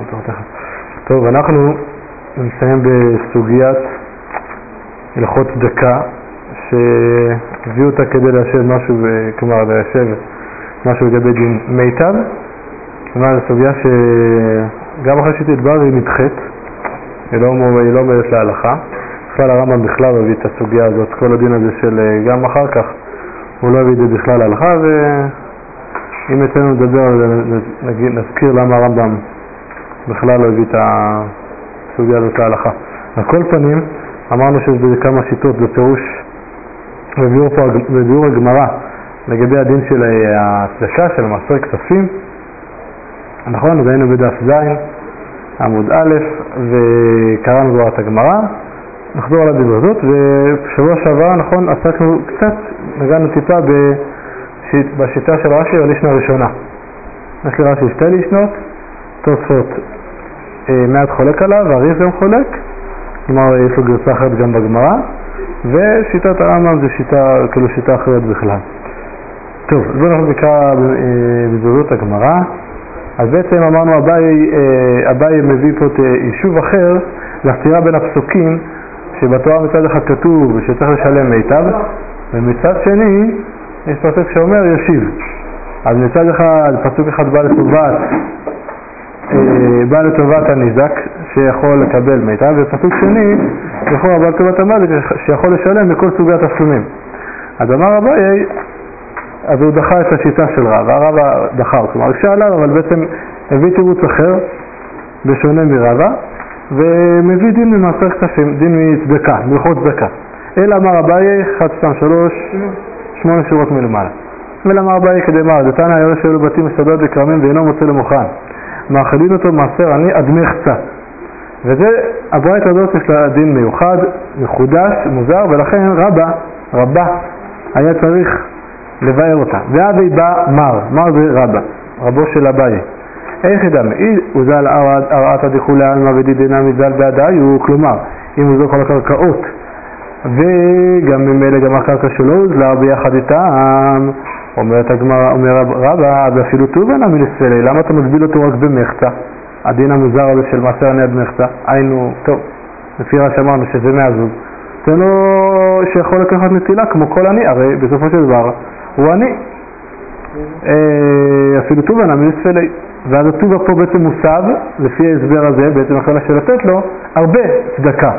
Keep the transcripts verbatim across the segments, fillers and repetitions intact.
טוב, אנחנו נסיים בסוגיית הלכות צדקה, שהביאו אותה כדי ליישב משהו, כלומר ליישב משהו לגבי דין מיטב. כלומר, זו סוגיה שגם אחרי שתתבר היא נדחית, היא לא עומדת להלכה. בכלל הרמב"ם בכלל הביא את הסוגיה הזאת, כל הדין הזה של גם אחר כך הוא לא הביא את זה בכלל להלכה, ואם אצלנו נדבר על זה, נזכיר למה הרמב"ם בכלל לא הביא את הסוגיה הזאת להלכה. על כל פנים, אמרנו שיש בזה כמה שיטות בפירוש, בביאור הגמרא לגבי הדין של הצדקה של מעשר כספים. נכון, אז היינו בדף זין, עמוד א', וקראנו כבר את הגמרא. נחזור על הדבר הזאת, ובשבוע שעבר, נכון, עסקנו קצת, נגענו טיפה בשיט, בשיטה של רש"י הלישנה הראשונה. יש לרש"י שתי לישנות, תוספות אה, מעט חולק עליו, והריף גם חולק, כלומר יש לו גרסה אחרת גם בגמרא, ושיטת הרמב"ם זה שיטה, כאילו שיטה אחרת בכלל. טוב, אז בואו אנחנו נקרא בזריזות הגמרא. אז בעצם אמרנו, אביי, אביי מביא פה יישוב אחר, לסתירה בין הפסוקים, שבתורה מצד אחד כתוב שצריך לשלם מיטב, ומצד שני יש פסוק שאומר ישיב. אז מצד אחד, פסוק אחד בא לטובת, בא לטובת הניזק שיכול לקבל מיטב, ופסוק שני יכול בא לטובת המזק שיכול לשלם בכל סוגי התשלומים. אז אמר אביי, אז הוא דחה את השיטה של רב, והרב דחה אותו, כלומר הקשה עליו, אבל בעצם הביא תירוץ אחר, בשונה מרבה, ומביא דין ממעשר כספים, דין מצדקה, מלכות צדקה. אלא אמר אביי, אחד, שתיים, שלוש, שמונה שורות מלמעלה. אלא אמר אביי כדאמר, דתניא היורש אלו בתים מסעדות וכרמים ואינו מוצא למוכן. מאכילים אותו מעשר עני עד מחצה. וזה, הברייתא הזאת יש לה דין מיוחד, מחודש, מוזר, ולכן רבה, רבה, היה צריך לבאר אותה. ואבי בא מר, מר זה רבה, רבו של אביי. איך ידעם? הוא זל ארעתא דכולי עלמא ודידינא מזל בעדיו, כלומר, אם הוא זו כל הקרקעות, וגם ממילא גם הקרקע שלו הוזלה ביחד איתם, אומרת הגמרא, אומר רבא, ואפילו טובענא מנספלי, למה אתה מגביל אותו רק במחצה? הדין המוזר הזה של מעשר עני עד מחצה, היינו, טוב, לפי מה שאמרנו שזה מעזוז, זה לא שיכול לקחת נטילה כמו כל עני, הרי בסופו של דבר הוא עני. אפילו טובענא מנספלי. ואז הטובה פה בעצם מוסב, לפי ההסבר הזה, בעצם הכוונה של לתת לו הרבה צדקה.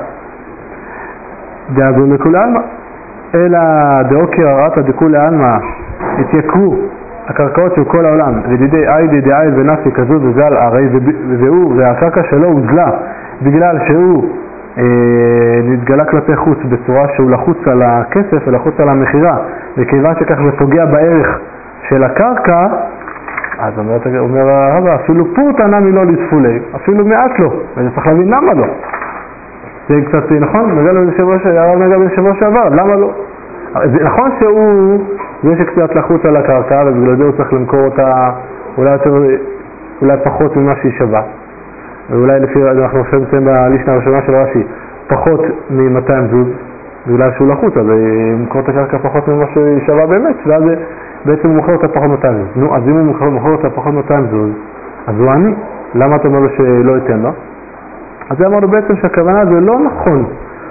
דאגו לכולי עלמא, אלא דאוקר ארעתא דכולי עלמא, התייקרו הקרקעות של כל העולם, לדידי עיידי דעייל ונפי כזו וזל, הרי והוא, והקרקע שלו הוזלה, בגלל שהוא אה, נתגלה כלפי חוץ בצורה שהוא לחוץ על הכסף ולחוץ על המחירה, וכיוון שכך זה פוגע בערך של הקרקע, אז אומרת, אומר הרבה, אפילו פורתא נמי לא לצפולי, אפילו מעט לא, ואני צריך להבין למה לא. זה קצת נכון, נגע לשבוע שעבר, למה לא? זה נכון שהוא, זה שקצת לחוץ על הקרקע, ובגלל זה הוא צריך למכור אותה אולי, יותר, אולי פחות ממה שהיא שווה. ואולי לפי, אנחנו חושבים בלישנה הראשונה של רש"י, פחות מ-מאתיים זוז, בגלל שהוא לחוץ, אז הוא מוכר את הקרקע פחות ממה שהיא שווה באמת, ואז בעצם הוא מוכר אותה פחות מאתיים זוז. נו, אז אם הוא מוכר, מוכר אותה פחות מאתיים זוז, אז הוא עני. למה אתה אומר לו שלא ייתן לו? אז זה אמרנו בעצם שהכוונה זה לא נכון,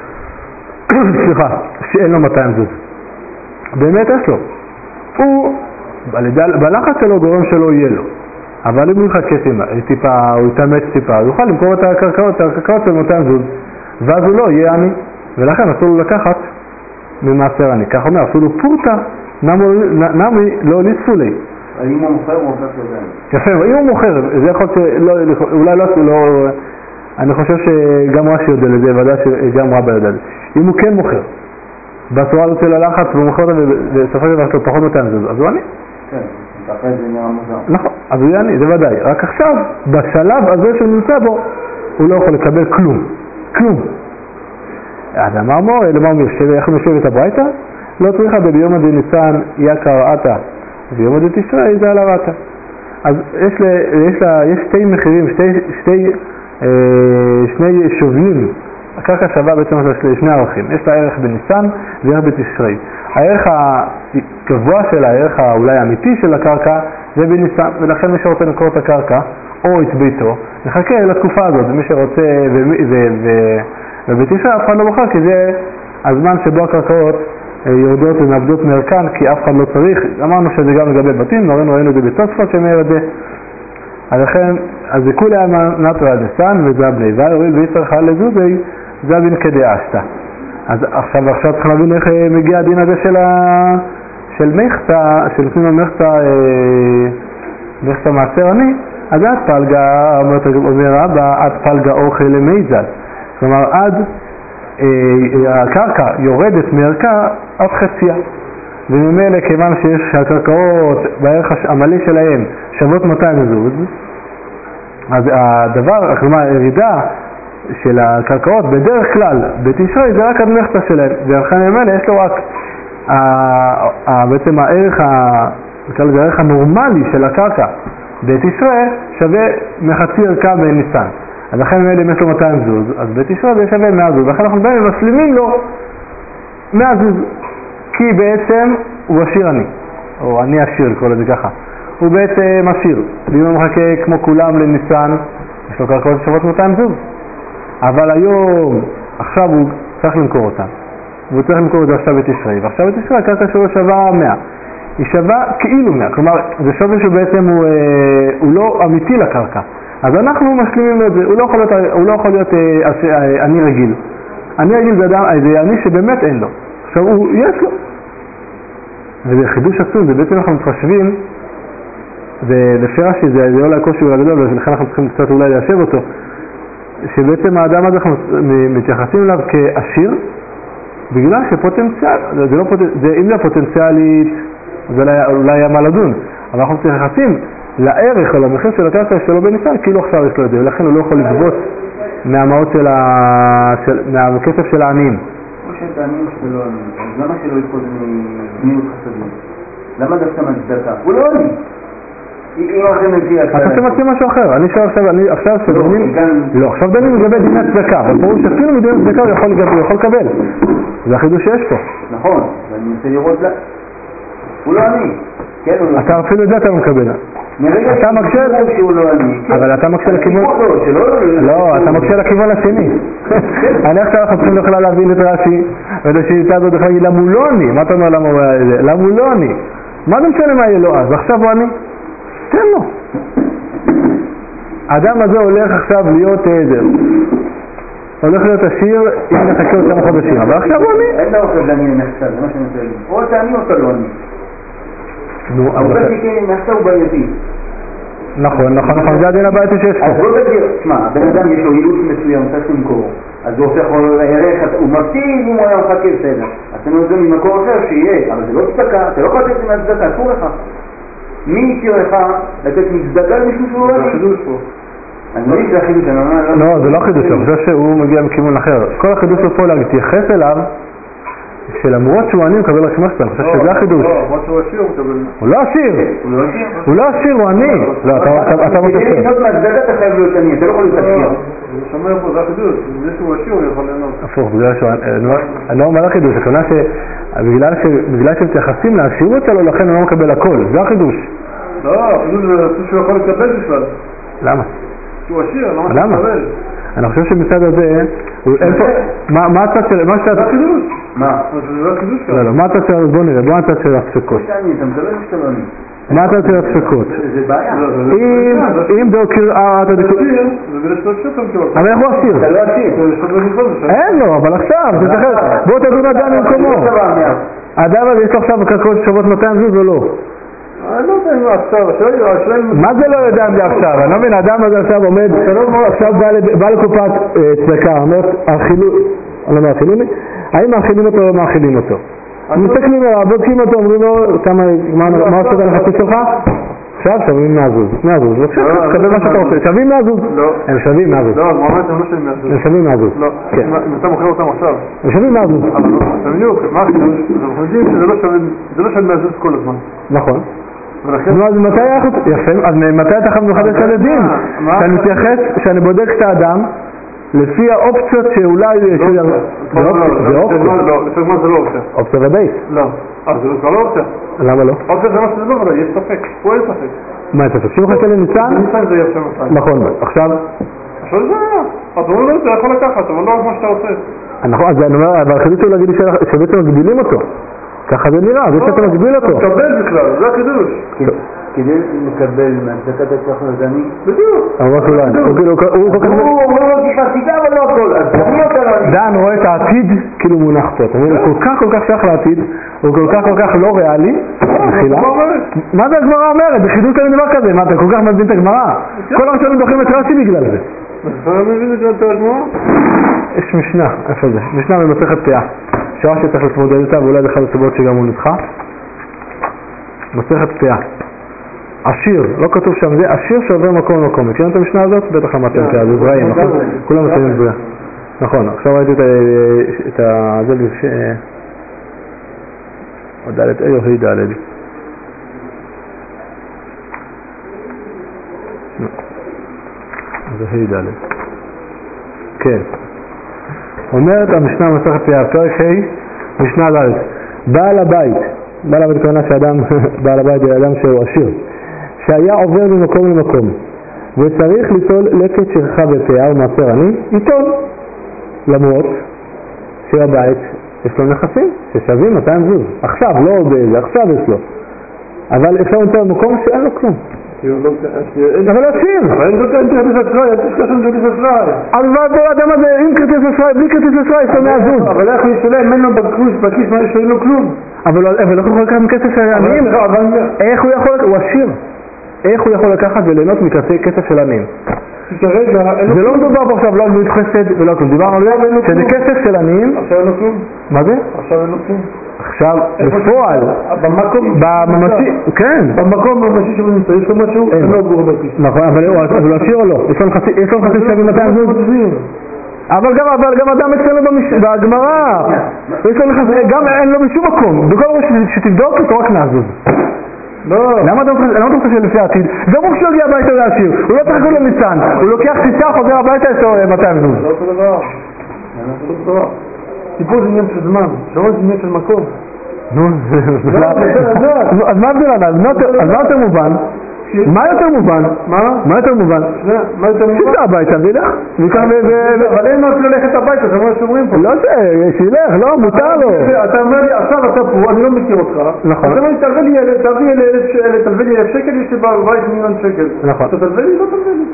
סליחה, שאין לו מאתיים זוז. באמת יש לו. הוא, בלחץ שלו גורם שלו יהיה לו. אבל אם הוא יחכה טיפה, הוא יתאמץ טיפה, הוא יוכל למכור את הקרקעות, הקרקעות של מאתיים זוז, ואז הוא לא יהיה עני. ולכן אסור לו לקחת ממעשר עני. כך אומר, אפילו פורתא נמי לא לצפולי. אם הוא מוכר, הוא הופך לדעת. יפה, אם הוא מוכר, זה יכול להיות, אולי לא, אני חושב שגם רש"י יודע לזה, ודאי שגם רבא יודע לזה. אם הוא כן מוכר, בצורה הזאת של הלחץ, והוא מוכר אותה, וסופו של דבר שלו פחות מאתיים זוז, אז הוא עני. כן, מתאחד זה נראה מוזר. נכון, אז הוא יהיה עני, זה ודאי. רק עכשיו, בשלב הזה שהוא נמצא בו, הוא לא יכול לקבל כלום. כלום. אז אמר מור, למה הוא יושב, איך הוא יושב את הברייתא? לא צריכה ביום עד ניסן יקר ארעתא, ביום עד תשרי זה על ארעתא. אז יש, לה, יש, לה, יש שתי מחירים, שתי, שתי, אה, שני שווים. הקרקע שווה בעצם שני ערכים. יש לה ערך בניסן וערך בתשרי. הערך הגבוה שלה, הערך אולי האמיתי של הקרקע, זה בניסן, ולכן מי שרוצה לקרוא את הקרקע, או את ביתו, נחכה לתקופה הזאת, מי שרוצה, ובתשרי אף אחד לא בוחר, כי זה הזמן שבו הקרקעות יורדות ומאבדות מערכן, כי אף אחד לא צריך. אמרנו שזה גם לגבי בתים, ראינו, ראינו את זה בתוספות שמאיר את זה. אז לכן, אז זה כולי נטו עד ניסן, וזה הבני, והיוריד ויצר חל לזוזי, זה הבן כדי אשתה. אז עכשיו, עכשיו צריכים להבין איך מגיע הדין הזה של ה... של מחתה, של נותנים לו מחתה, מחתה מעשר עני, אז עד פלגה, אומר רבא, עד פלגה אוכל למייזל. כלומר, עד אה, הקרקע יורדת מערכה עד חציה. וממילא כיוון שיש הקרקעות בערך המלא שלהם שוות מאתיים זוז, אז הדבר, כלומר, הירידה של הקרקעות בדרך כלל בתשרי זה רק עד מחתה שלהם, ולכן ממילא יש לו רק ה, ה, בעצם הערך, ה, הערך הנורמלי של הקרקע בתשרי שווה מחצי ערכה בניסן. אז לכן ממילא אם יש לו מאתיים זוז, אז בתשרי זה שווה מאה זוז, ולכן אנחנו באים ומסלימים לו מאה זוז, כי בעצם הוא עשיר עני, או אני עשיר לקרוא לזה ככה, הוא בעצם עשיר, ואם הוא מחכה כמו כולם לניסן, יש לו קרקעות שוות מאתיים זוז, אבל היום, עכשיו הוא צריך למכור אותם, והוא צריך למכור את זה עכשיו בתשרי, ועכשיו בתשרי הקרקע שלו שווה מאה, היא שווה כאילו מאה, כלומר זה שווי שבעצם הוא, הוא לא אמיתי לקרקע, אז אנחנו משלימים את זה, הוא לא יכול להיות, הוא לא יכול להיות עני רגיל, עני רגיל זה, אדם, זה עני שבאמת אין לו, עכשיו הוא, יש לו, וזה חידוש עצום, זה בעצם אנחנו מתחשבים, ולפי רש"י זה, זה אולי קושי גדול, ולכן אנחנו צריכים קצת אולי ליישב אותו, שבעצם האדם הזה אנחנו מתייחסים אליו כעשיר, בגלל שפוטנציאל, זה לא פוטנציאל, זה, אם זה פוטנציאלית, זה אולי, אולי היה מה לדון, אבל אנחנו מתייחסים לערך או למחיר של הקרקע שלו בניסן, כאילו עכשיו יש לו את זה, ולכן הוא לא יכול לגבות מהמעות של ה... של... מהכסף של העניים. כמו שאת העניים שלו עניים, אז למה שלא יקוד ממילות חסדים? למה דווקא מצדקה? הוא לא עני. אם אחרי מציע... אתה שמציע משהו אחר, אני שואל עכשיו, אני עכשיו שדנים... לא, עכשיו דנים לגבי דיני צדקה, אבל ברור שאפילו מדיני צדקה הוא יכול לקבל. זה החידוש שיש פה. נכון, ואני מנסה לראות לה... הוא לא עני. אתה אפילו את זה אתה לא מקבל. אתה מקשה... אבל אתה מקשה לכיוון... לא, אתה מקשה לכיוון השני. אני עכשיו אנחנו צריכים לכלל להבין את רש"י, ולשאיתה הזאת בכלל להגיד למה הוא לא עני. מה אתה אומר למה הוא עני? למה הוא לא עני? מה זה משנה מה יהיה לו אז? עכשיו הוא עני? תן לו. האדם הזה הולך עכשיו להיות עדר. הולך להיות עשיר אם נחכה עוד כמה חודשים, אבל עכשיו הוא עני. אין דבר כזה אני נחשב, זה מה שאני רוצה להגיד. או אתה עני או אתה לא עני. נו, אבל... אבל כן, נחשב הוא בעייתי. נכון, נכון, נכון, זה הדין הבעייתי שיש פה. אז לא תגיד, תשמע, הבן אדם יש לו ייעוץ מסוים, צריך למכור. אז הוא הופך לערך, הוא מפסיד אם הוא היה מחכה בסדר. אז אתה נוזם ממקור אחר שיהיה, אבל זה לא צדקה, אתה לא יכול לתת מהצדקה, אסור לך. מי התיר לך לתת מצדקה למישהו שהוא לא עני? אני לא יודע, זה החידוש, אני אומר... לא, זה לא חידוש, אני חושב שהוא מגיע מכיוון אחר. כל החידוש הוא פה להתייחס אליו, שלמרות שהוא עני מקבל רק משפט, אני חושב שזה החידוש. לא, למרות שהוא עשיר הוא מקבל... הוא לא עשיר! הוא לא עשיר? הוא לא עשיר, הוא עני! לא, אתה מוצא כדי לקנות מהצדקה אתה חייב להיות עני, אתה לא יכול להיות עשיר. הוא שומר פה, זה החידוש, זה שהוא עשיר הוא יכול ליהנות. הפוך, בגלל שהוא... אני לא אומר החידוש, הכוונה שבגלל שמתייחסים לעשירות שלו, לכן הוא לא מקבל הכל, זה החידוש. לא, החידוש זה שהוא יכול לקבל בכלל. למה? שהוא עשיר, לא מה למה? לקבל. אני חושב שמצד הזה, מה הצד של... מה זה החידוש. מה? זה החידוש כאן. לא, לא, מה הצד של... בוא נראה, בוא הצד של הפסקות. אתה מקבל או שאתה לא עני? מה הצד של הפסקות? זה בעיה. אם דו קראה... זה עשיר, זה בלשתות שאתה מקבל. אבל איך הוא עשיר? אתה לא עשיר. אין לו, אבל עכשיו, תתחל, בוא תדון אדם במקומו. האדם הזה יש לו עכשיו קרקעות שוות מאתיים זוז או לא? אני לא יודע אם הוא עכשיו, מה זה לא יודע אם זה עכשיו? אני לא מבין, האדם הזה עכשיו עומד, עכשיו בא לקופת צדקה, אומרת, האכילו, אני לא אומר, האכילו לי? האם מאכילים אותו או מאכילים אותו? מסתכלים עליו, בודקים אותו, אומרים לו, מה עושה את הנחצית שלך? עכשיו שווים מהזוז, מהזוז, ועכשיו תקבל מה שאתה רוצה, שווים מהזוז? לא. הם שווים מהזוז. לא, ממש הם לא שווים מהזוז. הם שווים מהזוז. לא, אם אתה מוכר אותם עכשיו. הם שווים מהזוז. אבל לא, בדיוק, מה החידוש? אנחנו יודעים שזה לא שווים מהזוז כל הזמן. נכון. ולכן... אז מתי אנחנו... יפה, אז מתי אתה חייב מחדש על הדין? שאני מתייחס, שאני בודק את האדם לפי האופציות שאולי... זה אופציה. זה אופציה. לא, לפי מה זה לא אופציה. אופציה ודאית. לא. אה, זה כבר לא אופציה. למה לא? עוד זה מה שזה לא ודאי, יש ספק, פה אין ספק. מה אתה ספק? שמחכה לניצן? ניצן זה יפה מתי. נכון, עכשיו? עכשיו זה היה, אז הוא לא אתה יכול לקחת, אבל לא רק מה שאתה רוצה. נכון, אז אני אומר, אבל החידוש הוא להגיד לי שבעצם מגבילים אותו. ככה זה נראה, זה שאתה מגביל אותו. אתה מקבל בכלל, זה החידוש. כדי לקבל מהצדקת הצלח לזני? בדיוק. אבל רק אולי, הוא כל כך... הוא אומר לו כחסידה אבל לא הכל, אז תביא אותה לעני. דן רואה את העתיד כאילו מונח פה, הוא כל כך כל כך שייך לעתיד, הוא כל כך כל כך לא ריאלי, מה זה הגמרא אומרת? בחידוש אין דבר כזה, מה אתה כל כך מבין את הגמרא? כל הראשונים דוחים את רש"י בגלל זה. אתה לא מבין את הגמרא? יש משנה, איפה זה? משנה במסכת פאה, שרש"י צריך להתמודד איתה ואולי בכלל הסיבות שגם הוא נדחה. מסכת פאה. עשיר, לא כתוב שם זה, עשיר שעובר מקום למקום. מכירים את המשנה הזאת? בטח למדתם את זה, זה זרעים, נכון? כולם מציינים זרע. נכון, עכשיו ראיתי את זה לפי... או ד' אי או ה' ד'. זה ה' ד'. כן. אומרת המשנה מסכת פאה, פרק ה', משנה ד'. בעל הבית, בעל הבית כוונה שאדם, בעל הבית זה אדם שהוא עשיר, שהיה עובר ממקום למקום וצריך ליטול לקט שכחה בפאה ומעשר עני, ייטול, למרות שהבית יש לו נכסים ששווים מאתיים זוז, עכשיו, לא באיזה, עכשיו יש לו, אבל אפשר למצוא במקום שאין לו כלום. אבל עשיר! אבל אין לו כרטיס אשראי, אל תשכח שם כרטיס אשראי. אבל האדם הזה עם כרטיס אשראי, בלי כרטיס אשראי, יש לו מאה זוז. אבל איך הוא ישלם? אין לו בכיס, מה יש לו כלום? אבל איך הוא יכול לקחת מכסף של עניים? איך הוא יכול לקחת? הוא עשיר. איך הוא יכול לקחת וליהנות מכסף של עניים? זה לא מדובר פה עכשיו לא על גמילות חסד ולא כלום, דיברנו על זה שזה כסף של עניים. עכשיו אין לו כלום? מה זה? עכשיו אין לו כלום. עכשיו בפועל, בממשי, כן. במקום הממשי שהוא נמצא, יש לו משהו, אין לו גור בכיס. נכון, אבל הוא עשיר או לא? יש לו נכסים שווים מאתיים זוז? אבל גם, אבל גם אדם אצלנו בגמרא, יש לו נכסים, גם אין לו בשום מקום, בכל ראש שתבדוק אותו רק נעזוז. לא. למה אתה חושב לפי העתיד? זה ברור שהוא יגיע הביתה לעשיר, הוא לא צריך לו ניצן, הוא לוקח טיסה, חוזר הביתה, יש לו מאתיים זוז. לא אותו דבר. לא אותו דבר. סיפור זה עניין של זמן, שרון זה עניין של מקום. נו, אז מה הבדל? אז מה יותר מובן? מה יותר מובן? מה? מה יותר מובן? מה יותר מובן? שיצא הביתה וילך. אבל אין מה ללכת הביתה, זה מה שאומרים פה. לא זה, שילך, לא, מותר לו. אתה אומר לי, עכשיו אתה פה, אני לא מכיר אותך. נכון. אתה אומר לי, תלווה לי אלף שקל, יש לי בבית מיליון שקל. נכון. אתה תלווה לי? לא תלווה לי.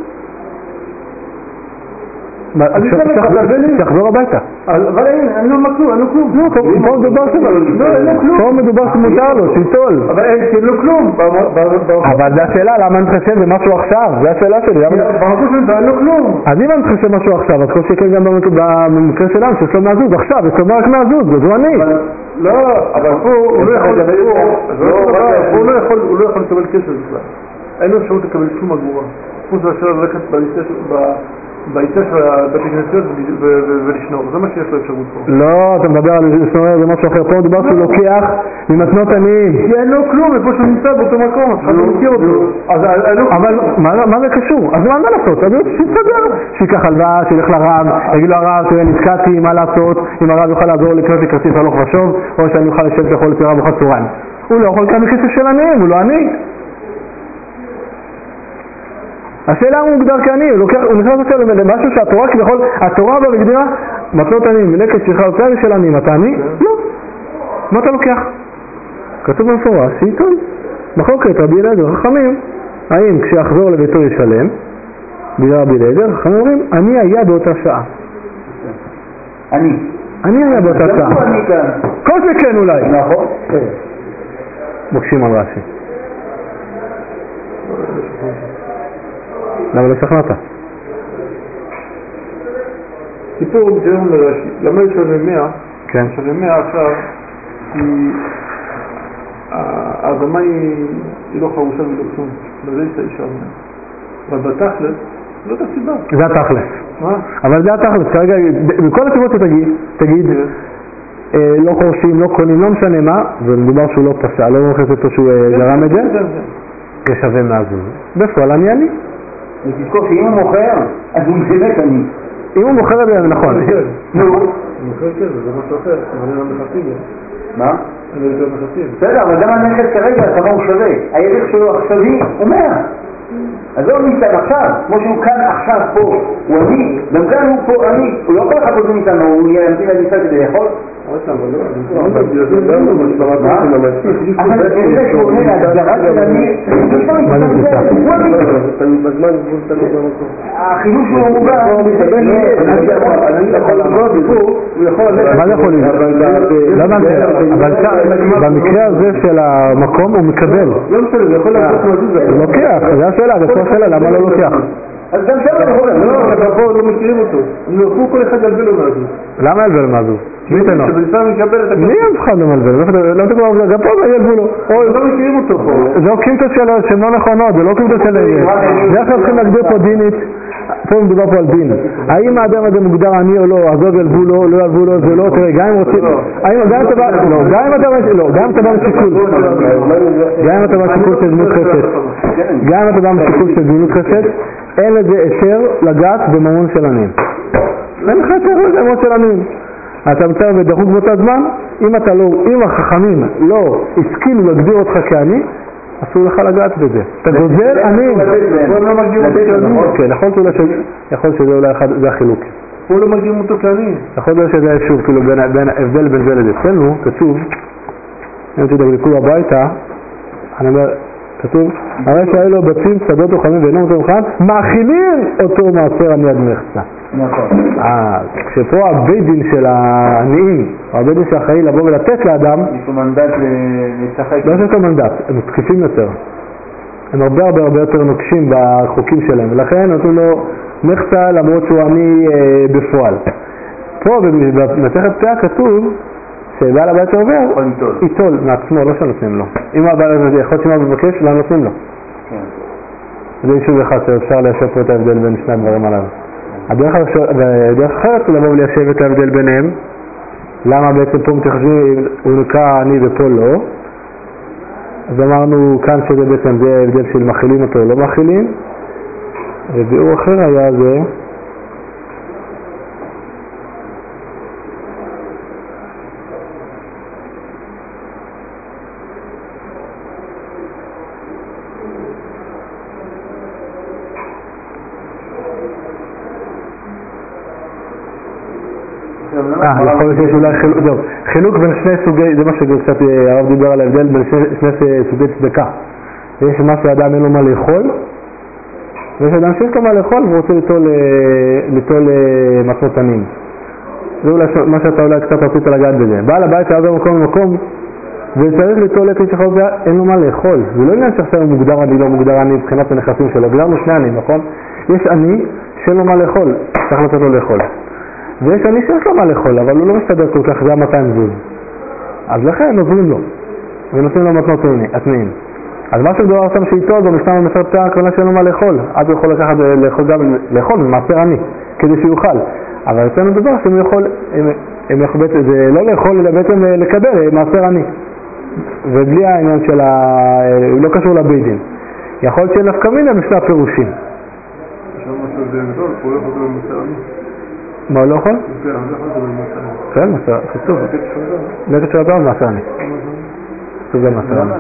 שחזור הביתה. אבל אין לו כלום, אין לו כלום. לא, פה מדובר שלו. פה מדובר שמותר לו, שיטול. אבל אין לו כלום. אבל זה השאלה, למה אני מתחשב במשהו עכשיו? זה השאלה שלי. במקום שלנו אין לו כלום. אז אם אני מתחשב במשהו עכשיו, אז כל שכן גם במקרה שלנו, שיש לו מהזוז עכשיו, יש לו רק מהזוז, זה אני. לא, אבל פה הוא לא יכול הוא לא יכול לקבל כסף בכלל. אין לו אפשרות לקבל שום אגורה. חוץ מאשר ללכת בעיצה של בתי כנסיות ולשנור, זה מה שיש לו אפשרות פה. לא, אתה מדבר על לשנור, זה משהו אחר. פה מדובר שהוא לוקח ממתנות עניים. כי אין לו כלום, איפה שהוא נמצא באותו מקום, אף אחד לא מכיר אותו. אבל מה זה קשור? אז מה לעשות? אז שיסתדר. שיקח הלוואה, שילך לרב, יגיד לו הרב, תראה, נתקעתי, מה לעשות? אם הרב יוכל לעזור לקנות לי כרטיס הלוך ושוב, או שאני יוכל לשבת לאכול לפי רב ארוחת צהריים. הוא לא יכול לקחת מכסף של עניים, הוא לא עני. השאלה הוא מוגדר כעני, הוא נכנס עכשיו למשהו שהתורה כביכול, התורה במגדירה, מתנות עניים, ולקט שכחה אותה של עניים, אתה עני? לא. מה אתה לוקח? כתוב במפורש, שייטול. מחלוקת רבי אליעזר, חכמים, האם כשיחזור לביתו ישלם, בירה רבי אליעזר, חכמים אומרים, אני היה באותה שעה. אני. אני היה באותה שעה. כל זה כן אולי. נכון. מוקשים על רש"י. למה לא שכנעת? סיפור מסוים לרש"י, למה יש שווה מאה? כן. שווה מאה עכשיו, כי האדמה היא לא חרושה ולא כלום, בזה יש האישה מאה. אבל בתכלס, זאת הסיבה. זה התכלס. מה? אבל זה התכלס, כרגע, בכל הסיבות שתגיד, תגיד, לא חורשים, לא קונים, לא משנה מה, ומדובר שהוא לא פסע, לא מוכרס אותו שהוא גרם את זה, זה שווה מהזוז. בפועל אני אני. ותזכור שאם הוא מוכר, אז הוא באמת אני. אם הוא מוכר את זה, נכון. נו. מוכר כזה, זה משהו אחר, אבל אין המחפים. מה? בסדר, אבל גם הנכס כרגע, כמה הוא שווה. הערך שלו עכשווי הוא מאה. אז לא ניסן עכשיו, כמו שהוא כאן עכשיו פה, הוא עני, גם כאן הוא פה עני, הוא לא יכול לחכות בניסן, הוא נהיה להמתין לניסן כדי לאכול? אבל איזה שהוא עונה להגדרה של עני, החידוש הוא מובן, אני יכול לעבוד בפה, הוא יכול ללכת. מה זה יכול להיות? אבל במקרה הזה של המקום הוא מקבל. לא משנה, זה יכול לעשות מזוז. הוא לוקח, זה השאלה, זה השאלה, למה לא לוקח? אז גם שם אני יכול לעשות. לא, אבל פה לא מכירים אותו. הם נופו כל אחד ילבלו מהזוז. למה ילבל מהזוז? מי תנו? שבניסן מקבל את מי אף אחד לא מלבל? לא תקבל עובדה, גם פה זה ילבו לו. לא מכירים אותו פה. זה אוקימתות שהן לא נכונות, זה לא אוקימתות של אלה. זה עכשיו צריכים להגדיר פה דינית. פה מדובר פה על דין. האם האדם הזה מוגדר עני או לא, עזוב ילבו לו, לא ילבו לו, זה לא, תראה, גם אם רוצים, גם אם אתה בא, לא, גם אם אתה בא, לא, גם אם אתה בא משיקול, גם אם אתה בא משיקול של דמות חסד, גם אם אתה בא משיקול של דמות חסד, אין לזה היתר לגעת בממון של עניים. אין לך היתר לזה בממון של עניים. אתה מצא בדחוק באותה זמן, אם אתה לא, אם החכמים לא השכילו להגדיר אותך כעני, אסור לך לגעת בזה. אתה גוזל עניים. הוא לא מגדיר אותו כעני. כן, יכול שזה אולי אחד, זה החילוק. הוא לא מגדיר אותו כעני. יכול להיות שזה שוב, כאילו, בין הבדל בין זה לזה. אצלנו, כתוב, אם תדגלקו הביתה, אני אומר, כתוב, הרי שהאלו בצים, שדות וחמים ואינם אותו מכאן, מאכילים אותו מעשר עני עד מחצה. נכון. כשפה הבית דין של העניים, או הבית דין שאחראי לבוא ולתת לאדם, יש לו מנדט לשחק. לא יש לו מנדט, הם מתקיפים יותר. הם הרבה הרבה הרבה יותר נוקשים בחוקים שלהם, ולכן נתנו לו מחצה למרות שהוא עני אה, בפועל. פה במסכת פאה כתוב, שבעל הבית שעובר, ייטול מעצמו, לא שנותנים לו. אם הבעל הזה יכול להיות שמה מבקש, לא נותנים לו. זה אישור אחד שאפשר ליישב פה את ההבדל בין שני הדברים עליו. הדרך אחרת הוא לבוא וליישב את ההבדל ביניהם. למה בעצם פה מתחשבים, הוא נקרא עני ופה לא. אז אמרנו כאן שזה בעצם זה ההבדל של מכילים אותו או לא מכילים. וביאור אחר היה זה, אה, יכול להיות שיש אולי חילוק, טוב, חילוק בין שני סוגי, זה מה שקצת הרב דיבר על ההבדל בין שני סוגי צדקה. יש מה שאדם אין לו מה לאכול, ויש אדם שיש לו מה לאכול והוא רוצה ליטול מצות עניים. זה אולי מה שאתה אולי קצת רצית לגעת בזה. בעל הבית שעבר מקום למקום, וצריך ליטול את איש החוב, אין לו מה לאכול. זה לא עניין שעכשיו הוא מוגדר עני, לא מוגדר עני מבחינת הנכסים שלו. גדרנו שני עניים, נכון? יש עני שאין לו מה לאכול, צריך לתת לו לאכול. ויש עני שיש לו מה לאכול, אבל הוא לא מסתדר כל כך, זה ה-מאתיים זוז. אז לכן עוזרים לו, ונותנים לו מתנות עניים. אז מה שדבר שם שאיתו, זו משנה במסכת פאה, הכוונה שאין לו מה לאכול. אז הוא יכול לקחת לאכול גם לאכול, במעשר עני, כדי שיוכל. אבל אצלנו דבר שהוא יכול, הם יכול בעצם, זה לא לאכול, אלא בעצם לקבל מעשר עני. ובלי העניין של ה... הוא לא קשור לבית דין. יכול להיות שאין נפקא מינה משני הפירושים. עכשיו משהו זה גדול, הוא לא יכול לקבל מעשר עני. מה הוא לא יכול? כן, הוא לא יכול לקבל מעשר עני. כן, מעשר, חצוב. לקט של אדם מעשר עני. חצוב גם מעשר עני.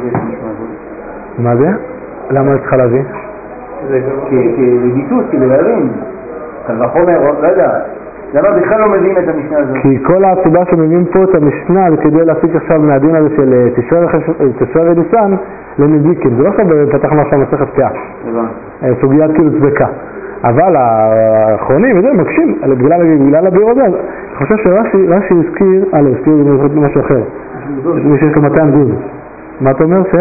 מה זה? למה צריכה להביא? כרגישות, כדי להבין. כאן וחומר, לא יודע. למה בכלל לא מבין את המשנה הזאת? כי כל הסיבה שמביאים פה את המשנה זה כדי להפיק עכשיו מהדין הזה של תשרי וניסן לנזיקים. זה לא עכשיו פתחנו עכשיו מסכת פאה. סוגיית כאילו צדקה. אבל האחרונים וזה מקשים בגלל הביאור הזה. אני חושב שרש"י הזכיר, א', הזכיר משהו אחר. מי שיש לו מאתיים זוז. מה אתה אומר ש?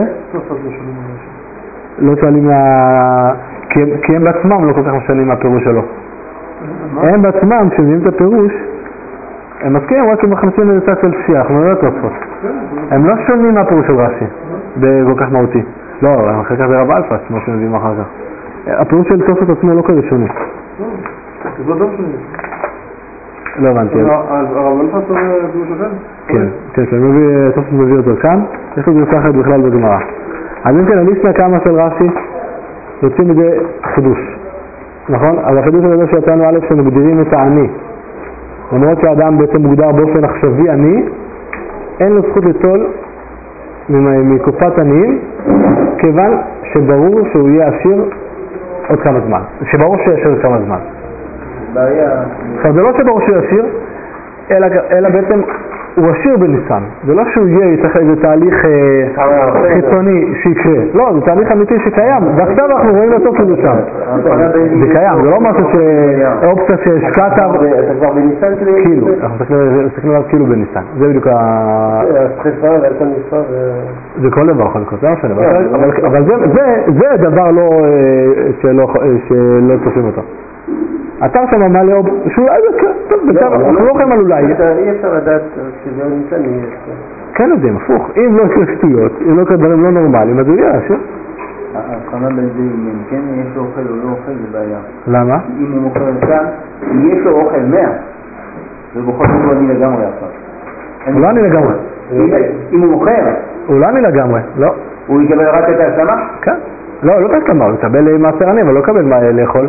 לא שואלים מה... כי הם בעצמם לא כל כך משנים מהפירוש שלו. הם בעצמם, כשמביאים את הפירוש, הם מסכימים רק אם מכניסים לזה קצת של שיח, לא תוספות. הם לא שונים מהפירוש של רש"י, בכל כך מהותי. לא, אחר כך זה רב אלפס, כמו שמביאים אחר כך. הפירוש של תוספות עצמו לא כזה שונה. זה לא שונה. לא הבנתי. אז הרב אלפס אומר פירוש אחר? כן, כן, תוספות מביא אותו כאן, יש לו גרסה אחרת בכלל בגמרא. אז אם כן, הליסטה כמה של רש"י, יוצאים מזה חידוש. נכון? אבל החידוש הזה שיצאנו א' שמגדירים את העני. למרות שהאדם בעצם מוגדר באופן עכשווי עני, אין לו זכות ליטול מקופת עניים, כיוון שברור שהוא יהיה עשיר עוד כמה זמן. שברור שהוא יהיה עשיר עוד כמה זמן. בעיה... עכשיו, זה לא שברור שהוא יהיה עשיר, אלא, אלא בעצם הוא עשיר בניסן. זה לא שהוא יהיה, צריך איזה תהליך אה, חיצוני שיקרה. לא, זה תהליך אמיתי שקיים, ועכשיו אנחנו רואים אותו כאילו שם. זה קיים, זה לא משהו שאופציה שהשקעת... אתה כבר בניסן כאילו? כאילו, אנחנו מסתכלים עליו כאילו בניסן. זה בדיוק ה... הסחיפה ואתה נספה ו... זה כל דבר יכול לקרות, זה משנה. אבל זה דבר שלא צופים אותו. אתה שם מלא אוב... שהוא אנחנו לא יכולים על אולי. אי אפשר לדעת שזה עוד ניסן יהיה. כן יודעים, הפוך. אם לא יקרה שטויות, אם לא יקרה דברים לא נורמליים, אז הוא יהיה עשיר. ההבחנה בין זה אם כן יש לו אוכל או לא אוכל זה בעיה. למה? אם הוא מוכר כאן, אם יש לו אוכל מאה, ובכל זאת הוא אני לגמרי עכשיו. הוא לא אני לגמרי. אם הוא מוכר? הוא לא אני לגמרי, לא. הוא יקבל רק את ההסלמה? כן. לא, לא את ההסלמה, הוא יקבל מעשר עני, אבל לא יקבל מה לאכול.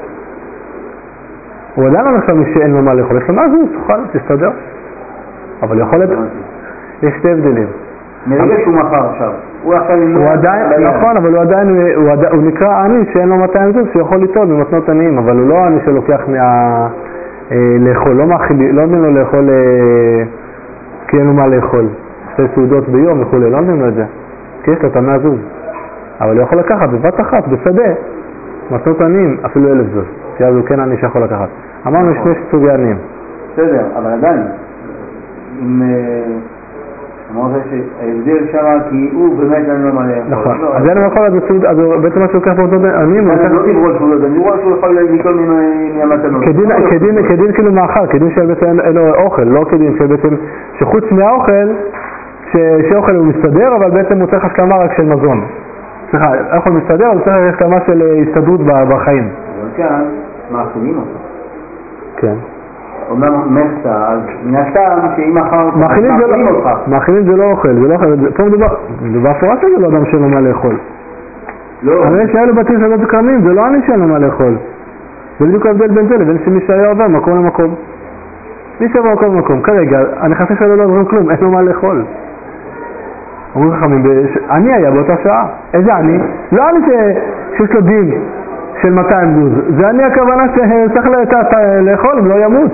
הוא עדיין לא נחשב מי שאין לו מה לאכול, יש לו מה זו, תוכל, תסתדר. אבל יכול... יש שתי הבדלים. מרגע שהוא מחר עכשיו, הוא עכשיו... הוא עדיין, נכון, אבל הוא עדיין, הוא נקרא עני שאין לו מאתיים זוז, שיכול ליטול במתנות עניים, אבל הוא לא עני שלוקח מה... לאכול, לא נותנים לו לאכול כי אין לו מה לאכול. שתי סעודות ביום וכו', לא נותנים לו את זה. כי יש לו את המאה זוז. אבל הוא יכול לקחת בבת אחת, בשדה, מתנות עניים, אפילו אלף זוז. כי אז הוא כן עני שיכול לקחת. אמרנו שני סוגי עניים. בסדר, אבל עדיין, אם... אמרת שההבדל שם כי הוא באמת אין לו מה לאכול. נכון, אז אין לו יכול להיות בסעוד, אז בעצם מה שהוא לוקח באותות עניים... אני לא דיברו על סעודות, אני רואה שהוא יכול ליטול מהמתנות. כדין כאילו מאכל, כדין שבעצם אין לו אוכל, לא כדין שבעצם שחוץ מהאוכל, שאוכל הוא מסתדר, אבל בעצם הוא צריך הסכמה רק של מזון. סליחה, אוכל מסתדר, אבל צריך הסכמה של הסתדרות בחיים. אבל כאן, מאכילים אותו. כן. אומנם מחסה, אז נעשתם שאם אחר מאכילים אותך. מאכילים זה לא אוכל, זה לא אוכל. פה מדובר, מדובר פורט שזה לא אדם שאין לו מה לאכול. לא. אבל יש כאלה בתים שלא תקרמים, זה לא אני שאין לו מה לאכול. זה בדיוק ההבדל בין זה לבין שמי שהיה עובר מקום למקום. מי שעבר מקום למקום, כרגע, הנכסים שלו לא עוברים כלום, אין לו מה לאכול. אומרים חכמים, אני היה באותה שעה. איזה אני? לא אני שיש לו דין של מאתיים זוז. זה אני הכוונה שצריך לאכול, אם לא ימות.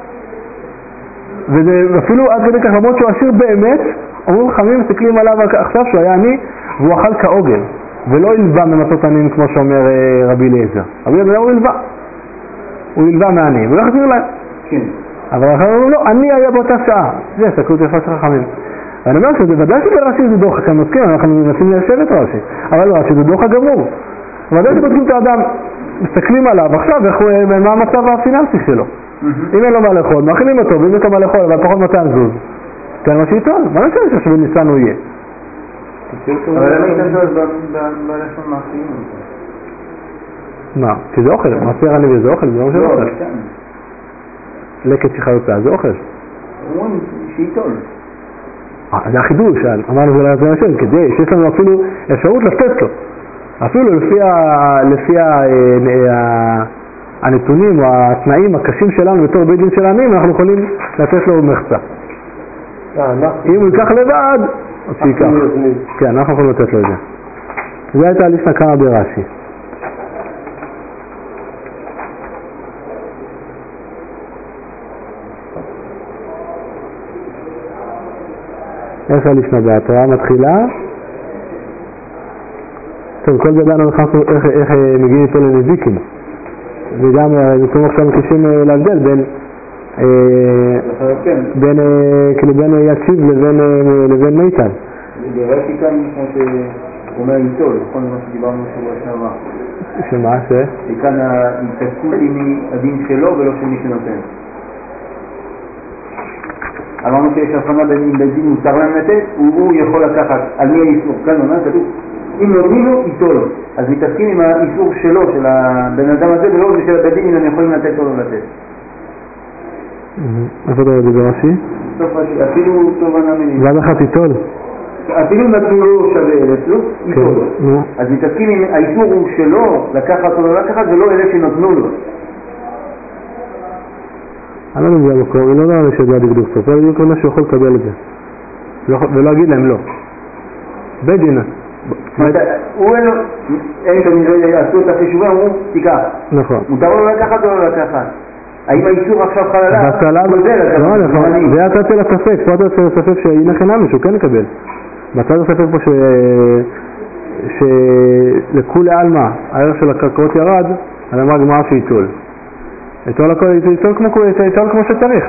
ואפילו עד כדי כך, למרות שהוא עשיר באמת, אומרים חכמים, מסתכלים עליו עכשיו שהוא היה אני, והוא אכל כעוגל, ולא ילווה ממתות עניים כמו שאומר רבי אליעזר. רבי אליעזר הוא ילווה. הוא ילווה מעני, והוא יחזיר להם. כן. אבל אחרי אומרים לו, אני היה באותה שעה. זה הסתכלות יפה של חכמים. ואני אומר שזה ודאי שברש"י זה דוחה, כאן מסכים, אנחנו מנסים ליישב את רש"י, אבל רש"י זה דוחה גמור. ודאי שבודקים את האדם, מסתכלים עליו עכשיו, מה המצב הפיננסי שלו. אם אין לו מה לאכול, מאכילים אותו, ואם יש לו מה לאכול, אבל פחות מאתיים זוז. כן, מה שיטול, מה נשאר שבניסן הוא יהיה? אבל למה איתן זוז בלשון מאכילים אותו? מה? כי זה אוכל, מעשר עני וזה אוכל, זה לא משהו אוכל. לקט שחיותה, זה אוכל. אומרים שיטול. זה החידוש, אמרנו זה לעזר השם, כדי שיש לנו אפילו אפשרות לתת לו. אפילו לפי, ה, לפי ה, ה, הנתונים או התנאים הקשים שלנו בתור בית דין של העניים, אנחנו יכולים לתת לו מחצה. אם הוא ייקח לבד, אז שיקח. כן, אנחנו יכולים לתת לו את זה. זה הייתה לישנה כמה ברש"י. איך הלישנה בהתראה מתחילה? טוב, כל זה דנו איך, איך מגיעים איתו לנזיקים. וגם נתנו עכשיו מקשים להבדל בין בין, כאילו בין יציב לבין, לבין מיטל. ראיתי כאן כמו שהוא אומר איתו, נכון למה שדיברנו שבוע שעבר. שמה זה? וכאן ההתעסקות היא מהדין שלו ולא של מי שנותן. אמרנו שיש הבחנה בין אם בדין מותר להם לתת, הוא יכול לקחת על מי האיסור. כאן אומר, כתוב, אם נותנים לו, איתו לו. אז מתעסקים עם האיסור שלו, של הבן אדם הזה, ולא של הבדין, אם הם יכולים לתת או לא לתת. איפה אתה יודע ברש"י? אפילו תובנה מנית. ועד אחת איתול? אפילו נתנו לו שווה, אצלו, איתו לו. אז מתעסקים עם האיסור הוא שלו, לקחת או לא לקחת, ולא אלה שנתנו לו. אני לא יודע במקום, אני לא יודע שזה הדקדוק סוף, זה בדיוק מה שהוא יכול לקבל את זה. ולא אגיד להם לא. בית דין. הוא אין לו, אין כנראה עשו את החישובים, אמרו, תיקח. נכון. מותר לו לקחת או לא לקחת? האם האיסור עכשיו חללה? לא, נכון. זה יצאתי לספק, פה אתה יוצא לספק שהנה חינמי, שהוא כן יקבל. בצד הספק פה שלכולי עלמא, הערך של הקרקעות ירד, אני אמרה גמרא שיטול. יטול הכל, יטול כמו שצריך,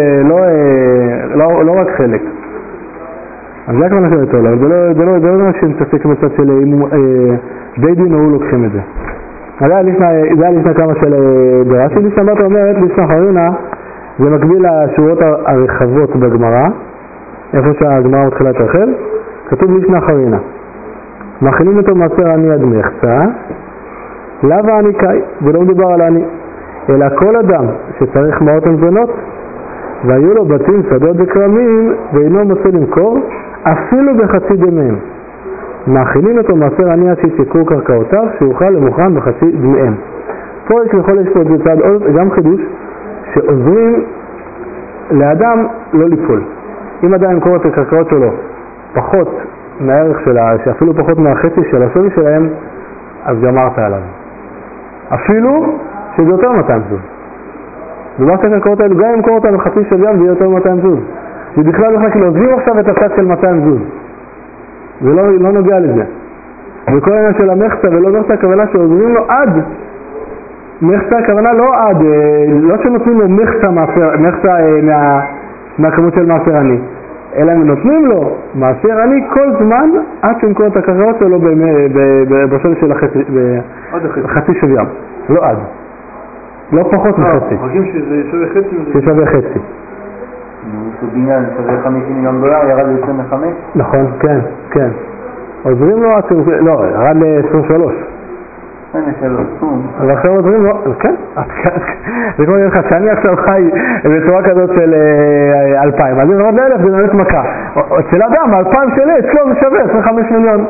לא רק חלק. אז זה הכוונה של יטול, אבל זה לא רק שנתעסק בצד של בית דין או לוקחים את זה. זה היה לפני כמה של דרשי, לפני בת אומרת, לפני חרינה, זה מקביל לשורות הרחבות בגמרא, איפה שהגמרא מתחילה להתרחל, כתוב לפני חרינה. מכינים אותו מעשר עני עד מחצה, לאו עני קאי, ולא מדובר על עני, אלא כל אדם שצריך מעות המזונות, והיו לו בתים, שדות וכרמים, ואינו מוצא למכור, אפילו בחצי דמיהם. מאכילים אותו מעשר עני עד שיתייקרו קרקעותיו, שיוכל למוכן בחצי דמיהם. פה יש לכל יש פה את זה צד עוד, גם חידוש, שעוזרים לאדם לא ליפול. אם אדם ימכור את הקרקעות שלו פחות מהערך שלה, שאפילו פחות מהחצי של השווי שלהם, אז גמרת עליו. אפילו שזה יותר מאתיים זוז. דבר שהקרקעות האלו, גם ימכור אותם בחצי של ים, זה יותר מאתיים זוז. זה בכלל בכלל כאילו עוזבים עכשיו את הצד של מאתיים זוז. זה לא, לא נוגע לזה. וכל העניין של המחצה ולא מחצה הכוונה שעוזרים לו עד, מחצה הכוונה לא עד, לא שנותנים לו מחצה, מחצה מה, מהכמות של מעשר עני, אלא הם נותנים לו מעשר עני כל זמן עד שמכור את הקרקעות שלו בשווי של החצי של ים. לא עד. לא פחות מחצי. חושבים שזה שווה חצי? ששווה חצי. הוא בניין שווה חמישים מיליון דולר, ירד ל-עשרים וחמש? נכון, כן, כן. עוזרים לו, לא, ירד ל-עשרים ושלוש. עשרים ושלוש, אבל עכשיו עוזרים לו, כן, זה כמו לך, שאני עכשיו חי בצורה כזאת של אלפיים, אז אם ירד לאלף זה באמת מכה. אצל אדם, אלפיים שלי, אצלו זה שווה עשרים וחמש מיליון.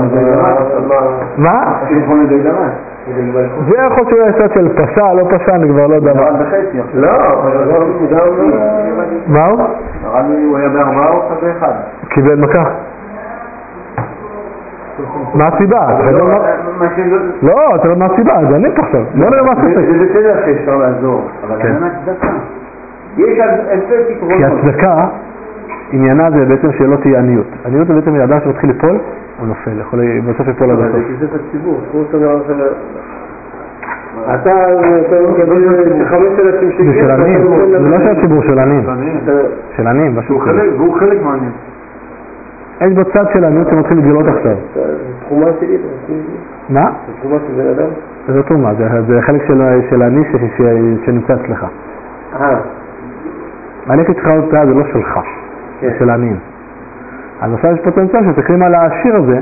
מה? זה יכול שהוא יעשה של פשע, לא פשע, אני כבר לא יודע מה. לא, מה הוא? הוא היה בארבעה או חזה אחד? קיבל מכה. מה הסיבה? לא, אתה לא מה הסיבה, זה אני פה עכשיו. בוא נראה מה הסיבה. זה בסדר שאפשר לעזור, אבל אין הצדקה. יש אלפי פתרונות. כי הצדקה, עניינה זה בעצם שלא תהיה עניות. עניות זה בעצם אדם שמתחיל ליפול, הוא נופל, יכול בסוף ליפול עד הסוף. זה את הציבור, כמו שאתה אומר אחר. אתה מקבל חמש אלפים שקל. זה של עניים, זה לא של הציבור, של עניים. של עניים, משהו כזה. והוא חלק מעניין. יש בצד של עניות שמתחיל לגלות עכשיו. תחומה שלי? מה? זה תחומה של בן אדם? זה תחומה, זה חלק של עני שנמצא אצלך. אה. הענק צריכה להיות פעה, זה לא שלך, זה של העניים. אז עכשיו יש פוטנציאל שתקרים על העשיר הזה,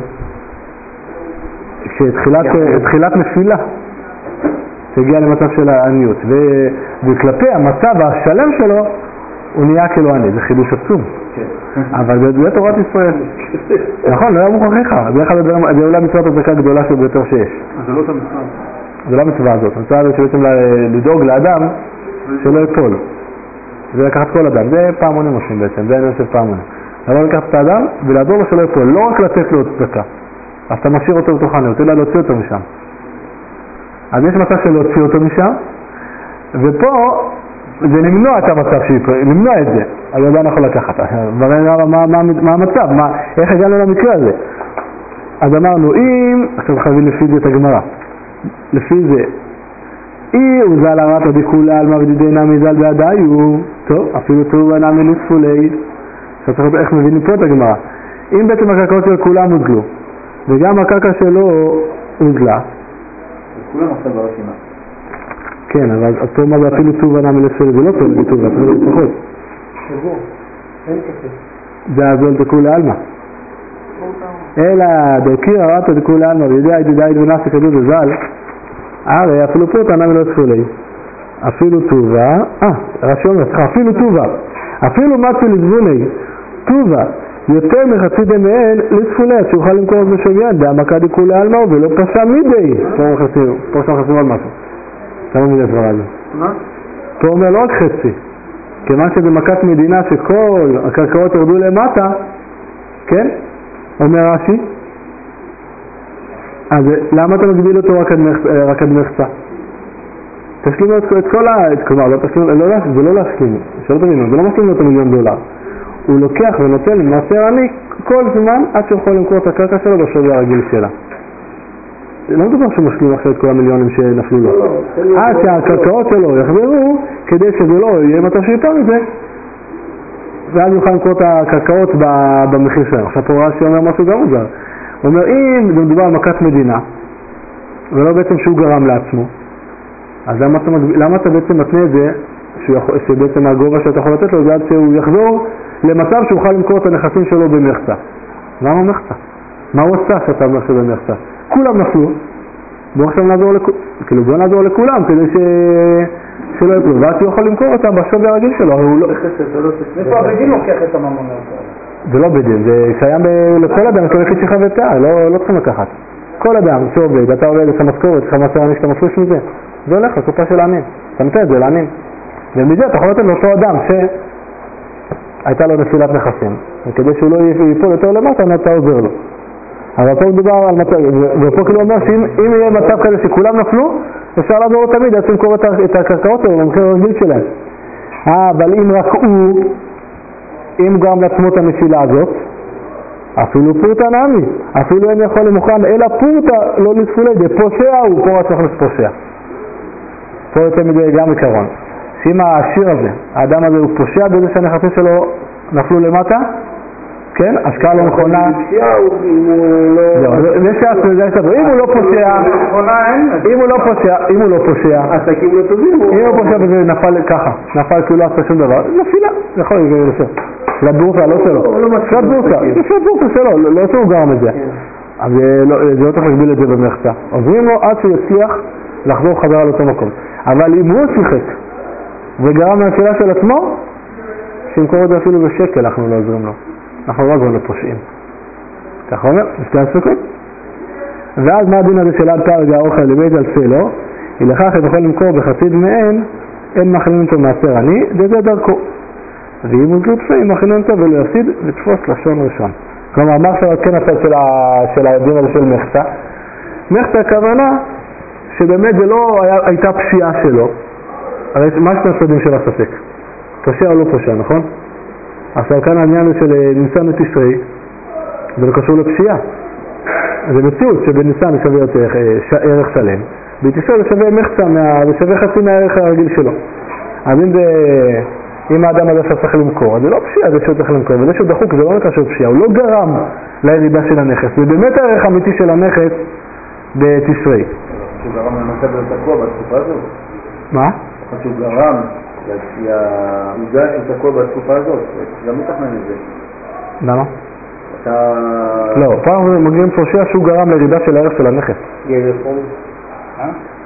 כשתחילת נפילה, תגיע למצב של העניות, וכלפי המצב השלם שלו, הוא נהיה כאילו עני, זה חידוש עצום. אבל זה תורת ישראל. נכון, לא היה מוכרחיך, זה אולי מצוות הצדקה הגדולה ביותר שיש. אז זה לא את המצווה. זה לא המצווה הזאת, המצווה הזאת שבעצם לדאוג לאדם שלא יפול. זה לקחת כל אדם, זה פעמונים עושים בעצם, זה עניין של פעמונים. אבל לקחת את האדם ולעזור לו שלא יפול, לא רק לתת לו צדקה. אז אתה משאיר אותו בתוך העניות, אלא להוציא אותו משם. אז יש מצב של להוציא אותו משם, ופה זה למנוע את המצב שיקרה, למנוע את זה. אז אדם יכול לקחת. אבל מה, מה, מה המצב? מה, איך הגענו למקרה הזה? אז אמרנו, אם, עכשיו חייבים לפי זה את הגמרא. לפי זה, אי הוא זל הרעת דכולי עלמא ודידי נמי זל בעדיו, טוב, אפילו טוב נמי לספולי. עכשיו צריך איך מבינים פה את הגמרא. אם בעצם הקרקעות של כולם הוזלו, וגם הקרקע שלו הוזלה. כולם עכשיו ברשימה. כן, אבל פה מה זה אפילו טוב נמי לספולי, זה לא טוב בטוב, זה אפילו פחות. שבוע, אין כסף. זה הזול דכולי עלמא. אלא דוקי הרעת דכולי עלמא ודידי דידי ונפסי כדוד וזל, הרי אפילו פה טענה מלא ספולי, אפילו טובה, אה, רש"י אומר, אפילו טובה, אפילו מצי לזבוני, טובה, יותר מחצי דמיהן לספולי, אז שיוכל למכור בשוויין, בהעמקה דכולי עלמא ולא פשע מידי. פה שם חסים עוד משהו. כמה מידי דבר הזה? מה? פה אומר לא רק חצי, כיוון שזה מכת מדינה שכל הקרקעות ירדו למטה, כן? אומר רש"י, אז למה אתה מגביל אותו רק עד מחצה? רק עד מחצה? תשלימו את, את כל ה... כלומר, לא תשלימו, לא, זה לא להשלים, שלא תבינו, זה לא משלים לו את המיליון דולר. הוא לוקח ונותן למעשר עני כל זמן עד שהוא יכול למכור את הקרקע שלו בשווי הרגיל שלה. לא מדובר שהוא משלים עכשיו את כל המיליונים שנפלו לו. עד שהקרקעות שלו יחזרו, כדי שזה לא יהיה מצב שיותר מזה, ואז יוכל למכור את הקרקעות במחיר שלהם. עכשיו פה רש"י אומר משהו גם מוזר. הוא אומר, אם זה מדובר על מכת מדינה, ולא בעצם שהוא גרם לעצמו, אז למה אתה, למה אתה בעצם מתנה את זה, יכול, שבעצם הגובה שאתה יכול לתת לו, זה עד שהוא יחזור למצב שהוא יוכל למכור את הנכסים שלו במחצה. למה מחצה? מה הוא עשה שאתה אומר שזה במחצה? כולם נפלו, בואו עכשיו נעזור לכולם, כאילו בואו נעזור לכולם כדי ש... שלא יפלו, ואז הוא יכול למכור אותם בשווי הרגיל שלו, הרי הוא לא... איפה הבדין לוקח את הממון? זה לא בדין, זה קיים לכל אדם, כל אחד שחוותה, לא, לא צריכים לקחת. כל אדם שעובד, אתה עובד את המשכורת, לך מעשר עני שאתה מפריש מזה, זה הולך לקופה של העניים, אתה נותן את זה לעניים. ומזה אתה יכול לתת לאותו אדם שהייתה לו נפילת נכסים, וכדי שהוא לא ייפול יותר למטה, אתה עוזר לו. אבל פה מדובר על מצב, ופה כאילו אומר שאם יהיה מצב כזה שכולם נפלו, אפשר לעזור לו תמיד, עד למכור את הקרקעות שלו, במחיר הרגיל שלהם. אה, אבל אם רק הוא, אם גם לעצמו את הנפילה הזאת, אפילו פורטה נעמי, אפילו אין יכול למוכן, אלא פורטה לא לספולי, בפושע הוא פה רצח לפושע. פה יוצא מזה גם עיקרון. שאם העשיר הזה, האדם הזה הוא פושע בזה שהנכסים שלו נפלו למטה, כן? השקעה לא נכונה. אם הוא לא פושע, אם הוא לא פושע, אם הוא לא פושע, עסקים לא טובים. אם הוא פושע וזה נפל ככה, נפל כאילו לא עשה שום דבר, נפילה, יכול להיות לזה. לבורסה, לא שלו. לבורסה, לפי הבורסה שלו, לא שהוא גרם את זה. אז זה לא צריך להגביל את זה במחצה. עוזרים לו עד שהוא יצליח לחזור חזרה לאותו מקום. אבל אם הוא שיחק וגרם מהנפילה של עצמו, שימכור את זה אפילו בשקל, אנחנו לא עוזרים לו. אנחנו לא עוזרים לפושעים. ככה אומר, יש כאן ספקות. ואז מה הדין הזה של עד פרגע האוכל לבית על סלו? היא לכך יכול למכור בחצי דמיהן, אין מכינים אותו מעשר עני, וזה דרכו. ואם הוא גרפי, מכינים אותו ולא יפסיד ותפוס לשון ראשון. כלומר, מה עכשיו כן הצד של הדין הזה של מחצה? מחצה הכוונה שבאמת זה לא היה, הייתה פשיעה שלו. הרי מה שני הצדדים של הספק? פושע או לא פושע, נכון? עכשיו כאן העניין הזה של ניסן ותשרי, זה לא קשור לפשיעה. זה מציאות שבניסן שווה יותר ערך שלם, בתשרי זה שווה מחצה, זה שווה חצי מהערך הרגיל שלו. אז אם זה, אם האדם הזה שצריך למכור, אז זה לא פשיעה, זה שהוא צריך למכור, וזה שהוא דחוק, זה לא קשור לפשיעה, הוא לא גרם לירידה של הנכס, זה באמת הערך האמיתי של הנכס בתשרי. שהוא גרם למצב לתקוע בתקופה הזאת? מה? שהוא גרם, כי העוגה שהוא תקוע בתקופה הזאת, גם מתכנן את זה. למה? אתה... לא, פעם מגיעים פושע שהוא גרם לירידה של הערך של הנכס. גרם חום? אה?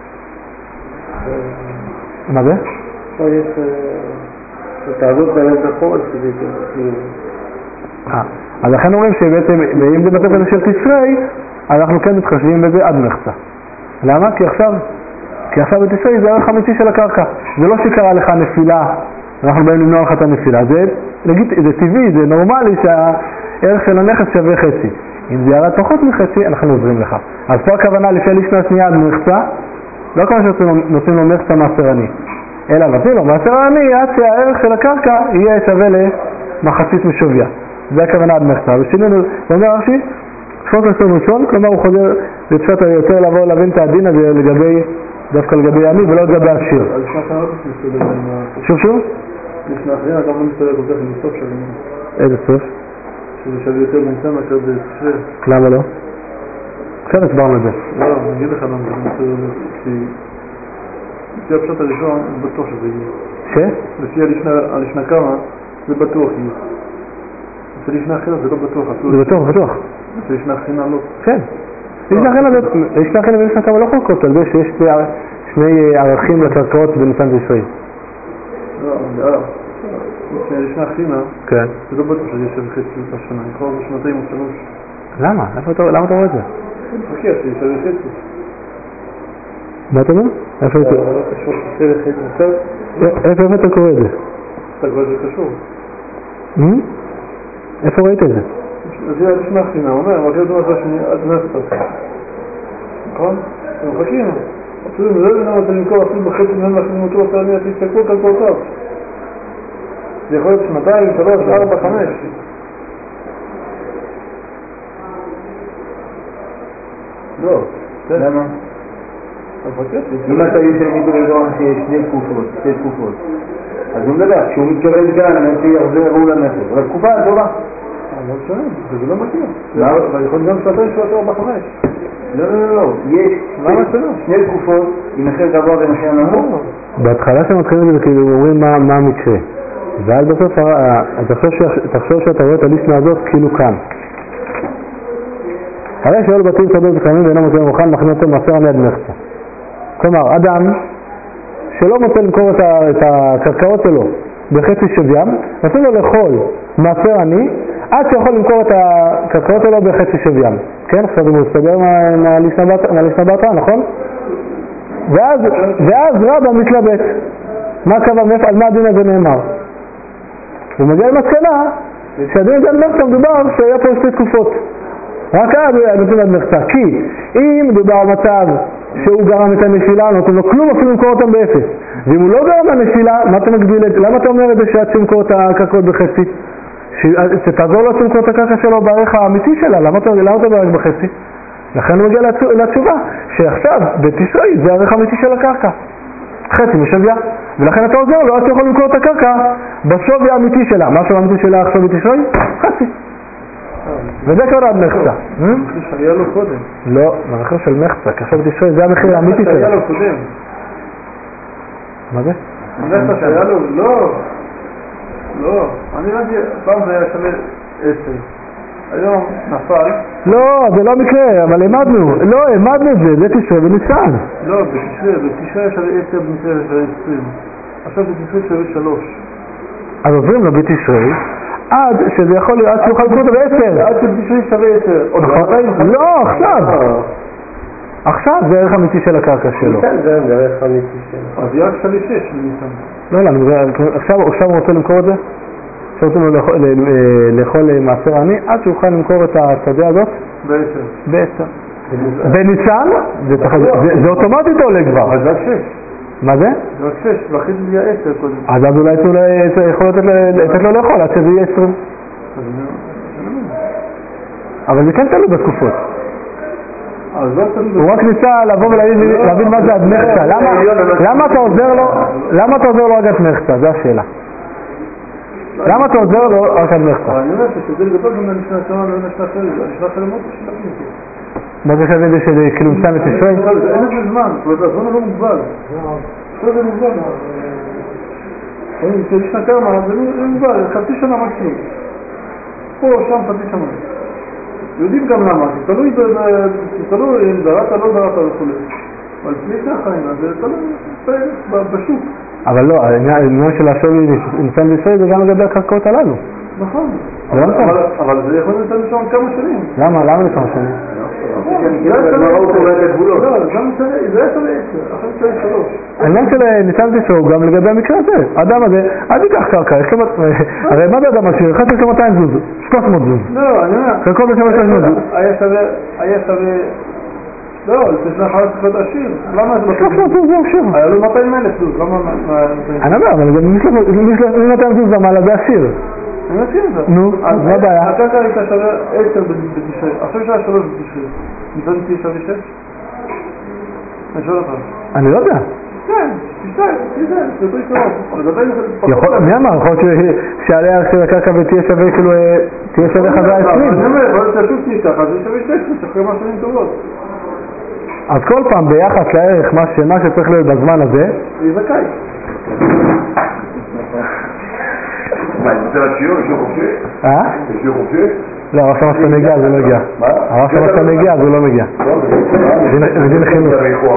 מה זה? פה יש... תעבוד ביום בחול, שזה כאילו... אה, אז לכן אומרים שבעצם, ואם זה בצד הזה של תשרי, אנחנו כן מתחשבים בזה עד מחצה. למה? כי עכשיו, כי עכשיו בתשרי זה הערך אמיתי של הקרקע. זה לא שקרה לך נפילה, אנחנו באים למנוע לך את הנפילה. זה, לגיד, זה טבעי, זה נורמלי שהערך של הנכס שווה חצי. אם זה ירד פחות מחצי, אנחנו עוזרים לך. אז פה הכוונה לפי לשנה שנייה עד מחצה, לא כמו שנותנים לו מחצה מעשר עני, אלא נותנים לו מעשר עני עד שהערך של הקרקע יהיה שווה למחצית משוויה. זה הכוונה עד מחצה. ושינינו, ואומר רש"י, תפוס לשון ראשון, כלומר הוא חוזר לפשט יותר לבוא להבין את הדין הזה לגבי, דווקא לגבי עני ולא לגבי עשיר. אז לפני אחרי לא מסתדר עם ה... שוב שוב? לפני אחרי גם לא מסתדר כל כך עם הסוף שלנו. איזה סוף? שזה שווה יותר בניסן מאשר בתשרי. למה לא? עכשיו הסברנו את זה. לא, אני אגיד לך למה זה מסתדר, כי לפי הפשט הראשון זה בטוח שזה יהיה. ש? לפי הלשנה כמה זה בטוח יהיה. לפי לשנה אחרת זה לא בטוח. זה בטוח, בטוח. לפי לשנה אחרינה לא. כן. לשנה אחרינה ולשנה כמה לא חולקות על זה שיש שני ערכים לקרקעות בניסן תשרי. לא, לא. לפי לשנה אחרינה כן. זה לא בטוח שזה ישב חצי אותה שנה. יכול להיות שנתיים או שלוש. למה? למה אתה רואה את זה? חכה, שישב חצי. מה אתה אומר? איפה אתה? לא קשור, שישב חצי. איפה אתה קורא את זה? אתה כבר זה קשור. איפה ראית את זה? זה היה נשמע חינה, הוא אומר, מגיע דומה זה שאני עד נכסה. נכון? הם מחכים. אפילו אם לא יודעים למה אתה למכור, אפילו בחצי מהם לכם אותו אותה, תסתכלו כאן כל כך. זה יכול להיות שנתיים, שלוש, ארבע, חמש. לא, למה? אם אתה יוצא מדרגון שיש שני תקופות, שתי תקופות, אז הוא מדבר, כשהוא מתקרב כאן, אני שיחזרו לנפש, אבל תקופה טובה. לא משנה, זה לא מתאים. אבל יכול גם שנתיים, שלוש, ארבע, חמש. לא, לא, לא, יש שני תקופות, עם מחיר גבוה ומחיר נמוך. בהתחלה שמתחילים את זה, כאילו אומרים מה המקרה. ואז בסוף, תחשוב שאתה רואה את הליסנה הזאת כאילו כאן. הרי שאול בתים סדר וקיימים ואינו מוצא מוכן, מכין אותו מעשר עני עד מחצה. כלומר, אדם שלא מוצא למכור את הקרקעות שלו בחצי שוויים, נותנים לו לאכול מעשר עני, עד שיכול למכור את הקרקעות שלו בחצי שוויים. כן? עכשיו הוא מסתדר מהליסנה בתרה, נכון? ואז, ואז רבא מתלבט. מה קבע, על מה הדין הזה נאמר? הוא מגיע למסקנה שהדין הזה מחצה מדובר שהיה פה שתי תקופות. רק אז נותנים עד מחצה. כי אם מדובר על מצב שהוא גרם את הנפילה, נותנים לו כלום אפילו למכור אותם באפס. ואם הוא לא גרם לנפילה, מה אתה מגביל את זה? למה אתה אומר את זה שעד שמכור את הקרקעות בחצי? שתעזור לו שמכור את הקרקע שלו בערך האמיתי שלה. למה אתה אומר רק בחצי? לכן הוא מגיע לתשובה שעכשיו בתשרי זה הערך האמיתי של הקרקע. חצי משוויה. ולכן אתה עוזר לו, אז אתה יכול למכור את הקרקע בשווי האמיתי שלה. מה השווי האמיתי שלה עכשיו בתשרי? חצי. וזה קרה עד מחצה. המחיר שהיה לו קודם. לא, המחיר של מחצה, כי עכשיו בתשרי זה המחיר האמיתי שלה. שהיה לו קודם. מה זה? המחצה שהיה לו, לא. לא, אני ראיתי, פעם זה היה שווה עשר. היום נפל. לא, זה לא מקרה, אבל העמדנו. לא, העמדנו את זה, זה תשרי וניסן. לא, בתשרי, בתשרי שווה עשר, בתשרי שווה עשרים. עכשיו בתשרי שווה שלוש. אז עוברים לו בתשרי, עד שזה יכול להיות, עד שיוכל לקרוא אותו בעשר. עד שבתשרי שווה עשר. לא, עכשיו. עכשיו זה הערך האמיתי של הקרקע שלו. זה הערך האמיתי שלו. אז יהיה רק שווה שש בניסן. לא, לא, עכשיו הוא רוצה למכור את זה? עכשיו רוצים לו לאכול מעשר עני, עד שהוא יוכל למכור את השדה הזאת? בעשר. בעשר. בניסן? זה אוטומטית עולה כבר. אז רק שש. מה זה? זה רק שש, ואחרי זה יהיה עשר קודם. אז אז אולי יכול לתת לו לאכול עד שזה יהיה עשרים. אבל זה כן תלוי בתקופות. הוא רק ניסה לבוא ולהבין מה זה עד מחצה. למה אתה עוזר לו? למה אתה עוזר לו רק עד מחצה? זו השאלה. למה אתה עוזר לו רק עד מחצה? אני אומר שזה גדול גם לנשנה שמה ולנשנה שמה, לנשנה חלמות ושלבים. מה זה כזה שזה כאילו מסתם את ישראל? אין לזה זמן, זאת אומרת, הזמן לא מוגבל. כל זה מוגבל. אם זה נשנה כמה, זה מוגבל, חצי שנה מקסימום. פה, שם, חצי שנה. יודעים גם למה, זה תלוי אם דרת או לא דרת וכו'. אבל לפני ככה, זה תלוי בשוק. אבל לא, העניין של השווי ניסן בישראל זה גם לגבי הקרקעות הללו. נכון, אבל זה יכול להיות שם כמה שנים. למה? למה לכמה שנים? העניין של ניסן בישראל הוא גם לגבי המקרה הזה. האדם הזה, אל תיקח קרקע, הרי מה זה אדם עשיר? אחד של מאתיים זוז, שלוש מאות זוז. לא, אני אומר, קרקעות בשביל שלוש מאות זוז. היה שווה... לא, זה שנה אחת צריך להיות עשיר. למה זה לא שלוש מאות זוז זה עשיר. היה לו מאתיים אלף זוז, למה... אני אומר, אבל מ-מאתיים זוז ומעלה זה עשיר. אני מסכים את זה. נו, אז מה הבעיה? הקרקע הייתה שווה עשר בתשרי, עכשיו שווה שלוש בתשרי. ניתן תהיה שווה שש? אני שואל אותך. אני לא יודע. כן, תשתיים, תשתיים, זה אותו יתרון. מי אמר? יכול להיות שעליה של הקרקע ותהיה שווה כאילו, תהיה שווה חזרה עשרים. אני אומר, אבל תשוב תהיה ככה, זה שווה שש, תשחרר מה שנים טובות. אז כל פעם ביחס לערך מה שצריך להיות בזמן הזה, היא זכאי. מה, אני רוצה לשיעור, יש לו חופשי? אה? יש לו חופשי? לא, הרב שמע שאתה מגיע, זה לא מגיע. מה? הרב שמע שאתה מגיע, זה לא מגיע. זה דין חינוך.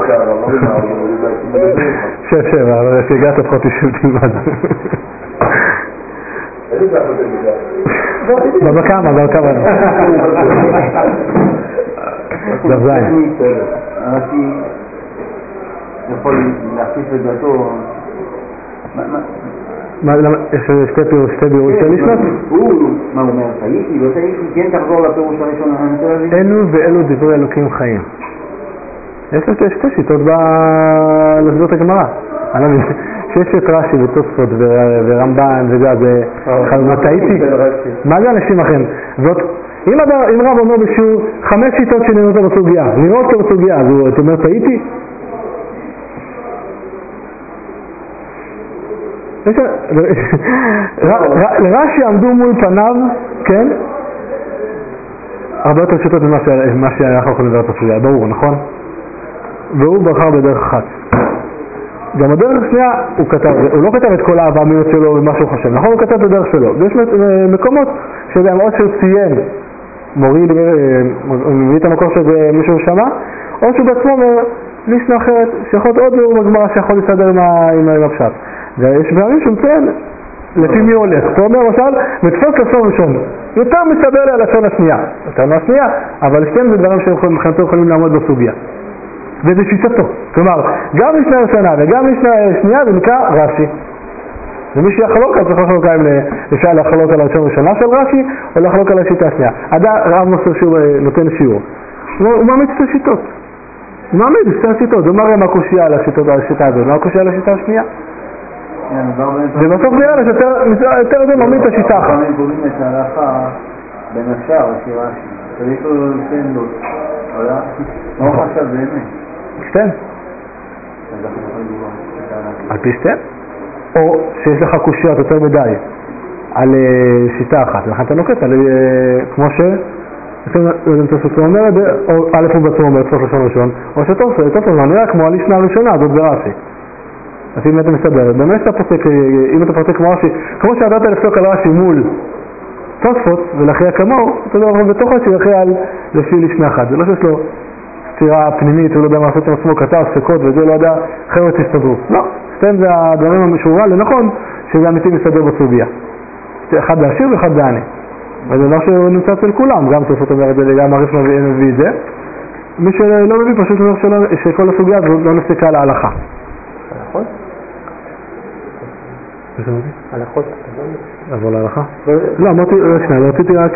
שב, שב, אבל שהגעת לפחות תשב תלמד. בבקמה, בבקמה. דבזיים. אנשים יכול להחליף את דעתו. מה, למה, יש שתי פירוש, שתי פירוש של לשלוט? הוא, מה הוא אומר? תהיתי, לא תהיתי, כן תחזור לפירוש הראשון, אני רוצה להבין. אלו ואלו דברי אלוקים חיים. יש לו שתי שיטות להסביר את הגמרא. אני לא מבין, שיש את רש"י ותוספות ורמב"ן וזה, אז טעיתי. מה זה אנשים אחרים? אם רב אומר בשיעור חמש שיטות שנראות לו בסוגיה, נראות לו בסוגיה, אז הוא אומר טעיתי? לרש"י עמדו מול פניו, כן? הרבה יותר שיטות ממה שאנחנו יכולים לראות בסוגיה, ברור, נכון? והוא בחר בדרך אחת. גם הדרך השנייה, הוא כתב, הוא לא כתב את כל האבמיות שלו ומה שהוא חושב, נכון? הוא כתב את הדרך שלו. ויש מקומות שבהם עוד שהוא ציין, מוריד, מביא את המקור של מישהו שמע, או שהוא בעצמו אומר, לישנה אחרת, שיכול עוד ביאור בגמרא שיכול להסתדר עם הפשט. ויש פעמים שהוא מציין, לפי מי הולך. אתה אומר, למשל, מתפוס לשון ראשון. יותר מסתבר לי על לשון השנייה. יותר מהשנייה, אבל שתיים זה דברים שמבחינתו יכולים לעמוד בסוגיה. וזה שיטתו. כלומר, גם משנה ראשונה וגם משנה שנייה זה נקרא רש"י. ומי שיחלוק אז צריך לחלוק אם אפשר לחלוק על הראשון ראשונה של רש"י או לחלוק על השיטה השנייה. עדה רב מוסר שהוא נותן שיעור. הוא מעמיד שתי שיטות. הוא מעמיד שתי שיטות. הוא מראה מה קושיה על השיטה הזאת, מה קושיה על השיטה השנייה. ובסוף נראה יותר זה מעמיד את השיטה אחת. הם קוראים את ההלכה בין השאר של רש"י. צריך לו לתן לו. מה הוא חשב באמת? שתן. על פי שתן? או שיש לך קושיות יותר מדי על שיטה אחת, ולכן אתה נוקט על כמו ש... הוא אומר, או א' הוא בעצמו אומר צפות לשון ראשון, או שטוב, טוב, זה נראה כמו הלישנה הראשונה, זאת ברש"י. אז אם אתה מסתבר, באמת אתה פוסק, אם אתה פוסק כמו רש"י, כמו שידעת לפסוק על רש"י מול תוספות ולהכריע כמוהו, אתה יודע, בתוך רש"י להכריע לפי לישנה אחת, זה לא שיש לו סתירה פנימית, הוא לא יודע מה לעשות עם עצמו, כתב, ספקות וזה לא יודע, אחרת תסתדרו. לא, סתם זה הדברים המשורה לנכון, שזה אמיתי מסתדר בסוגיה. אחד בעשיר ואחד בעני. וזה דבר שהוא נמצא אצל כולם, גם תוספות אומר את זה, גם מעריף מביא את זה. מי שלא מביא פשוט אומר שכל הסוגיה הזאת לא נפסקה על ההלכה. הלכות? איזה מביא? הלכות. לבוא להלכה? לא, אמרתי, שנייה, רציתי רק...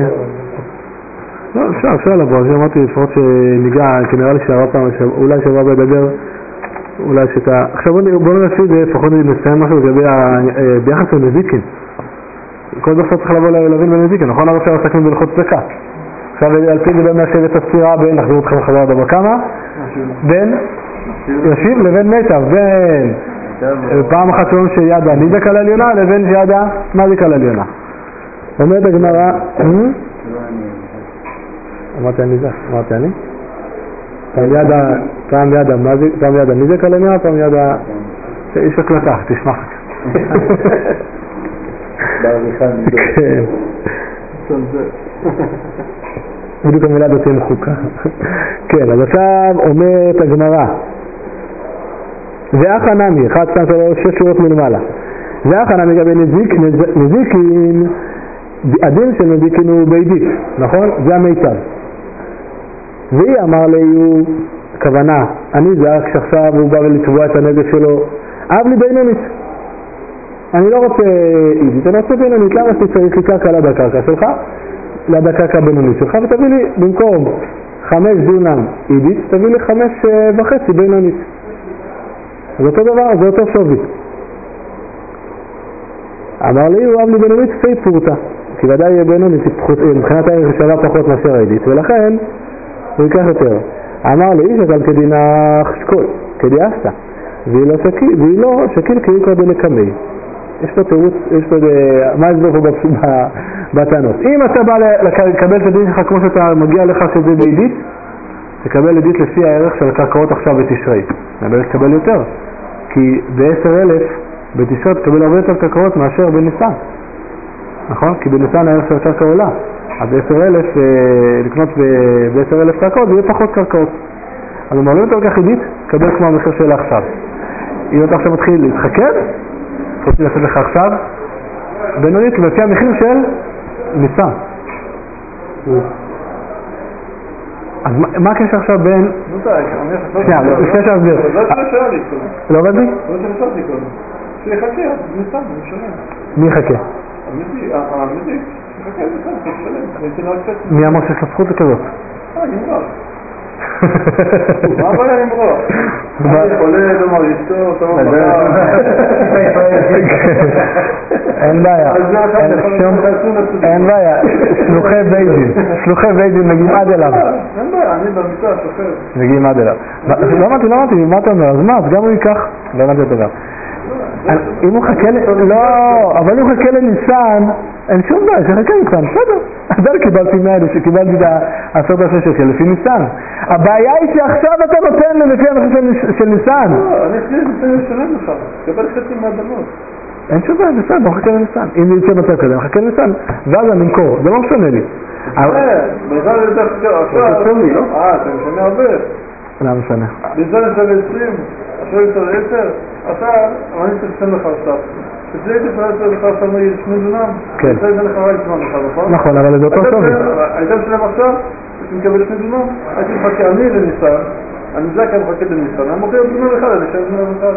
לא, אפשר, אפשר לבוא, אז אמרתי לפחות שניגע, כי נראה לי שעבר פעם, אולי שעבר בדבר, אולי שאתה... עכשיו בוא נראה לפי זה, לפחות נסיים משהו לגבי ביחס לנזיקין. כל דבר צריך לבוא להבין בנזיקין, נכון? אבל אפשר לסכם בלכות צדקה. עכשיו על פי זה בין מהשב את הספירה בין, נחזור אתכם לחזרה בבא קמא, בין ישיב לבין מיטב, בין פעם אחת שאומרים שידה נידק על עליונה לבין שידה מזיק על עליונה. אומרת הגמרא, אמרתי אני זה, אמרתי אני? פעם ידה, פעם ידה מזיק, פעם ידה נידק על עליונה, פעם ידה... יש הקלטה, תשמע. כן. בדיוק המילה דתי מחוקה. כן, אז עכשיו אומרת הגמרא ואח הנמי, אחד, שתיים, שלוש, שש שורות מלמעלה. ואח הנמי גבי נזיק, נזיקין, הדין של נזיקין הוא בידית, נכון? זה המיטב. והיא אמר לי, הוא כוונה, אני זה כשעכשיו הוא בא לתבוע את הנזק שלו, אב לי בינונית. אני לא רוצה אידית, אני רוצה בינונית, למה שצריך לי קרקע ליד הקרקע שלך? ליד הקרקע בינונית שלך, ותביא לי במקום חמש דונם אידית, תביא לי חמש וחצי בינונית. זה אותו דבר, זה אותו שווי. אמר לי, הוא אהב לי בינונית פי פורטה, כי ודאי בינונית מבחינת הערך שווה פחות מאשר אידית, ולכן הוא ייקח יותר. אמר לי, איש אבל כדינך שקול, כדיאסתה, והיא לא שקיל, והיא לא שקיל כאיקר בנקמי. יש פה תירוץ, יש פה, מה הסבר פה בטענות? אם אתה בא לקבל את הדין שלך כמו שאתה מגיע לך שזה בעידית, תקבל עדית לפי הערך של הקרקעות עכשיו בתשרי. נבל תקבל יותר, כי ב-עשרת אלפים בתשרי תקבל הרבה יותר קרקעות מאשר בניסן. נכון? כי בניסן הערך של הקרקע עולה. אז ב-עשרת אלפים, לקנות ב-עשרת אלפים קרקעות, זה יהיה פחות קרקעות. אז אם לא יותר כך עדית, תקבל כמו המחיר שלה עכשיו. אם אתה עכשיו מתחיל להתחכם, רוצים לעשות לך עכשיו בינונית לפי המחיר של ניסן. אז מה הקשר עכשיו בין... שנייה, לפני שהסביר. לא עובד לי? לא שנסעתי קודם. שיחכה, ניסן, אני משלם. מי יחכה? המזיק, המזיק, שיחכה, ניסן, אני משלם. אני אתן רק קצת. מי אמר שיש לו זכות לכזאת? אה, נמרח. מה הבעיה נמרח? אני חולה, לא מרגיש טוב, טוב מחר. אין בעיה, אין בעיה, שלוחי ביידין, שלוחי ביידין מגיעים עד אליו. אין בעיה, אני במיטה, שוחר. מגיעים עד אליו. לא אמרתי, לא אמרתי, מה אתה אומר? אז מה, אז גם הוא ייקח, לא אמרתי את הדבר. אם הוא חכה, לא, אבל הוא חכה לניסן, אין שום בעיה, שחכה ניסן, בסדר. אז קיבלתי מאה אלף, שקיבלתי את עשרת אלפי שקל לפי ניסן. הבעיה היא שעכשיו אתה נותן לי לפי המחיר של ניסן. לא, אני חושב שאני משלם לך, קבל חצי מהאדמות. אין שום בעיה, בסדר, בוא חכה לניסן. אם יצא מצב כזה, אני חכה לניסן, ואז אני אמכור, זה לא משנה לי. בזמן זה יותר חכה, עכשיו, אה, אתה משנה הרבה. לא משנה. בזמן זה עשרים, עכשיו יותר עשר, עכשיו, אבל אני צריך לשם לך עכשיו. תצא הייתי פרסת לך עכשיו נגיד שני דונם, כן. תצא את זה לך רק זמן לך, נכון? נכון, אבל זה אותו שווי. הייתה משלם עכשיו, הייתי מקבל שני דונם, הייתי מחכה אני לניסן, אני זק היה מחכה לניסן, אני מוכר דונם אחד, אני אשאר דונם אחד.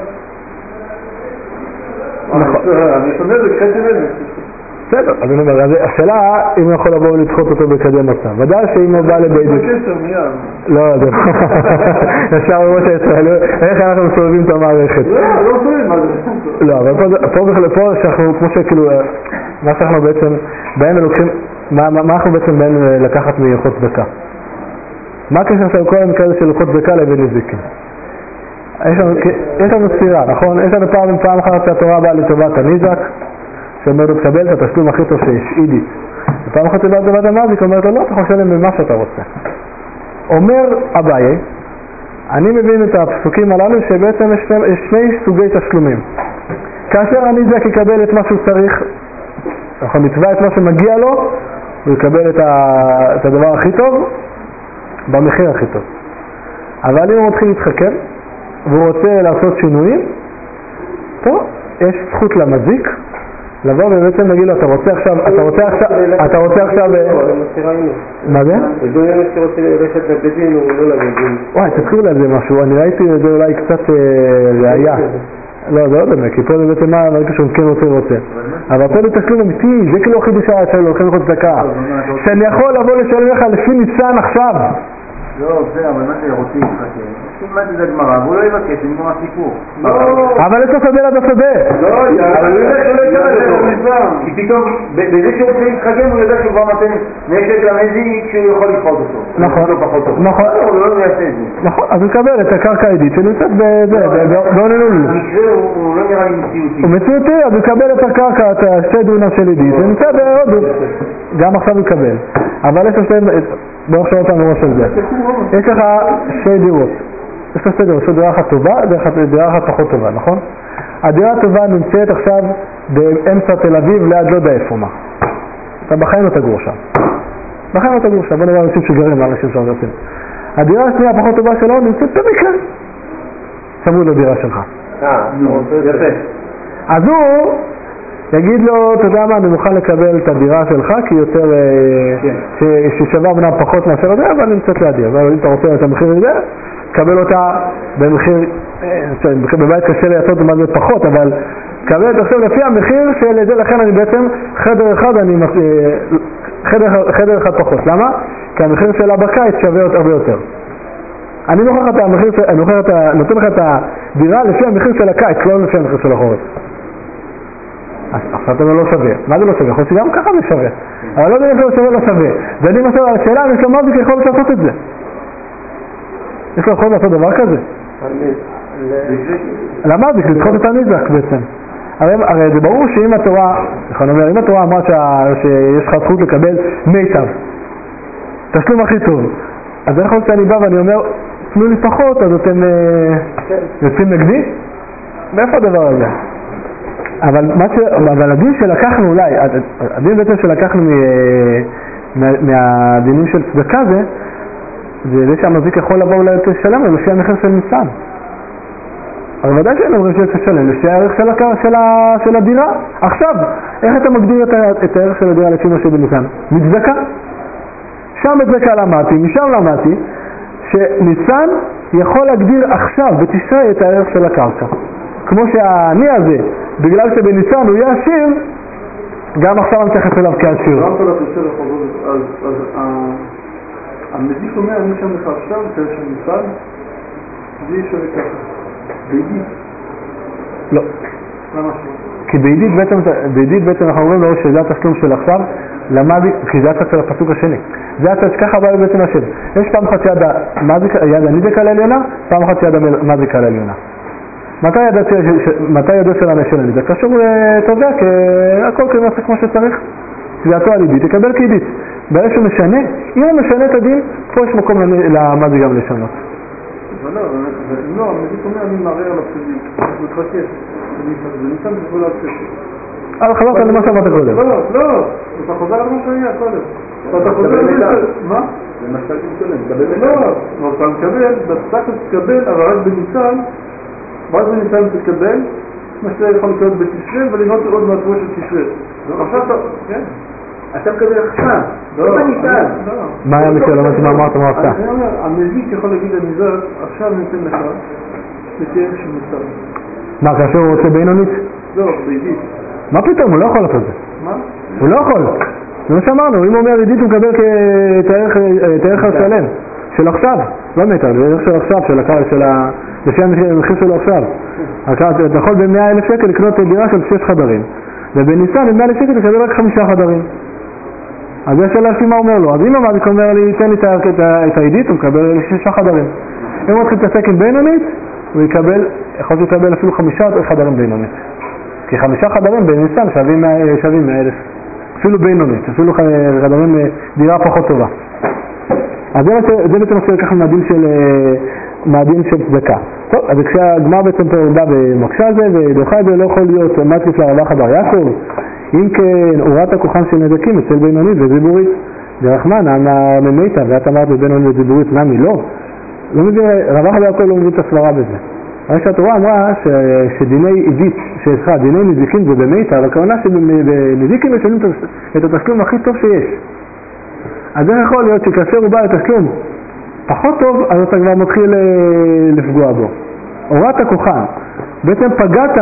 אני שומע זה, קחתי לזה. בסדר, אז אני אומר, השאלה אם הוא יכול לבוא ולדחות אותו בקדם מצב. ודאי שאם הוא בא לביידין... בקשר מיד. לא, זה ישר בראש הישראל, איך אנחנו מסובבים את המערכת? לא, לא מסובבים, מה זה? לא, אבל פה שאנחנו, כמו שכאילו, מה שאנחנו בעצם, בהם ולוקחים, מה אנחנו בעצם בהם לקחת מלכות צדקה? מה הקשר של כל המקרה הזה של ללכות צדקה לבין נזיקין? יש לנו ספירה, נכון? יש לנו פעם פעם אחת שהתורה באה לטובת הניזק, שאומר לו תקבל את התשלום הכי טוב שיש, עידית. ופעם אחת לטובת לטובת המזיק, אומרת לו לא, אתה חושב להם במה שאתה רוצה. אומר אביי, אני מבין את הפסוקים הללו שבעצם יש שני, יש שני סוגי תשלומים. כאשר הניזק יקבל את מה שהוא צריך, אנחנו מצווה את מה שמגיע לו, הוא יקבל את, ה, את הדבר הכי טוב, במחיר הכי טוב. אבל אם הוא מתחיל להתחכם, והוא רוצה לעשות שינויים, טוב, יש זכות למזיק, לבוא ובעצם להגיד לו, אתה רוצה עכשיו, אתה רוצה עכשיו, אתה רוצה עכשיו... מה זה? זה לא יהיה שרוצה ללכת לבדין או לא לבדין. וואי, תזכיר לי על זה משהו, אני ראיתי את זה אולי קצת ראייה. לא, זה לא דומה, כי פה זה בעצם מה, ראיתי שהוא כן רוצה רוצה. אבל פה זה תשלום אמיתי, זה כאילו הכי בשעה שלו, הולכים ללכות צדקה. שאני יכול לבוא לשלם לך לפי ניסן עכשיו. לא, זה, אבל מה שרוצים להתחכם? שום מה זה גמרא, והוא לא יבקש, זה נגמר הסיפור. אבל יש לו שדה עד השדה. לא, אבל הוא יודע שלא יקבל את זה בניסן. כי פתאום, בזה שהוא רוצה להתחכם, הוא יודע שהוא כבר נותן נשק למזיק שהוא יכול לדחות אותו. נכון, נכון. הוא לא יעשה את זה. נכון, אז הוא יקבל את הקרקע העדית שנמצאת בעוננות. המקרה הוא לא נראה לי מציאותי. הוא מציאותי, אז הוא יקבל את הקרקע, את השתי דונם של עדית, ונמצא בהודו. גם עכשיו הוא יקבל. אבל יש לו שתי... בוא נחשוב אותם מראש על זה. יש לך שתי דירות. יש לך שתי דירות, יש דירה אחת טובה, דירה אחת פחות טובה, נכון? הדירה הטובה נמצאת עכשיו באמצע תל אביב, ליד לא יודע איפה מה. אתה בחיים לא תגור שם. בחיים לא תגור שם, בוא נראה אנשים שגרים, אנשים שגרים. הדירה השנייה הפחות טובה שלו נמצאת במקרה. צמוד לדירה שלך. אה, יפה. אז הוא... יגיד לו, אתה יודע מה, אני מוכן לקבל את הדירה שלך, כי יותר, ששווה אמנם פחות מאשר הזה, אבל נמצאת לידי. אבל אם אתה רוצה את המחיר הזה, קבל אותה במחיר, בבית קשה לייצות מה זה פחות, אבל קבל את עכשיו לפי המחיר של זה, לכן אני בעצם, חדר אחד, אני, חדר, חדר אחד פחות. למה? כי המחיר שלה בקיץ שווה הרבה יותר. אני מוכר את המחיר, אני מוכר את, נותן לך את הדירה לפי המחיר של הקיץ, לא לפי המחיר של החורף. עכשיו אתה לא שווה. מה זה לא שווה? יכול שגם ככה זה שווה. אבל לא יודע אם זה שווה לא שווה. ואני מסתכל על השאלה, יש לו מזיק יכול לעשות את זה. יש לו יכול לעשות דבר כזה. למזיק, לדחות את הניזק בעצם. הרי זה ברור שאם התורה, נכון אומר, אם התורה אמרה שיש לך זכות לקבל מיטב, תשלום הכי טוב, אז אני יכול שאני בא ואני אומר, תנו לי פחות, אז אתם יוצאים נגדי? מאיפה הדבר הזה? אבל, ש... אבל הדין שלקחנו אולי, הדין בעצם שלקחנו מ... מה... מהדינים של צדקה זה, זה זה שהמזיק יכול לבוא אולי לשלם לו לפי המחיר של ניסן. אבל ודאי שאין אומרים שיש לשלם, לפי הערך של, הקר... של, ה... של הדירה. עכשיו, איך אתה מגדיר את, ה... את הערך של הדירה לפי מה שבניסן? מצדקה. שם בצדקה למדתי, משם למדתי, שניסן יכול להגדיר עכשיו בתשרי את הערך של הקרקע. כמו שהעני הזה בגלל שבניסן הוא יהיה עשיר, גם עכשיו אני מתייחס אליו כעשיר. לא אמרת לך יותר לחובות, אז המזיק אומר, אני שם לך עכשיו, כאלה של ניסן, זה יהיה שווה ככה. בעידית? לא. למה שלא? כי בעידית בעצם, בעידית בעצם אנחנו אומרים לו שזה התשלום של עכשיו, למדי, כי זה הצד של הפסוק השני. זה הצד שככה בא בעצם השם. יש פעם אחת יד, יד הנידק על העליונה, פעם אחת יד המזיק על העליונה. מתי ידו של הנשל הנידק? קשור לתובע, כי הכל כאילו נעשה כמו שצריך. תביעתו על עידית, יקבל כעידית. ברגע שהוא משנה, אם הוא משנה את הדין, פה יש מקום למזיק גם לשנות. לא, לא, המזיק אומר, אני מערער על הפסוק, זה מתחשב. זה ניסן בגבול הפסוק. אבל חזרת למה שאמרת קודם. לא, לא, אתה חוזר על מה שהיה קודם. אתה חוזר על מה? מה? זה מה שאתה מתכוון, לא, אבל אתה מקבל, בפסק תקבל, אבל רק בניסן, ואז בניסן תקבל, מה שאתה יכול לקרות בתשרה, ולנות עוד מהתבוא של תשרה. עכשיו אתה, כן. אתה מקבל עכשיו, לא בניסן. מה היה מקרה? לא מה אמרת מה עשתה? אני אומר, המזיק יכול להגיד לניזק, עכשיו ניתן לך, לתאר של ניסן. מה, כאשר הוא רוצה בינונית? לא, בעידית. מה פתאום? הוא לא יכול לעשות את זה. מה? הוא לא יכול. זה מה שאמרנו, אם הוא אומר עידית הוא מקבל את הערך השלם של עכשיו, לא מטר, זה הערך של עכשיו, של הקר, של ה... לפי המחיר שלו עכשיו. אתה יכול ב-מאה אלף שקל לקנות דירה של שש חדרים, ובניסן ב-מאה אלף שקל תקבל רק חמישה חדרים. אז יש שאלה לפי מה אומר לו. אז אם המזיק אומר לי, תן לי את העידית, הוא מקבל שישה חדרים. אם הוא מתחיל להתעסק עם בינונית, הוא יקבל, יכול להיות לקבל אפילו חמישה חדרים בינונית. כי חמישה חדרים בניסן שווים מאה אלף. אפילו בינונית, אפילו חדרים דירה פחות טובה. אז זה בעצם עושה לקחת מהדין של, מהדין של צדקה. טוב, אז כשהגמרא בעצם פה בא במקשה הזה, ודוחה את זה לא יכול להיות מתקיף לרווח בר יעקב. אם כן, אורת הכוחן של נזקים אצל בינונית וזיבורית. דרחמן, הממיתה, ואת אמרת בבינונית וזיבורית, נמי לא. לא מבין, רווח בר יעקב לא מבין את הסברה בזה. אבל שהתורה אמרה ש, שדיני עידית, שסליחה, דיני נזיקים זה במיתה, אבל הכוונה שבנזיקים משלמים את התשלום הכי טוב שיש. אז איך יכול להיות שכאשר הוא בא לתשלום פחות טוב, אז אתה כבר מתחיל לפגוע בו. אורת הכוחן, בעצם פגעת,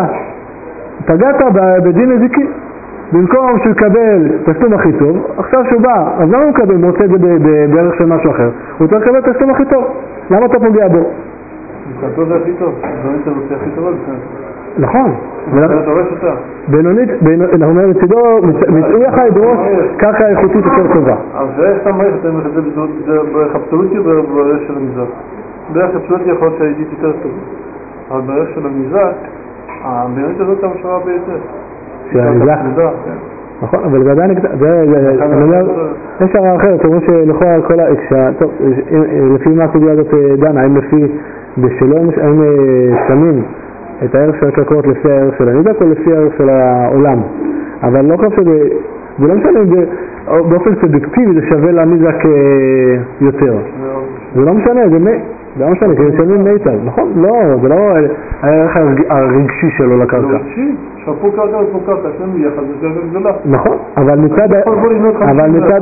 פגעת בדין נזיקים. במקום שהוא יקבל תשלום הכי טוב, עכשיו שהוא בא, אז למה הוא מקבל? הוא רוצה את זה בערך של משהו אחר. הוא צריך לקבל תשלום הכי טוב. למה אתה פוגע בו? מבחינתו זה הכי טוב, בינונית אתה רוצה הכי טובה מבחינתו. נכון. אתה רואה אותה. בינונית, אנחנו אומרים לצידו, הוא יכל לדרוש קרקע איכותית יותר טובה. אז זה סתם מערכת, אתה אומר את זה בערך אבסולוטי ובערך של המזק. בערך אבסולוטי יכול להיות שהעידית יותר טוב. אבל בערך של המזק, הבינונית הזאת המשרה ביותר. שהמזק? נכון, אבל זה עדיין נקטע, אני אומר, יש הרעה אחרת, אומרים שלכל כל האקשה, טוב, לפי מה הסוגיה הזאת דנה, האם לפי בשלום, האם שמים את הערך של הקרקעות לפי הערך של הנידק או לפי הערך של העולם, אבל לא חושב שזה, זה לא משנה, באופן סובייקטיבי זה שווה לנידק יותר, זה לא משנה, זה לא משנה, כי זה שמים מיטב, נכון? לא, זה לא הערך הרגשי שלו לקרקע. זה רגשי? שפה קרקע ופה קרקע, שהם ביחד, זה קרקע גדולה. נכון, אבל מצד... אבל מצד...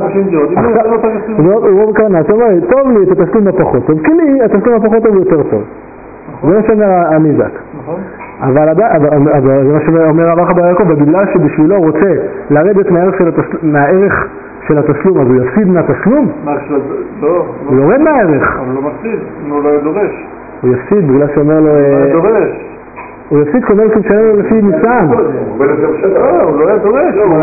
הוא רוב כוונה, זאת אומרת, טוב לי את התשלום הפחות טוב, כי לי התשלום הפחות טוב יותר טוב. זה מה שאומר הניזק. אבל זה מה שאומר הרב בר יעקב, ובגלל שבשבילו הוא רוצה לרדת מהערך של התשלום, אז הוא יפסיד מהתשלום? לא. הוא יורד מהערך. אבל לא מפסיד, הוא לא דורש. הוא יפסיד בגלל שאומר לו... הוא לא דורש. הוא יפסיד כמובן שהוא משלם לו לפי ניסן. לא, הוא לא היה דורש. לא,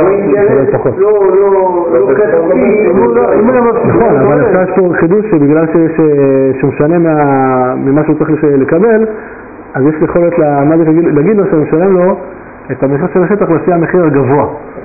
לא, לא כתבי. נכון, אבל יש פה חידוש שבגלל שהוא משנה ממה שהוא צריך לקבל, אז יש יכולת למדק להגיד לו שהוא משלם לו את המחיר של השטח לפי המחיר הגבוה.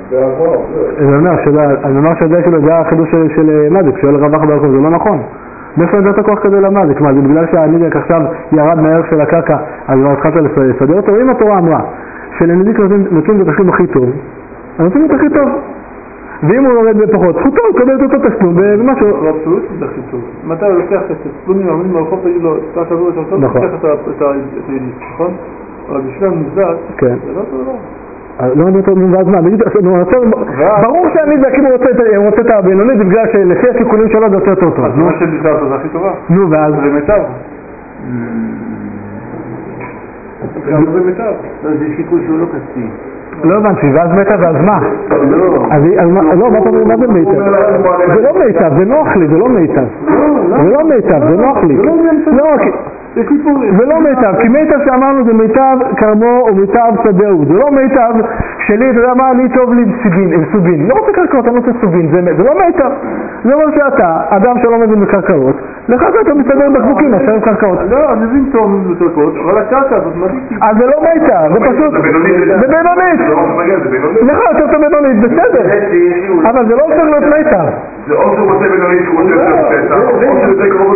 אני אומר שהדעה שלו זה החידוש של מדק, שואל רווח בר יעקב, זה לא נכון. מאיפה נדעת הכוח כזה למדק? מה, זה בגלל שהנידק עכשיו ירד מהערך של הקרקע, אז כבר התחלת לסדר אותו? אם התורה אמרה שלנידק נותנים את התשלום הכי טוב, אז נותנים את הכי טוב. ואם הוא יורד בפחות, זכותו, הוא קבל את אותו תשלום במשהו. הוא אבסולוטי זה הכי טוב. מתי הוא לוקח את התשלומים העמדים מהרחוב, תגיד לו, אתה שבוע את הרצון, הוא לוקח את העידית, נכון? אבל בשביל המזק, זה לא טוב לא. לא מדבר טוב, ואז מה, ברור שהנידק אם הוא רוצה את הבינונית, זה בגלל שלפי השיקולים שלו זה יותר טוב. אז מה שניזק זה הכי טובה. נו, ואז? זה מיטב. גם במיטב. לא, זה שיקול שהוא לא כספי. לא הבנתי, ואז מתה ואז מה? לא. אז לא, מה אתה אומר, מה זה מיטב? זה לא מיטב, זה נוח לי, זה לא מיטב. זה לא מיטב, זה נוח לי. לא, זה לא מיטב, כי מיטב שאמרנו זה מיטב כרמו או מיטב שדהו. זה לא מיטב שלי, אתה יודע מה, אני טוב לי עם סוגין. לא רוצה קרקעות, אני רוצה סוגין, זה לא מיטב. זה אומר שאתה, אדם שלא מבין בקרקעות, לך אתה מסתדר בקבוקים מאשר עם קרקעות. לא, אני מבין טוב בקרקעות, אבל הקרקע הזאת מדהים. אז זה לא מיטב, זה פשוט, זה בינונית. לך יותר טוב בינונית, בסדר. אבל זה לא צריך להיות מיטב. זה או שהוא רוצה בינונית, הוא רוצה יותר פתח, או שהוא רוצה קרוב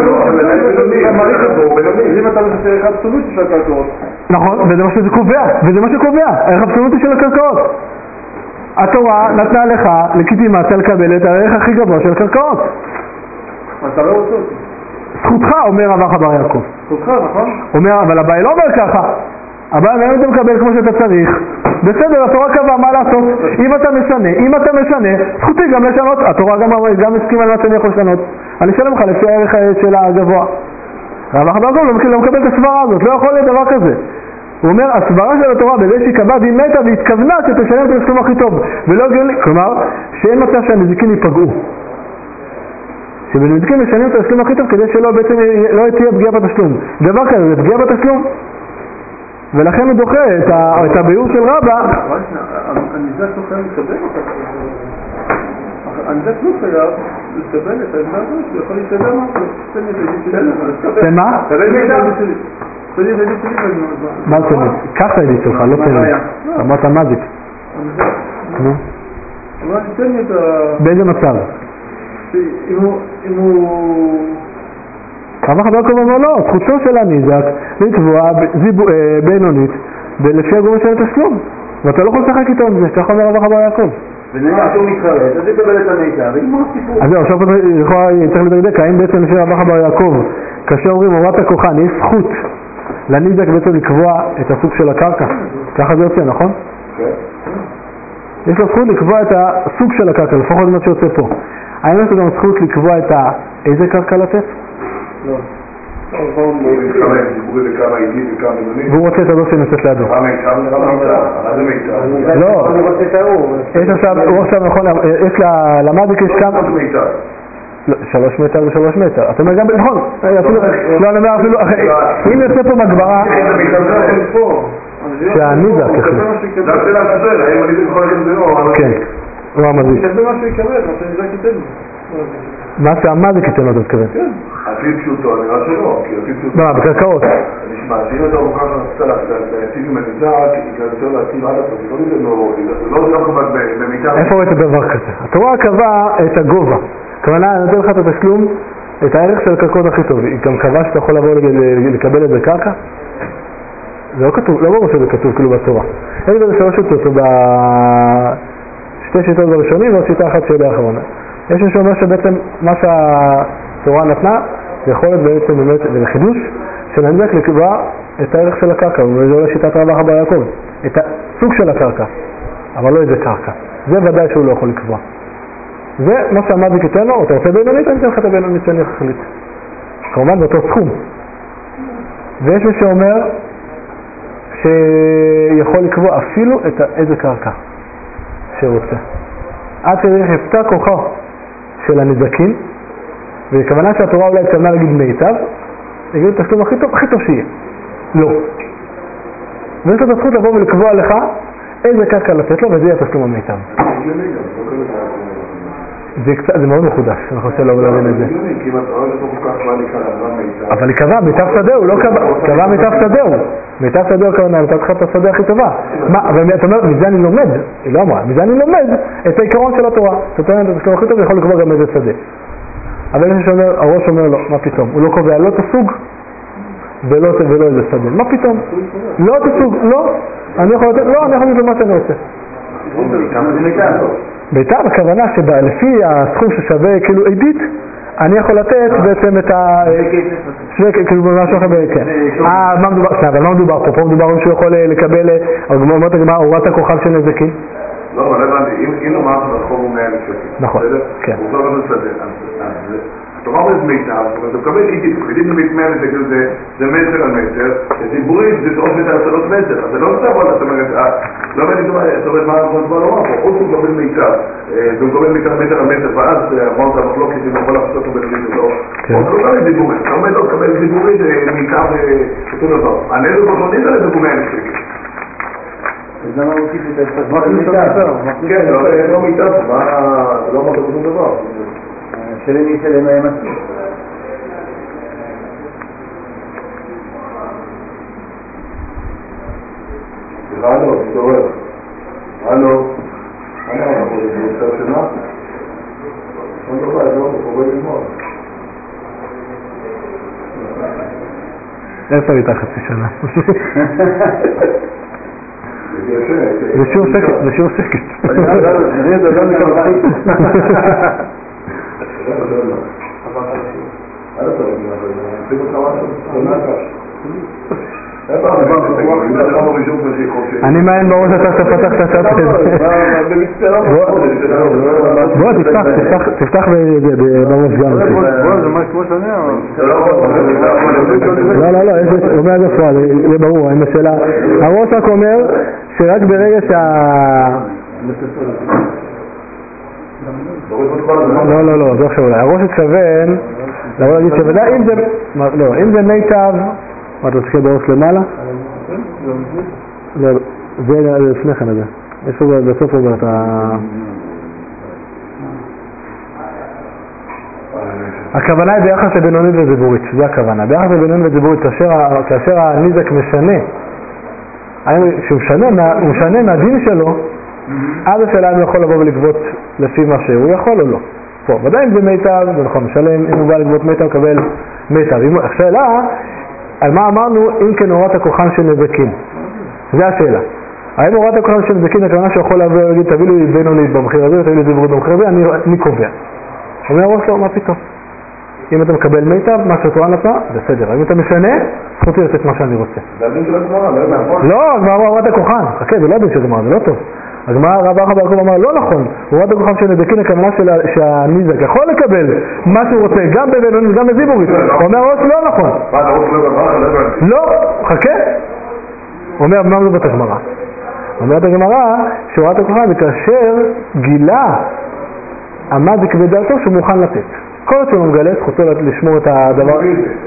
לתת אם אתה רוצה ערך אבסולוטי של הקרקעות. נכון, וזה מה שזה קובע, וזה מה שקובע, הערך אבסולוטי של הקרקעות. התורה נתנה לך לגיטימציה לקבל את הערך הכי גבוה של הקרקעות. אתה לא רוצה אותי. זכותך, אומר רבא בר יעקב. זכותך, נכון? אומר, אבל הבעיה לא אומר ככה. הבעיה אם אתה מקבל כמו שאתה צריך, בסדר, התורה קבעה מה לעשות. אם אתה משנה, אם אתה משנה, זכותי גם לשנות. התורה גם, גם הסכימה על מה שאני יכול לשנות. אני אשלם לך לפי הערך של הגבוה. רבא בר יעקב לא מקבל את הסברה הזאת, לא יכול להיות דבר כזה. הוא אומר, הסברה של התורה בזה שהיא קבעה והיא מתה והתכוונה שתשלם את הסכום הכי טוב ולא הגיוני, כלומר שאין מצב שהנזיקים ייפגעו, שבנזיקים משלמים את הסכום הכי טוב כדי שלא בעצם לא תהיה פגיעה בתשלום. דבר כזה, זה פגיעה בתשלום, ולכן הוא דוחה את, ה, את הביור של רבא. הנזק לא חייב לקבל אותה, הנזק לא חייב לקבל את העמדה הזאת, הוא יכול להתקדם מה? תן מה? תגיד את הידיד שלי ואני מה זה? קח את הידיד שלך, לא תן. אמרת מזיק. נו? אמרת, תן לי את ה... באיזה מצב? אם הוא... רבא בר יעקב אומר לא, זכותו של הנזק לתבוע בינונית ולפי הגורם של התשלום. ואתה לא יכול לשחק איתו עם זה, ככה אומר רבא בר יעקב. ונראה שהוא מתחרט, אז יקבל את המיטה, ויגמור סיפור. אז זהו, עכשיו צריך לדקדק, האם בעצם לפי רבא בר יעקב, כאשר אומרים הורת הכוחן, יש זכות לנזק בעצם לקבוע את הסוג של הקרקע. ככה זה יוצא, נכון? כן. יש לו זכות לקבוע את הסוג של הקרקע, לפחות מה שיוצא פה. האם יש לו גם זכות לקבוע את איזה קרקע לתת? לא. והוא רוצה את הדור שנצאת לידו. לא, יש עכשיו, הוא עכשיו נכון, יש למזיק יש כמה... שלוש מטר ושלוש מטר. אתה אומר גם, נכון, לא אני אומר אפילו, אם יוצא פה מגברה, שהניזק, זה השאלה שזל, האם אני יכול להגיד זה לא, כן, הוא המזיק. זה מה שהוא יקבל, מה שהניזק ייתן לי. מה שהמזיק ייתן לו, אתה מתכוון? כן. הכי פשוטו, אני רואה שלא, כי הכי פשוטו... לא, בקרקעות. נשמע, שאם אתה מוכר שרצתה להציג עם הניזק, היא יותר להציג עד הסוף, היא לא נראה לו, היא לא נראה כמובן במיטה. איפה רואה את הדבר כזה? התורה קבעה את הגובה. כוונה, אני נותן לך את התשלום, את הערך של הקרקעות הכי טוב. היא גם קבעה שאתה יכול לבוא לקבל את זה קרקע? זה לא כתוב, לא ברור שזה כתוב כאילו בתורה. אין לי בזה שלוש שיטות, בשתי שיטות בראשונים ועוד שיטה אחת שיטה האחרונה. יש מישהו אומר שבעצם מה שהתורה נתנה, זה יכול להיות בעצם באמת, זה חידוש של הנזק לקבוע את הערך של הקרקע, וזה עולה שיטת רבא בר יעקב, את הסוג של הקרקע, אבל לא איזה קרקע. זה ודאי שהוא לא יכול לקבוע. זה מה שהמזיק ייתן לו, אתה רוצה בינונית, אני אתן לך את הבינונית שאני אחליט. כמובן באותו סכום. ויש מי שאומר שיכול לקבוע אפילו את איזה קרקע שרוצה. עד שיפתע כוחו של הנזקים, וכוונה שהתורה אולי התכוונה להגיד מיטב, יגיד את התשלום הכי טוב, הכי טוב שיהיה. לא. ויש לו את הזכות לבוא ולקבוע לך איזה קרקע לתת לו, וזה יהיה התשלום המיטב. זה, קצת, זה מאוד מחודש, אני חושב לא להבין את זה. אבל היא קבעה, מיטב שדהו, לא קבעה מיטב שדהו. מיטב שדהו כוונה, נתת לך את השדה הכי טובה. מה, אבל אתה אומר, מזה אני לומד, היא לא אמרה, מזה אני לומד את העיקרון של התורה. זאת אומרת, את השלום הכי טוב יכול לקבוע גם איזה שדה. אבל יש שאומר, הראש אומר לו, מה פתאום? הוא לא קובע לא את הסוג ולא איזה שדה. מה פתאום? לא את הסוג, לא. אני יכול לתת, לא, אני יכול לתת מה שאני רוצה. ביתר הכוונה שלפי הסכום ששווה כאילו עדית, אני יכול לתת בעצם את ה... שווה כאילו משהו אחר, כן. אה, מה מדובר? אבל מה מדובר פה? פה מדובר שהוא יכול לקבל, אומרת הגמרא, הורת הכוכב של נזקים? לא, אבל הבנתי, אם אמרת ברחוב הוא מאה אלף שקל. נכון, כן. הוא כבר לא מסדר, אז התורה אומרת מיטב, אתה מקבל איתי, תפקידים במתמלת, זה מטר על מטר, ציבורית זה עוד מטר על שלוש מטר, אז זה לא מצב, זאת אומרת, לא אומרת, זאת אומרת, מה כבר לא אמר פה, או שהוא מקבל מיטב, והוא מקבל מיטב מטר על מטר, ואז אמרת המחלוקת, אם הוא יכול לעשות אותו בלמית או לא, או אתה לא מקבל ציבורית, אתה עומד לא מקבל ציבורית, מיטב אותו דבר. אני לא חושבים על איזה גומי הנשקת. אז למה הוא הוסיף את ההתפתחות מיטב? כן, לא מיטב, לא אמרת בשום דבר. שלם ישלם להם עצמי. הלו, תתעורר. הלו. הלו, אנחנו בקבוצה שנה? לא דבר, לא, זה קורה ללמוד. איפה הייתה חצי שנה? זה יפה. זה שיעור שקט, זה שיעור שקט. אני אדבר מכאן חצי. אני מעין בראש אתה שפתח את הצד הזה. בוא תפתח, תפתח בראש גם. בוא זה משהו כמו שאני לא לא לא, הוא אומר את זה, זה ברור, עם השאלה. הראש רק אומר שרק ברגע שה... לא, לא, לא, זה עכשיו אולי. הראש התכוון, לבוא להגיד שוודאי, אם זה, לא, אם זה מיטב, מה אתה תסתכל בראש למעלה? לא, זה לפני כן הזה. איפה בסוף אומר את ה... הכוונה היא ביחס לבינונית וזיבורית, זה הכוונה. ביחס לבינונית וזיבורית, כאשר הניזק משנה, שהוא משנה מהדין שלו, אז השאלה אם הוא יכול לבוא ולגבות לפי מה שהוא יכול או לא. פה, ודאי אם זה מיטב, זה נכון, משלם, אם הוא בא לגבות מיטב, מקבל מיטב. השאלה, על מה אמרנו, אם כן הורת הכוחן של נזקים. זה השאלה. האם הורת הכוחן של נזקים, הכוונה שיכול לבוא ולהגיד, תביא לי בינונית במחיר הזה, תביא לי זיבורית במחיר הזה, אני, אני קובע. אומר ראש לו, מה פתאום? אם אתה מקבל מיטב, מה שהתורה נתנה, בסדר. אם אתה משנה, זכותי לתת מה שאני רוצה. זה הדין של הגמרא, לא יודע. לא, הגמרא הורת הכוחן. חכה, זה לא הדין של הגמרא, זה לא טוב. הגמרא רב אחא בר יעקב אמר, לא נכון. הורת הכוחן של נזקין, הכוונה שהניזק יכול לקבל מה שהוא רוצה, גם בבינונית, גם בזיבורית. הוא אומר, ראש לא נכון. מה, אתה רוצה לגמרא? לא, חכה. הוא אומר, מה מדובר הגמרא? אומרת הגמרא, שהורת הכוחן זה כאשר גילה עמד בכבדתו שהוא מוכן לתת. כל עוד שהוא מגלה, זכותו לשמור את הדבר.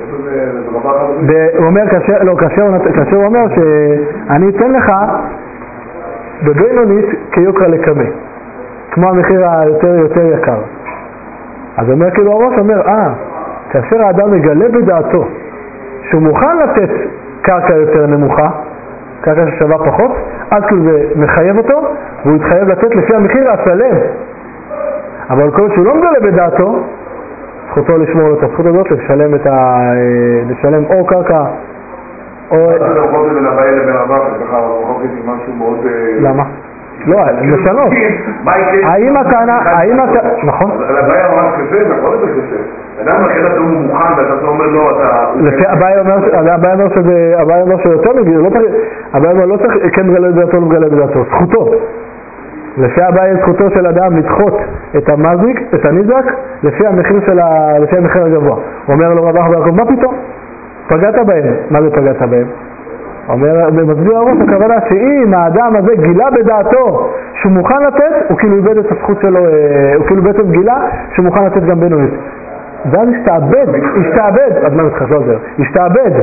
הוא אומר, כאשר הוא אומר שאני אתן לך בבינונית כיוקרא לקמא, כמו המחיר היותר יותר יקר. אז הוא אומר, כאילו הראש אומר, אה, כאשר האדם מגלה בדעתו שהוא מוכן לתת קרקע יותר נמוכה, קרקע ששווה פחות, אז כאילו זה מחייב אותו, והוא יתחייב לתת לפי המחיר השלם. אבל כל עוד שהוא לא מגלה בדעתו, זכותו לשמור לו את הזכות הזאת, לשלם את ה... לשלם או קרקע, או... אתה לא יכול לבין הבעיה לבין הבא, וככה רחוק איתי משהו מאוד... למה? לא, לשנות. האם הטענה... האם הטענה... נכון? אבל הבעיה ממש קשה, נכון את זה קשה. אדם אחר אתה הוא מוכן, ואתה אומר לא, אתה... לפי הבעיה אומר שזה... הבעיה אומר שיותר מגיע, לא צריך... הבעיה אומר לא צריך כן מגלה בדעתו, לא מגלה בדעתו. זכותו. לפי הבעיה זכותו של אדם לדחות את המזיק, את הניזק, לפי המחיר של ה... לפי המחיר הגבוה. אומר לו רב אחא בר יעקב, מה פתאום? פגעת בהם. מה זה פגעת בהם? אומר, במסביר הראש, הכוונה שאם האדם הזה גילה בדעתו שהוא מוכן לתת, הוא כאילו איבד את הזכות שלו, הוא כאילו בעצם גילה שהוא מוכן לתת גם בינונית. ואז השתעבד, השתעבד, אז מה נתחש לא עוזר? השתעבד.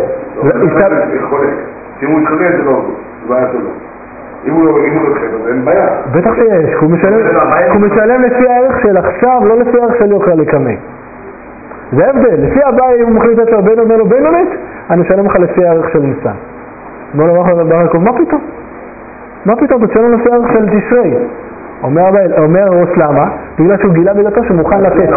אם הוא יתחנה זה לא עוזר, זה בעיה שלו. אם הוא לא יתחנה, אז אין בעיה. בטח שיש, הוא משלם לפי הערך של עכשיו, לא לפי הערך של יוקרא לקמא. זה הבדל, לפי הבעיה אם הוא מחליט את הרבה אומר לו בינונית, אני אשלם לך לפי הערך של ניסן. אומר לו רב אחא בר יעקב, מה פתאום? מה פתאום? תשלם לפי הערך של תשרי. אומר ראש למה? בגלל שהוא גילה בדעתו שמוכן לתת.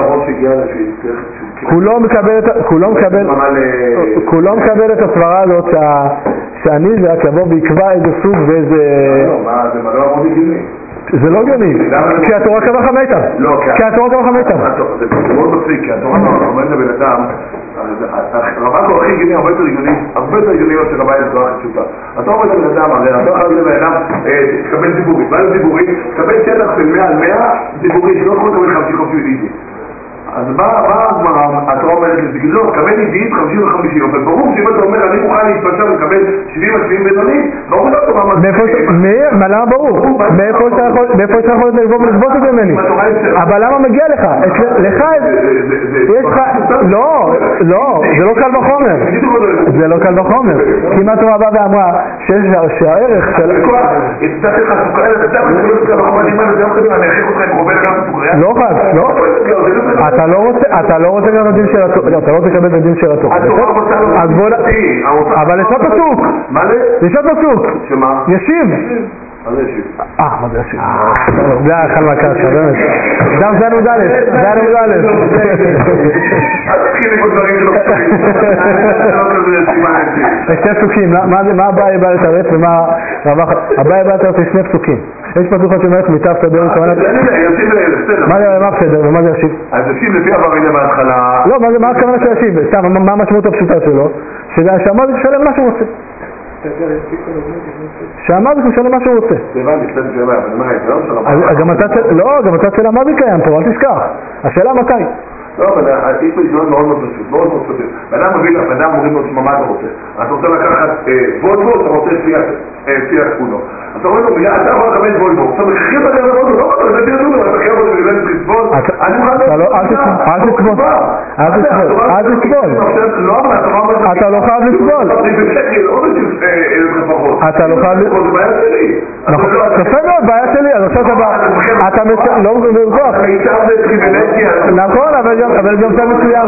כולו מקבל את הסברה הזאת שהניזק יבוא ויקבע איזה סוג ואיזה... זה לא עבוד הגיוני. זה לא הגיוני, כי התורה קבעה לך מיטב. כי התורה קבעה לך מיטב. זה מאוד מצחיק, כי התורה אומרת לבן אדם, רבה כל הכי הגיוני הרבה יותר הגיוני, הרבה יותר הגיוני של רבה אין תורה פשוטה. התורה אומרת לבן אדם, הרי התורה חייבת לבן אדם, תקבל דיבורית, מה זה דיבורית? תקבל שטח של מאה על מאה דיבורית, לא יכול לקבל חמשי חופשי ודידי. אז מה הגמרא, התורה אומרת לזגזות, קבל עידית חמישים וחמישים, אבל ברור שאם אתה אומר, אני מוכן להתפשר ולקבל שבעים ושבעים בינונית, ברור לא תורה מה... מה, למה ברור? מאיפה אתה יכול לגבות את זה ממני? אבל למה מגיע לך? לך... יש לך... לא, לא, זה לא קל וחומר. זה לא קל וחומר. כי אם התורה באה ואמרה שהערך של... הצדק לך סוכריה, אתה יודע, אני לא קל וחומר, אני אומר, זה לא קל, אני אכריח אותך עם רובל גם סוכריה. לא חד, לא. אתה לא רוצה, אתה לא רוצה גם לדין של התורה, אתה לא רוצה לקבל לדין של התורה. אז בוא... אבל יש עוד פסוק. מה זה? יש עוד פסוק. שמה? ישיב. מה זה ישיב? אה, מה זה ישיב? זה החל מהקרקע, באמת. גם זה נמוד א', זה נמוד א'. אל תתחיל לכל דברים שלא פסוקים. יש שני פסוקים, מה הבעיה בא לתרץ ומה... הבעיה בא לתרץ יש שני פסוקים. יש פסוק שאומרת מיטב תדר וכוונת... ישיב לאלה, בסדר. מה זה בסדר ומה זה ישיב? אז ישיב לפי עבריינה בהתחלה... לא, מה הכוונה של ישיב? סתם, מה המשמעות הפשוטה שלו? שהמזיק משלם מה שהוא רוצה. שהמזיק משלם מה שהוא רוצה. הבנתי, קצת שאלה, אבל מה הייתה? לא, גם הצד של המזיק קיים פה, אל תשכח. השאלה מתי? לא, אבל יש פה איזון מאוד מאוד פשוט, מאוד מאוד פשוט. בנאדם מביא לך, בנאדם אומרים לו, מה אתה רוצה? אתה רוצה לקחת וולבו, אתה רוצה פיאט אונו. אתה אומר לו, אתה יכול לקבל וולבו. אתה מכיר את הגב וולבו, לא אתה יודע דודו, אתה מכיר אותו ולבן תסבול. אני מוכן לא... אל תסבול. אל תסבול. אל תסבול. לא, אבל אתה לא... אתה לא חייב לסבול. אתה לא חייב לסבול. זה בעיה שלי. יפה מאוד, בעיה שלי. אז עכשיו אתה... אתה לא מרוכוח. נכון, אבל גם צד מצוין.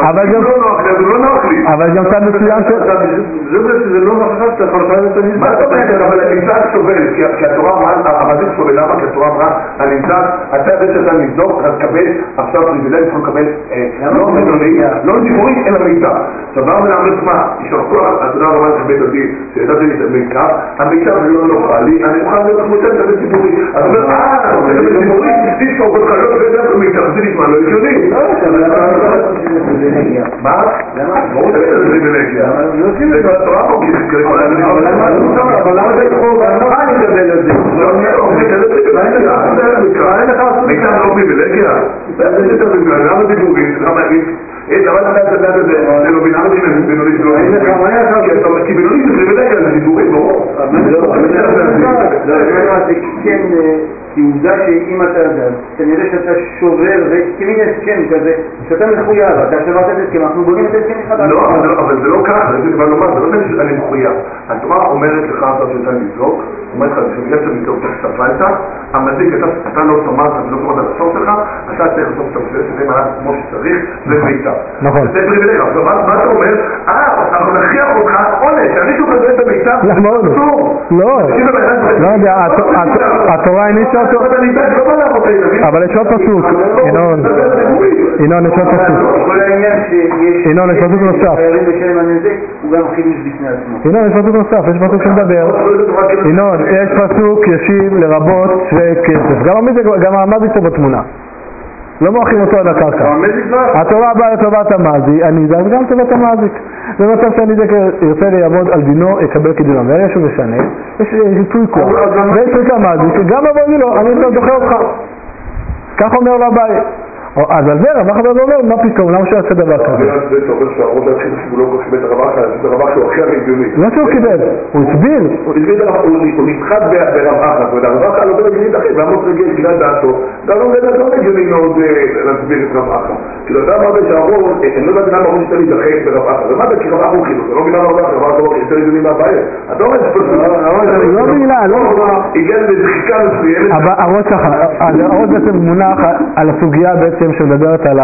אבל גם צד מצוין ש... זה לא נוכח שאתה יכול לחייב את הנמצא. מה אתה אומר? אבל הנמצא סובל, כי התורה אמרה, המזיק סובל, למה? כי התורה אמרה, הנמצא, אתה זה שאתה נבדוק, אתה תקבל עכשיו פריבילגיה, אתה לקבל לא מנוני, לא דיבורי, אלא מיטה. עכשיו בא ולאמר מה, יישר כוח, התודה רבה לך בית הדין, שידעתי לי את המיטה, המיטה זה לא נוחה לי, אני מוכן להיות חמוצה לקבל ציבורי. אז אומר, אה, אתה רוצה לקבל ציבורי, תשכח אותך, לא תקבל במיטה, זה נשמע, לא הגיוני. מה? למה? ברור שזה פריבילגיה. זה התורה פה, כי זה כל הזמן. אבל למה זה יכול? מה אני מקבל את זה? לא, מיטה לא פריבילגיה? למה דיבורים? למה אתה יודע את זה? זה לא בינארי בינוני שלא כי בינוני זה פריבילגיה, זה דיבורים, ברור. כי עובדה שאם אתה יודע, כנראה שאתה שובר, זה כמין הסכם כזה, שאתה מחויב, אתה שברת את הסכם, אנחנו בונים את הסכם אחד. לא, אבל זה לא ככה, זה כבר לומר, זה לא באמת שאני מחויב. התורה אומרת לך, אתה שאתה נזרוק, אומרת לך, שבגלל שאתה נזרוק, אתה ספלת, המזיק, אתה לא סמרת, אתה לא סמרת על הסוף שלך, אתה צריך לסוף את המפלס, שזה מעט כמו שצריך, זה מיטה. נכון. זה פריבילגיה. עכשיו, מה אתה אומר? אה, אנחנו נכריח אותך עונש, שאני שהוא כזה את המיטה, לא, לא יודע, התורה הניסה אותו, אבל יש עוד פסוק, ינון, ינון, יש עוד פסוק, ינון, יש פסוק נוסף, הוא גם חידוש בפני עצמו. ינון, יש פסוק נוסף, יש פסוק שמדבר, ינון, יש פסוק ישיב לרבות שווה כסף, גם המזיק פה בתמונה, לא מוכרים אותו על הקרקע. התורה באה לטובת המזיק, הניזק וגם לטובת המזיק. במצב שהניזק ירצה לעבוד על דינו, יקבל כדינו. ויש הוא משנה, יש ייצוי כוח. ויש הוא המזיק, גם עבודי לו, אני דוחה אותך. כך אומר לו הבעיה. אז על זה רבח הבא ואומר, מה פתאום, למה שעשה דבר כזה? אתה אומר שהרוב להתחיל שהוא לא קיבל את הרבח, זה רבח שהוא הכי הגיוני. לא שהוא קיבל, הוא הסביר. הוא נפחד ברבח, והרבח לא בן הגיונית אחי, ועמוס רגיל גילה דעתו, גם לא בן הגיוני מאוד להסביר את רבח. כאילו אתה אמרת שהרוב, אני לא יודעת למה הרוב שאתה להידחק ברבח, ומה זה כי רבח הוא חילוס, זה לא מילה רבח, רבח לא יותר הגיוני מהבעיה. אתה אומר לא מילה, לא הגיע לדחיקה מסוימת. הראש בעצם מונח על הסוגיה בעצם שמדברת על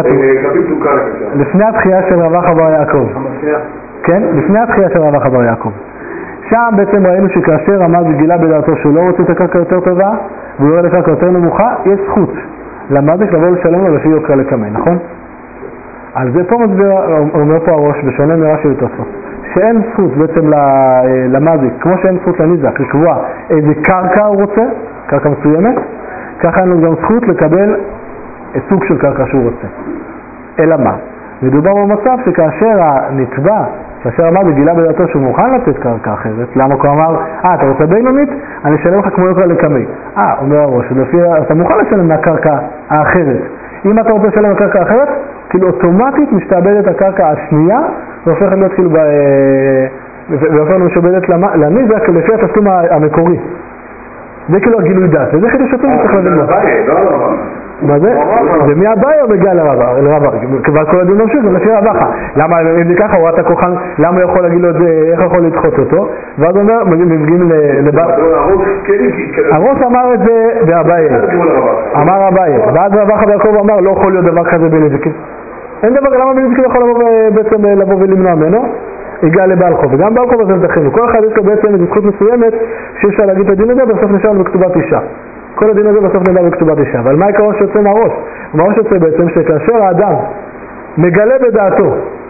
לפני התחייה של רבח בר יעקב. כן? לפני התחייה של רבח בר יעקב. שם בעצם ראינו שכאשר המזיק גילה בדעתו שהוא לא רוצה את הקרקע יותר טובה והוא יורד לקרקע יותר נמוכה, יש זכות למזיק לבוא לשלם לו לפי יוקרה לקמן, נכון? על זה פה מסביר, אומר פה הראש, בשונה מרש"י ותוספות, שאין זכות בעצם למזיק, כמו שאין זכות לניזק, לקבוע איזה קרקע הוא רוצה, קרקע מסוימת, ככה אין לו גם זכות לקבל סוג של קרקע שהוא רוצה. אלא מה? מדובר במצב שכאשר הנתבע, כאשר המזיק גילה בדעתו שהוא מוכן לתת קרקע אחרת, למה הוא אמר, אה, אתה רוצה בינונית? אני אשלם לך כמו יוקרה לקמי. אה, אומר הראש, אתה מוכן לשלם מהקרקע האחרת. אם אתה רוצה לשלם בקרקע אחרת, כאילו אוטומטית משתעבדת הקרקע השנייה, והופכת להיות כאילו, והופכת משובדת לנזק לפי התשלום המקורי. זה כאילו הגילוי דעת, וזה חידוש עצום שצריך להבין לו. מה זה? זה מי הבעיה או בגלל לרבה? כבר כל הדין ממשיך, זה לפי רבחה. למה, אם זה ככה, הוא ראה את הכוחן, למה הוא יכול להגיד לו את זה, איך הוא יכול לדחות אותו? ואז הוא אומר, מגיעים לבא... הראש אמר את זה בהבעיה. אמר הבעיה. ואז רבחה ביעקב אמר, לא יכול להיות דבר כזה בנזיקין. אין דבר, למה בנזיקין יכול בעצם לבוא ולמנוע ממנו? הגיע לבעל חוב, וגם בעל חוב הזה מתחיל. כל אחד יש לו בעצם איזו זכות מסוימת שאי אפשר להגיד את הדין הזה, בסוף נשאר בכתובת אישה. כל הדין הזה בסוף נדע בכתובת אישה. אבל מה העיקרון שיוצא מהראש? מהראש יוצא בעצם שכאשר האדם מגלה בדעתו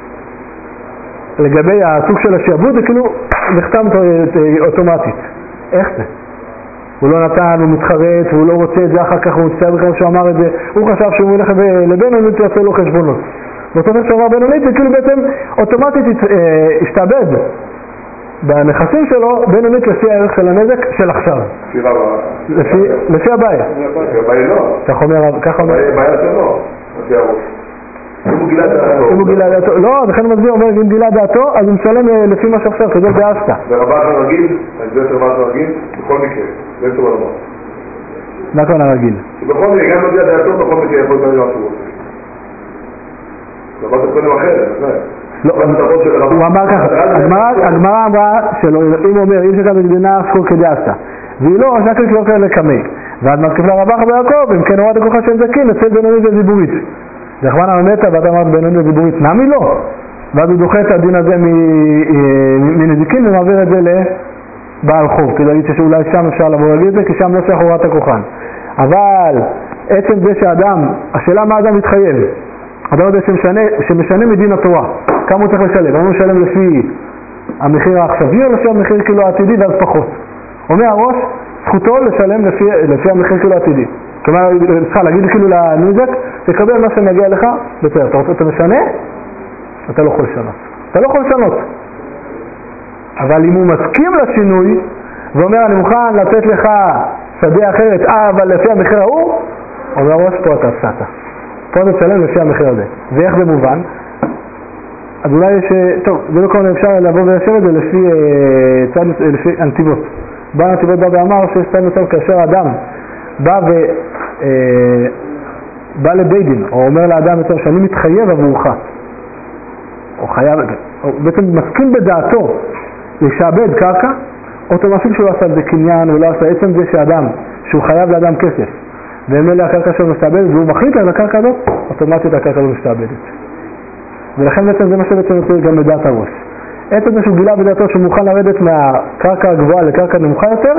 לגבי הסוג של השעבוד, זה כאילו נחתם אוטומטית. איך זה? הוא לא נתן, הוא מתחרט, והוא לא רוצה את זה, אחר כך הוא מצטער בכלל שהוא אמר את זה, הוא חשב שהוא מלך לבנו, הוא יעשה לו חשבונות. בסוף איך שאומר בינונית, זה כאילו בעצם אוטומטית השתעבד בנכסים שלו, בינונית לפי הערך של הנזק של עכשיו. לפי הבעיה. לפי הבעיה לא. ככה אומר. הבעיה שלו, לפי הראש. אם הוא גילה דעתו, לא, לכן מסביר, אומר, אם גילה דעתו, אז הוא משלם לפי מה שעכשיו, כזה בעשתה. ורבח הרגיל, זה רבח הרגיל, בכל מקרה, זה טוב הרבח. מה כאן הרגיל? שבכל מקרה, גם לא גילה דעתו, בכל מקרה יכול להיות מה שהוא רוצה. רבח קודם אחרת, הוא אמר ככה, הגמרא אמרה שלא, אם הוא אומר, אם שכאן בגדינה עסקו כדעשתה, והיא לא, שקל לא כאלה לקמי, ואז מתקיף לה רבח ביעקב, אם כן הוראת הכוחה של זקין, אצל בינונית ודיבורית. זה הכוון המתה, ואתה אמרת בינונית ודיבורית, נמי לא. ואז הוא דוחה את הדין הזה מנזיקין, ומעביר את זה לבעל חוב, כדי להגיד שאולי שם אפשר לבוא להגיד את זה, כי שם לא שייך הוראת הכוחן. אבל עצם זה שאדם, השאלה מה אדם מתחייב, אדם יודע שמשנה, שמשנה מדין התורה, כמה הוא צריך לשלם? הוא משלם לפי המחיר העכשווי או לפי המחיר כאילו העתידי ואז פחות. אומר הראש, זכותו לשלם לפי, לפי המחיר כאילו העתידי. כלומר, צריכה להגיד כאילו לנזק, תקבל מה שמגיע לך, בסדר. אתה רוצה, אתה משנה? אתה לא יכול לשנות. אתה לא יכול לשנות. אבל אם הוא מסכים לשינוי, ואומר, אני מוכן לתת לך שדה אחרת, אה, אבל לפי המחיר ההוא, אומר הראש, פה אתה הפסדת. פה אתה תשלם לפי המחיר הזה. ואיך זה מובן? אז אולי יש, טוב, זה לא כמובן אפשר לבוא ולשב את זה לפי, צד, לפי הנתיבות. בא הנתיבות בא ואמר שיש צד מצב כאשר האדם בא ו... בא לבית דין, או אומר לאדם יותר שאני מתחייב עבורך, או חייב, או בעצם מסכים בדעתו לשעבד קרקע, אוטומטית שהוא עשה את זה קניין, הוא לא עשה עצם זה שאדם, שהוא חייב לאדם כסף, והם אלה הקרקע שלו משתעבדת, והוא מחליט על הקרקע הזאת, אוטומטית הקרקע לא משתעבדת. ולכן בעצם זה מה שבעצם יוצא גם בדעת הראש. עצם זה שהוא גילה בדעתו שהוא מוכן לרדת מהקרקע הגבוהה לקרקע נמוכה יותר,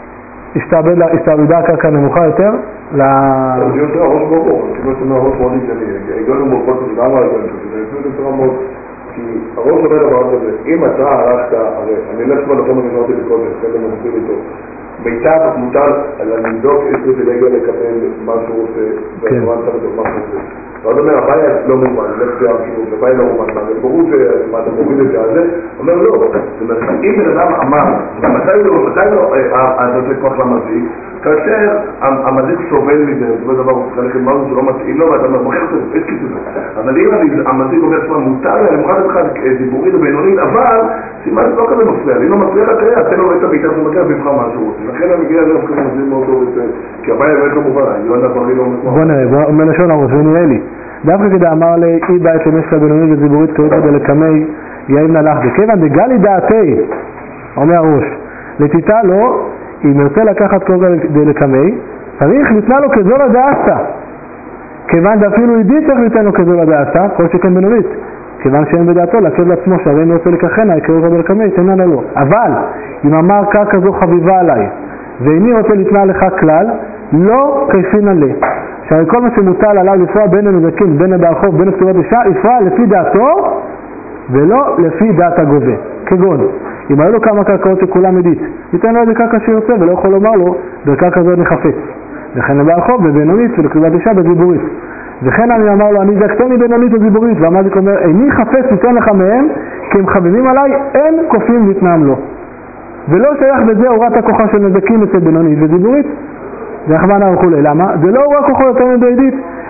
הסתעבדה הקרקע נמוכה יותר ל... זה יותר הראש ברור, כמעט מהראש מאוד איתני, הגענו מורפות את למה הגענו, זה נפלט יותר מאוד, כי הראש אומר דבר כזה, אם אתה הלכת, הרי אני אלך כבר לכם אני נורתי בקודם, חלק מנסים איתו, מיטב מוטל על לבדוק את פריבילגיה לקבל מה שהוא עושה, והתורה נצא בתוך מה שהוא עושה. ועוד אומר, הבעיה לא מובן, זה פסיעה כאילו, הבעיה לא מובן, זה ברור שמה אתה מוריד את זה על זה, אומר לא, זאת אומרת, אם בן אדם אמר, מתי לא, מתי לא, אתה עושה כוח למזיק, כאשר המזיק סובל מזה, זאת אומרת דבר, הוא צריך ללכת משהו שלא מתאים לו, ואתה אומר, מוכר את זה, יש כיסוי. אבל אם המזיק אומר שמה מותר לי, אני מוכן לתת לך דיבורית ובינונית, אבל סימן זה לא כזה מפריע, אם לא מפריע לך כזה, תן לו את הביתה ומקר ויבחר מה שהוא רוצה. לכן המגיע הזה אנחנו מזיק מאוד טוב את זה, כי הבעיה באמת לא מובן, יואנה בריא לא מובן. בוא נראה, מלשון הראש, ונראה לי. דווקא כדי אמר לי, אי בית למשך בינונית ודיבורית קורית כדי לקמי יאים נלך בכיוון דגלי דעתי, אומר הראש, לתיתה לו, אם ירצה לקחת כל כדי לקמי, צריך לתנה לו כזול הדעסה. כיוון דאפילו ידי צריך לתן לו כזול הדעסה, כל שכן בינונית. כיוון שאין בדעתו לעכב לעצמו, שהרי אם ירצה לקחנה, יקראו כדי לקמי, תננה לו. אבל, אם אמר קרקע זו חביבה עליי, ואיני רוצה לתנה לך כלל, לא כיפינן לי. שהרי כל מה שמוטל עליו לפרוע בין הנזקים, בין הבעל חוב, בין הכתובת אישה, יפרע לפי דעתו, ולא לפי דעת הגובה. כגון, אם היו לו כמה קרקעות שכולם עדית, ייתן לו איזה קרקע שיוצא ולא יכול לומר לו, בקרקע זאת נחפץ. וכן לבעל חוב בבינונית ולכתובת אישה בזיבורית. וכן אני אמר לו, אני זקתני בינונית וזיבורית, והמזיק אומר, איני חפץ ניתן לך מהם, כי הם חביבים עליי, אין כופים לתנם לו. ולא שייך בזה הוראת הכוחה של נזקים אצל בינונית וזיבורית. זה הכוונה וכולי. למה? זה לא הוראה כוחו יותר מבעדית,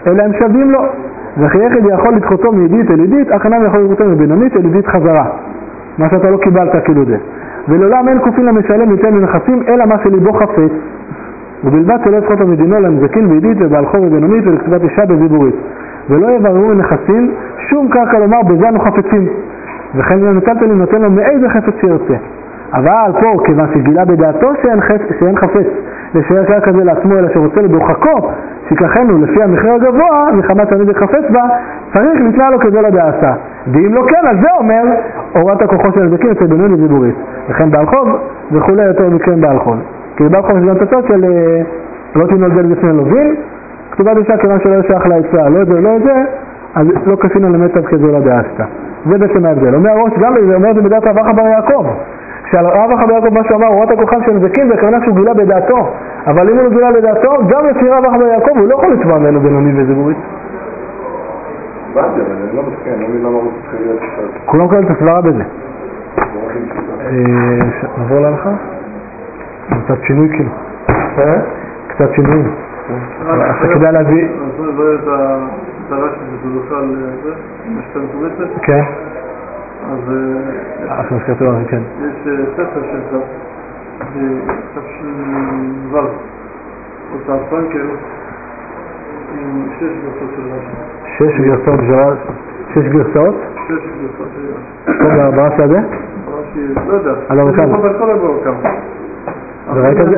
אלא הם שווים לו. וכי יחד יכול לדחותו מידית אל ידית, אך אינם יכול לדחותו מבינונית אל ידית חזרה. מה שאתה לא קיבלת כאילו זה. ולעולם אין כופין למשלם יותר מנכסים, אלא מה שליבו חפץ. ובלבד שלא יצחו אותו מדינו לנזקין וידית ובעל חוב ובינונית ולכתיבת אישה בזיבורית. ולא יבררו מנכסים שום קרקע לומר בזה אנו חפצים. וכן מטלטלין נותן לו מאיזה חפץ שירצה. אבל פה, כיוון שגילה בדעתו שאין, חפ... שאין חפץ לשאר קרקע זה לעצמו, אלא שרוצה לדוחקו, שככנו לפי המחיר הגבוה, מחמת תמיד חפץ בה, צריך לתלה לו כזה לדעתה. ואם לא כן, אז זה אומר, הורת הכוחו של הנזקין אצל בינונית וזיבורית. וכן בעל חוב, וכולי יותר מכן בעל חוב. כי בעל חוב יש גם תוצאות של לא תנולדל בפני לובין, כתובת אישה כיוון שלא ישייך לעצה, לא את זה, לא את זה, אז לא כפינו למצב כזה לדעתה. זה בעצם ההבדל. אומר ראש גם לזה, אומר זה בדעת רב אחא בר יעקב. כשעל רב אחא בר יעקב מה שאמר, הורת הכוחם של נזקין, זה הכוונה שהוא גילה בדעתו. אבל אם הוא לא גילה בדעתו, גם לפי רב אחא בר יעקב, הוא לא יכול לתבוע ממנו בינונית וזיבורית. באתי, אבל אני לא מסכים, אני לא מבין למה הוא צריך להיות קצת. כולם קוראים את הסברה בזה. נעבור להלכה? קצת שינוי כאילו. קצת שינוי. אתה כדאי להביא... אז זה את הרש שזה בכלל זה, משתה מפורצת? כן. אז... אנחנו נזכרתי לו, כן. יש ספר שלך, תפש"ו, אותה פרנקל, עם שש גרסות של רש"י. שש גרסות של רש"י? שש גרסות? שש גרסות של רש"י. טוב, ברש"י הזה? רש"י, לא יודע. על הרכב. אני חושב כל הגור כמה. וראית את זה?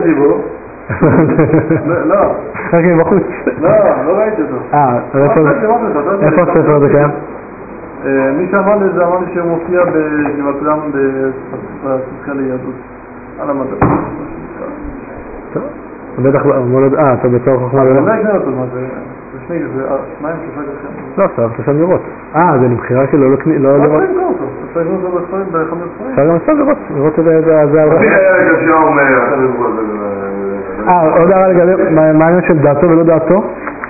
לא. רק מבחוץ. לא, לא ראיתי אותו. אה, איפה הספר הזה קיים? מי שאמר לי זה אמר לי שהוא מופיע בגבעת ים בספרייה ליהדות. על המדע. טוב. בטח, אה, אתה בצורך חוכמה אני ולא? לא אקנה אותו, מה זה? זה שני, זה שניים, שלושה גרסים. לא, עכשיו, אתה שם לראות. אה, זה לבחירה שלו, לא לראות. לא צריך לקרוא אותו. אתה צריך לקרוא אותו בספרים, בחמש ספרים. אפשר גם עכשיו לראות, לראות את זה. מי היה קשה אומר, אתה לראות את זה? אה, עוד הערה לגבי מעניין של דעתו ולא דעתו.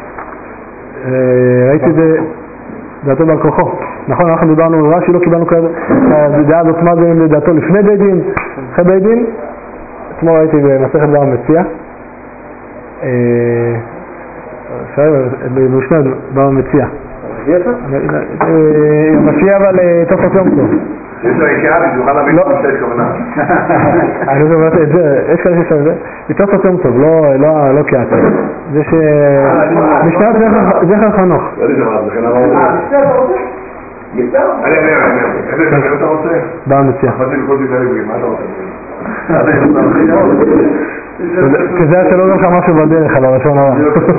ראיתי את זה, דעתו בעל כוחו. נכון, אנחנו דיברנו רש"י, לא קיבלנו כזה, הדעה הזאת מה זה לדעתו לפני בית דין, אחרי בית דין. אתמול ראיתי במסכת דבר מציע. במשנה דבר מציע. מציע אבל תופס יום טוב. יש לו יקרה, אני יוכל להבין מה שיש כוונה. אני לא אומרת את זה, יש כאלה שיש את זה. תופס יום טוב, לא קעת. זה ש... משנת זכר חנוך. לא יודע מה, זה כן אמר את זה. אני אומר, אני אומר. איזה דבר אתה רוצה? דבר מציע. חצי בכל זאת לב, מה אתה רוצה? כי זה היה שלא לך משהו בדרך על הראשון הרע.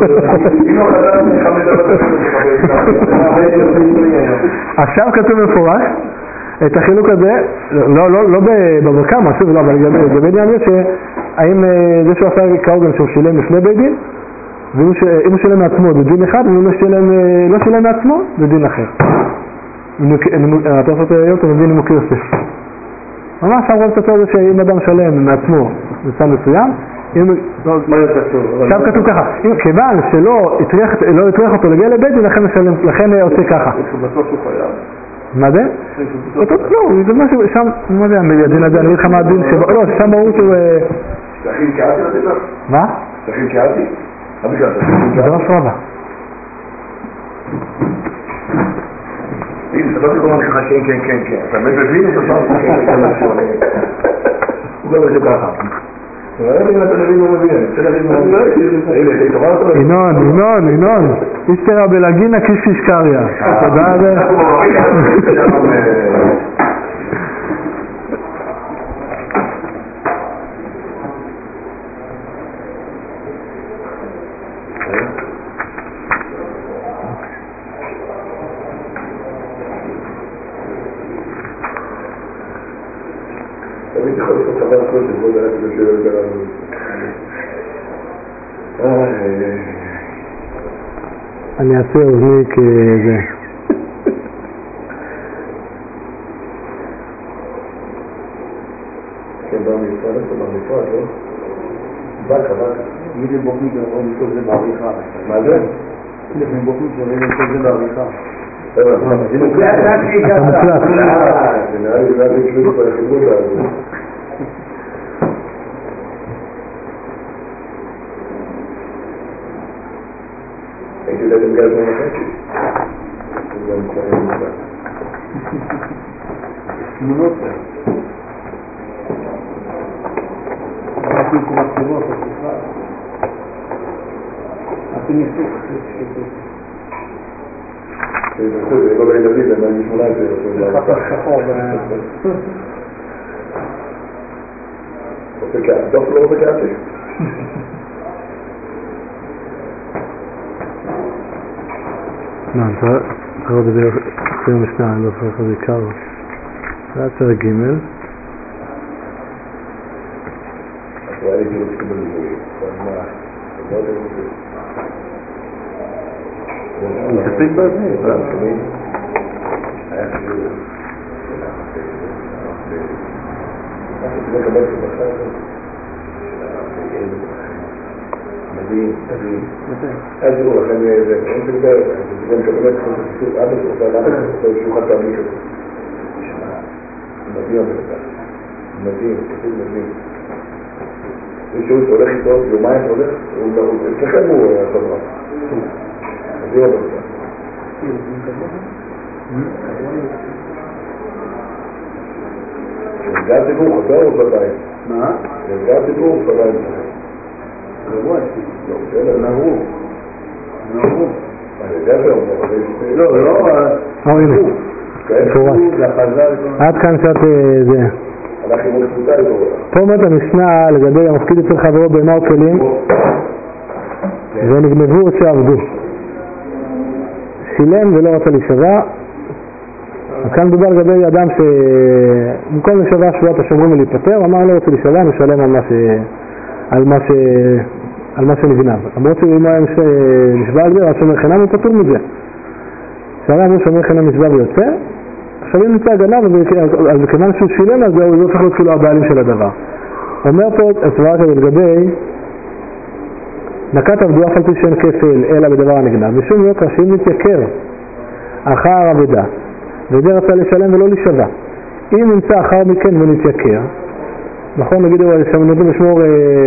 עכשיו כתוב מפורש את החילוק הזה, לא בברקמה, שוב לא, אבל לגבי דין זה שהאם זה שהוא עשה כהוגן שהוא שילם לפני בית דין, ואם הוא שילם מעצמו זה דין אחד, ואם הוא לא שילם מעצמו זה דין אחר. אתה עושה את היום, אתה מבין נימוקי יוסף. ממש שם רואים את הצורך שאם אדם שלם מעצמו בצד מסוים, עכשיו כתוב ככה, כיוון שלא הטריח אותו להגיע לבית דין, לכן עושה ככה. מה זה? לא, זה משהו, שם, מה זה הדין הזה, אני אגיד לך מה הדין, לא, שם ברור שהוא... שתכין קעתי לתת לך? מה? שתכין קעתי? זה לא סרבה. הנה, אתה לא תקרוא לך כן, כן, כן, כן. אתה מבין אותו שם? כן, כן, כן, כן. הוא גם משהו ככה. הוא אומר לי אם אתה מבין או מבין, אתה מבין מה הוא מבין. הנה, אתה תאמר אותו? ינון, ינון, ינון. איסתרה בלגינה קישקיש קריה. תודה על זה. תמיד יכול לעשות חבל כל שבו זה רק לשאול יותר על זה. אני אעשה אוזני כזה. כן, בא מפרד, אתה בא מפרד, לא? בקה, בקה. מי זה בוחניק ואומרים כל זה בעריכה? מה זה? לפני בוחניק ואומרים כל זה בעריכה. זה מוקלט. אתה מוקלט. זה נראה לי נראה לי כלום בחיבור הזה. הייתי יודע אתם גז וחצי. זה גם כבר נמצא. תמונות כאלה. אנחנו קומת סיבות, אז בכלל. אתם ניסו, זה לא לילדים, זה מעניין שמונה עשרה. זה חסר שחור. דווקא לא רוצה קעתי. מה, אתה רואה בזה אחרי המשנה, אני לא זוכר איך זה עיקר. זה היה פרק ג' הוא היה לי כאילו תקבל גבוהים, אבל מה? לא יודע מה זה. הוא מתעסק בעצמי, היה חשוב. זה לקבל את הבחר הזה. מדהים, מדהים. אז תראו לכם, אין תגבר, זה מקבל את זה, אבא שעושה לאבא שעושה שהוא חד פעמי כזה. מדהים הבטח. מדהים, פשוט מדהים. מישהו הולך איתו, יומיים הולך, אצלכם הוא חברה. מדהים הבטח. זה הציבור, חזר או בבית? מה? זה הציבור, בבית. גרוע, לא, בסדר. נערו. נערו. זה הציבור, לא, לא. או הנה, מפורש. עד כאן קצת זה. הלך עם עוד קבוצה איתו. פה אומרת המשנה לגבי המפקיד אצל חברו בעיניו כלים ונגנבו את שעבדו. שילם ולא רצה להישבע. כאן מדובר לגבי אדם שבמקום להישבע שבועת השומרים ולהיפטר, אמר לא רוצה להישבע, משלם על מה ש... על מה ש... על מה שנגנב. למרות שאם היה נשבע על זה, אז שומר חינם הוא פטור מזה. שאלה אמרו שומר חינם נשבע ויוצא, עכשיו אם נמצא הגנב, אז כיוון שהוא שילם על זה, הוא לא צריך להיות כאילו הבעלים של הדבר. אומר פה הסברה כזה לגבי נקט עבדו אף על פי שאין כפל אלא בדבר הנגנב, ושום יוקר שאם נתייקר אחר עבודה וזה רצה לשלם ולא להישבע, אם נמצא אחר מכן ונתייקר, נכון, נגיד הוא נותן לשמור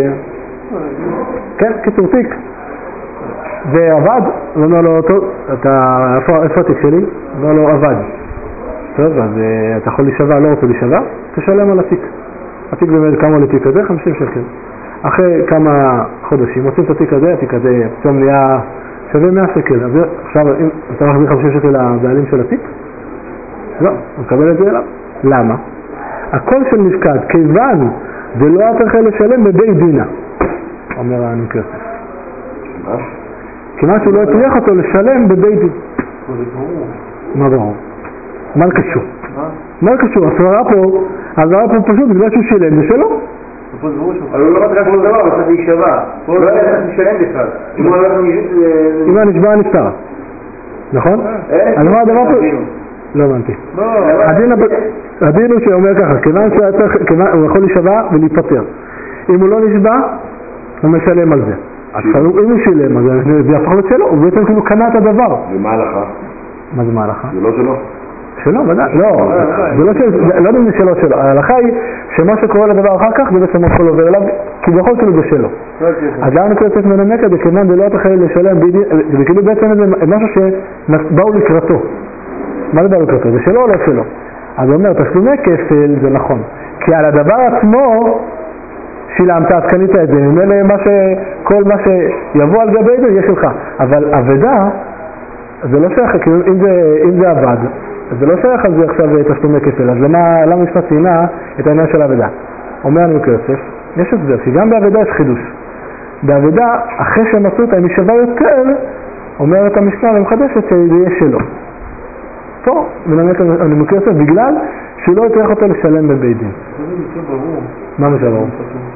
כן, קיצור תיק ועבד, ואומר לו טוב, איפה התיק שלי? אומר לו עבד. טוב, אז אתה יכול להישבע, לא רוצה להישבע, תשלם על התיק. התיק באמת כמה לתיק הזה? חמישים שקל. אחרי כמה חודשים, עושים את התיק הזה, התיק הזה פתאום נהיה שווה מאה שקל. אז עכשיו, אם אתה מחזיר חמישים שקל לבעלים של התיק? לא, הוא מקבל את זה אליו. למה? הכל של נפקד, כיוון ולא צריך לשלם בבית דינה, אומר הנקרא. מה? כיוון שהוא לא הצליח אותו לשלם בבית דין. מה ברור? מה קשור? מה קשור? הסברה פה, הסברה פה פשוט בגלל שהוא שילם ושלו. אבל הוא לא רק לא דבר, הוא צריך להישבע. הוא לא היה צריך לשלם בכלל. אם הנשבע נפטר. נכון? אז מה הדבר פה? לא הבנתי. הדין הוא שאומר ככה, כיוון שהוא יכול להישבע ולהיפטר. אם הוא לא נשבע, הוא משלם על זה. אם הוא שילם, אז זה יהפך לו שלו, הוא בעצם כאילו קנה את הדבר. ומה הלכה? מה זה מה הלכה? זה לא שלו? שלו, ודאי, לא, זה לא שלו, לא יודע שלו שלו, ההלכה היא שמה שקורה לדבר אחר כך זה בעצם הכל עובר אליו, כי בכל כאילו זה שלו. אז למה נקרא יוצאת מנמקה, זה כיוון ולא תחל לשלם, זה כאילו בעצם זה משהו שבאו לקראתו. מה זה באו לקראתו? זה שלו או לא שלו? אז הוא אומר, תשלומי כפל זה נכון, כי על הדבר עצמו שילמת, אז קנית את זה, ממילא מה ש... כל מה שיבוא על גבי זה יהיה שלך, אבל עבדה זה לא שייך, כאילו אם זה, אם זה עבד, אז זה לא שייך על זה עכשיו תשלומי כפל, אז למה, למה יש מציינה את העניין של העבדה? אומר אני כסף, יש את זה, שגם בעבדה יש חידוש. בעבדה, אחרי שמצאו אותה, אם היא שווה יותר, אומרת המשנה ומחדשת שזה יהיה שלו. פה, אני מכיר כסף, בגלל שהוא לא יצטרך אותו לשלם בבית דין. זה ברור. מה זה ברור?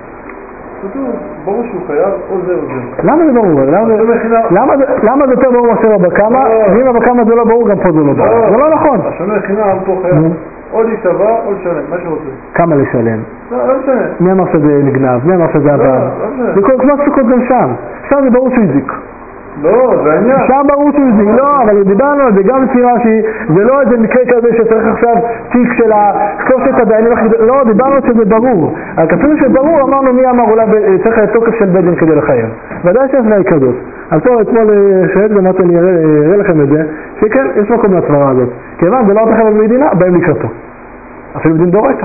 ברור שהוא חייב או זה או זה. למה זה ברור? למה זה יותר ברור מאשר בבקמה? ואם בבקמה זה לא ברור, גם פה זה לא ברור. זה לא נכון. השומר חינם פה חייב או להישבע או לשלם, מה שרוצה. כמה לשלם? לא, לא משנה. מי אמר שזה נגנב? מי אמר שזה עבד? זה כמו ספקות גם שם. שם זה ברור שהוא הזיק. לא, זה העניין. שם ברור שהוא הזיק. לא, אבל דיברנו על זה גם בצורה שהיא, זה לא איזה מקרה כזה שצריך עכשיו תיק של שלושת הדיינים. לא, דיברנו שזה ברור. אבל כפילו שברור, אמרנו מי אמר אולי צריך תוקף של בית דין כדי לחייב. ודאי שיש לה כזאת. אז פה אתמול שעת אמרתי אני אראה לכם את זה, שכן, יש מקום לסברה הזאת. כיוון זה לא אותך במדינה, באים לקראתו. אפילו בדין דורייתא.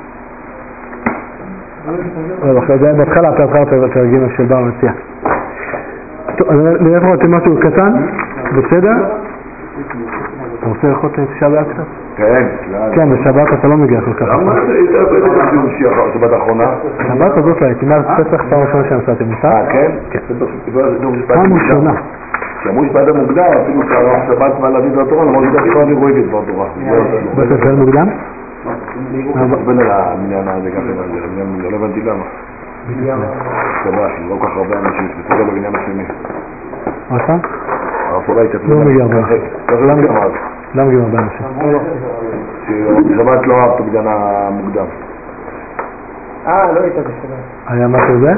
זה בהתחלה אתה התחלת לתרגיל של בר מציע. טוב, אז נראה פה אתם משהו קטן, בסדר? אתה רוצה ללכות תשעה באב קצת? כן, כן, בשבת אתה לא מגיע כל כך. למה זה שבת האחרונה? שבת הזאת לא הייתי, מאז פסח פעם ראשונה שנסעתי מוסר. אה, כן? פעם ראשונה. שאמרו שפעד המוקדם, אפילו שבת מה להביא דבר תורה, למרות שדרך כלל אני רואה את דבר תורה. בית ישראל מוקדם? בין על המניין הזה גם כן, לא הבנתי למה. שבת, לא כל כך הרבה אנשים, בסדר בבניין השני. מה אתה? הרפולה הייתה... לא מגיע הרבה אנשים. למה מגיע הרבה? למה מגיע הרבה אנשים? שבת לא אהבת בגלל המוקדם. אה, לא הייתה בשבת. היה משהו זה?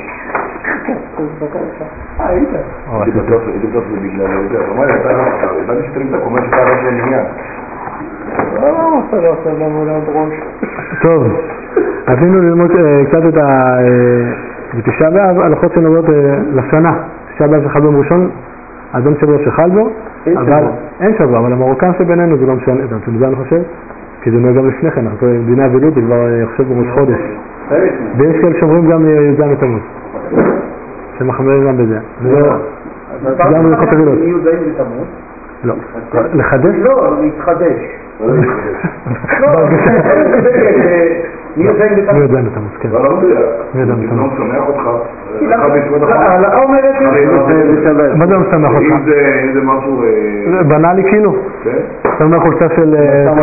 אה, היית. הייתי בטוח זה בגלל זה. זאת אומרת, אתה נשאתה נמצא, אומר שאתה לא עושה עניין. לא, לא, אתה לא עושה לנו לעוד ראש. טוב, רצינו ללמוד קצת את ה... בתשעה באב, הלכות שנוגעות לשנה. תשעה באב שחל ביום ראשון, אז אין שבוע שחל בו. אבל אין שבוע, אבל המרוקן שבינינו זה לא משנה, זה אני חושב, כי זה נוהג גם לפני כן, אנחנו מדינה אבלות, זה כבר חושב בראש חודש. ויש כאלה שאומרים גם י"ז בתמוז, שמחמרים גם בזה. גם הלכות אבלות. י"ז בתמוז? לא. לחדש? לא, להתחדש. מי י"ז בתמוז? מי י"ז בתמוז, כן. לא, לא יודע. מי י"ז בתמוז. לא משמח אותך. ההלכה אומרת לי? מה זה משמח אותך? אם זה משהו... זה בנאלי כאילו? כן. אתה אומר חולצה של...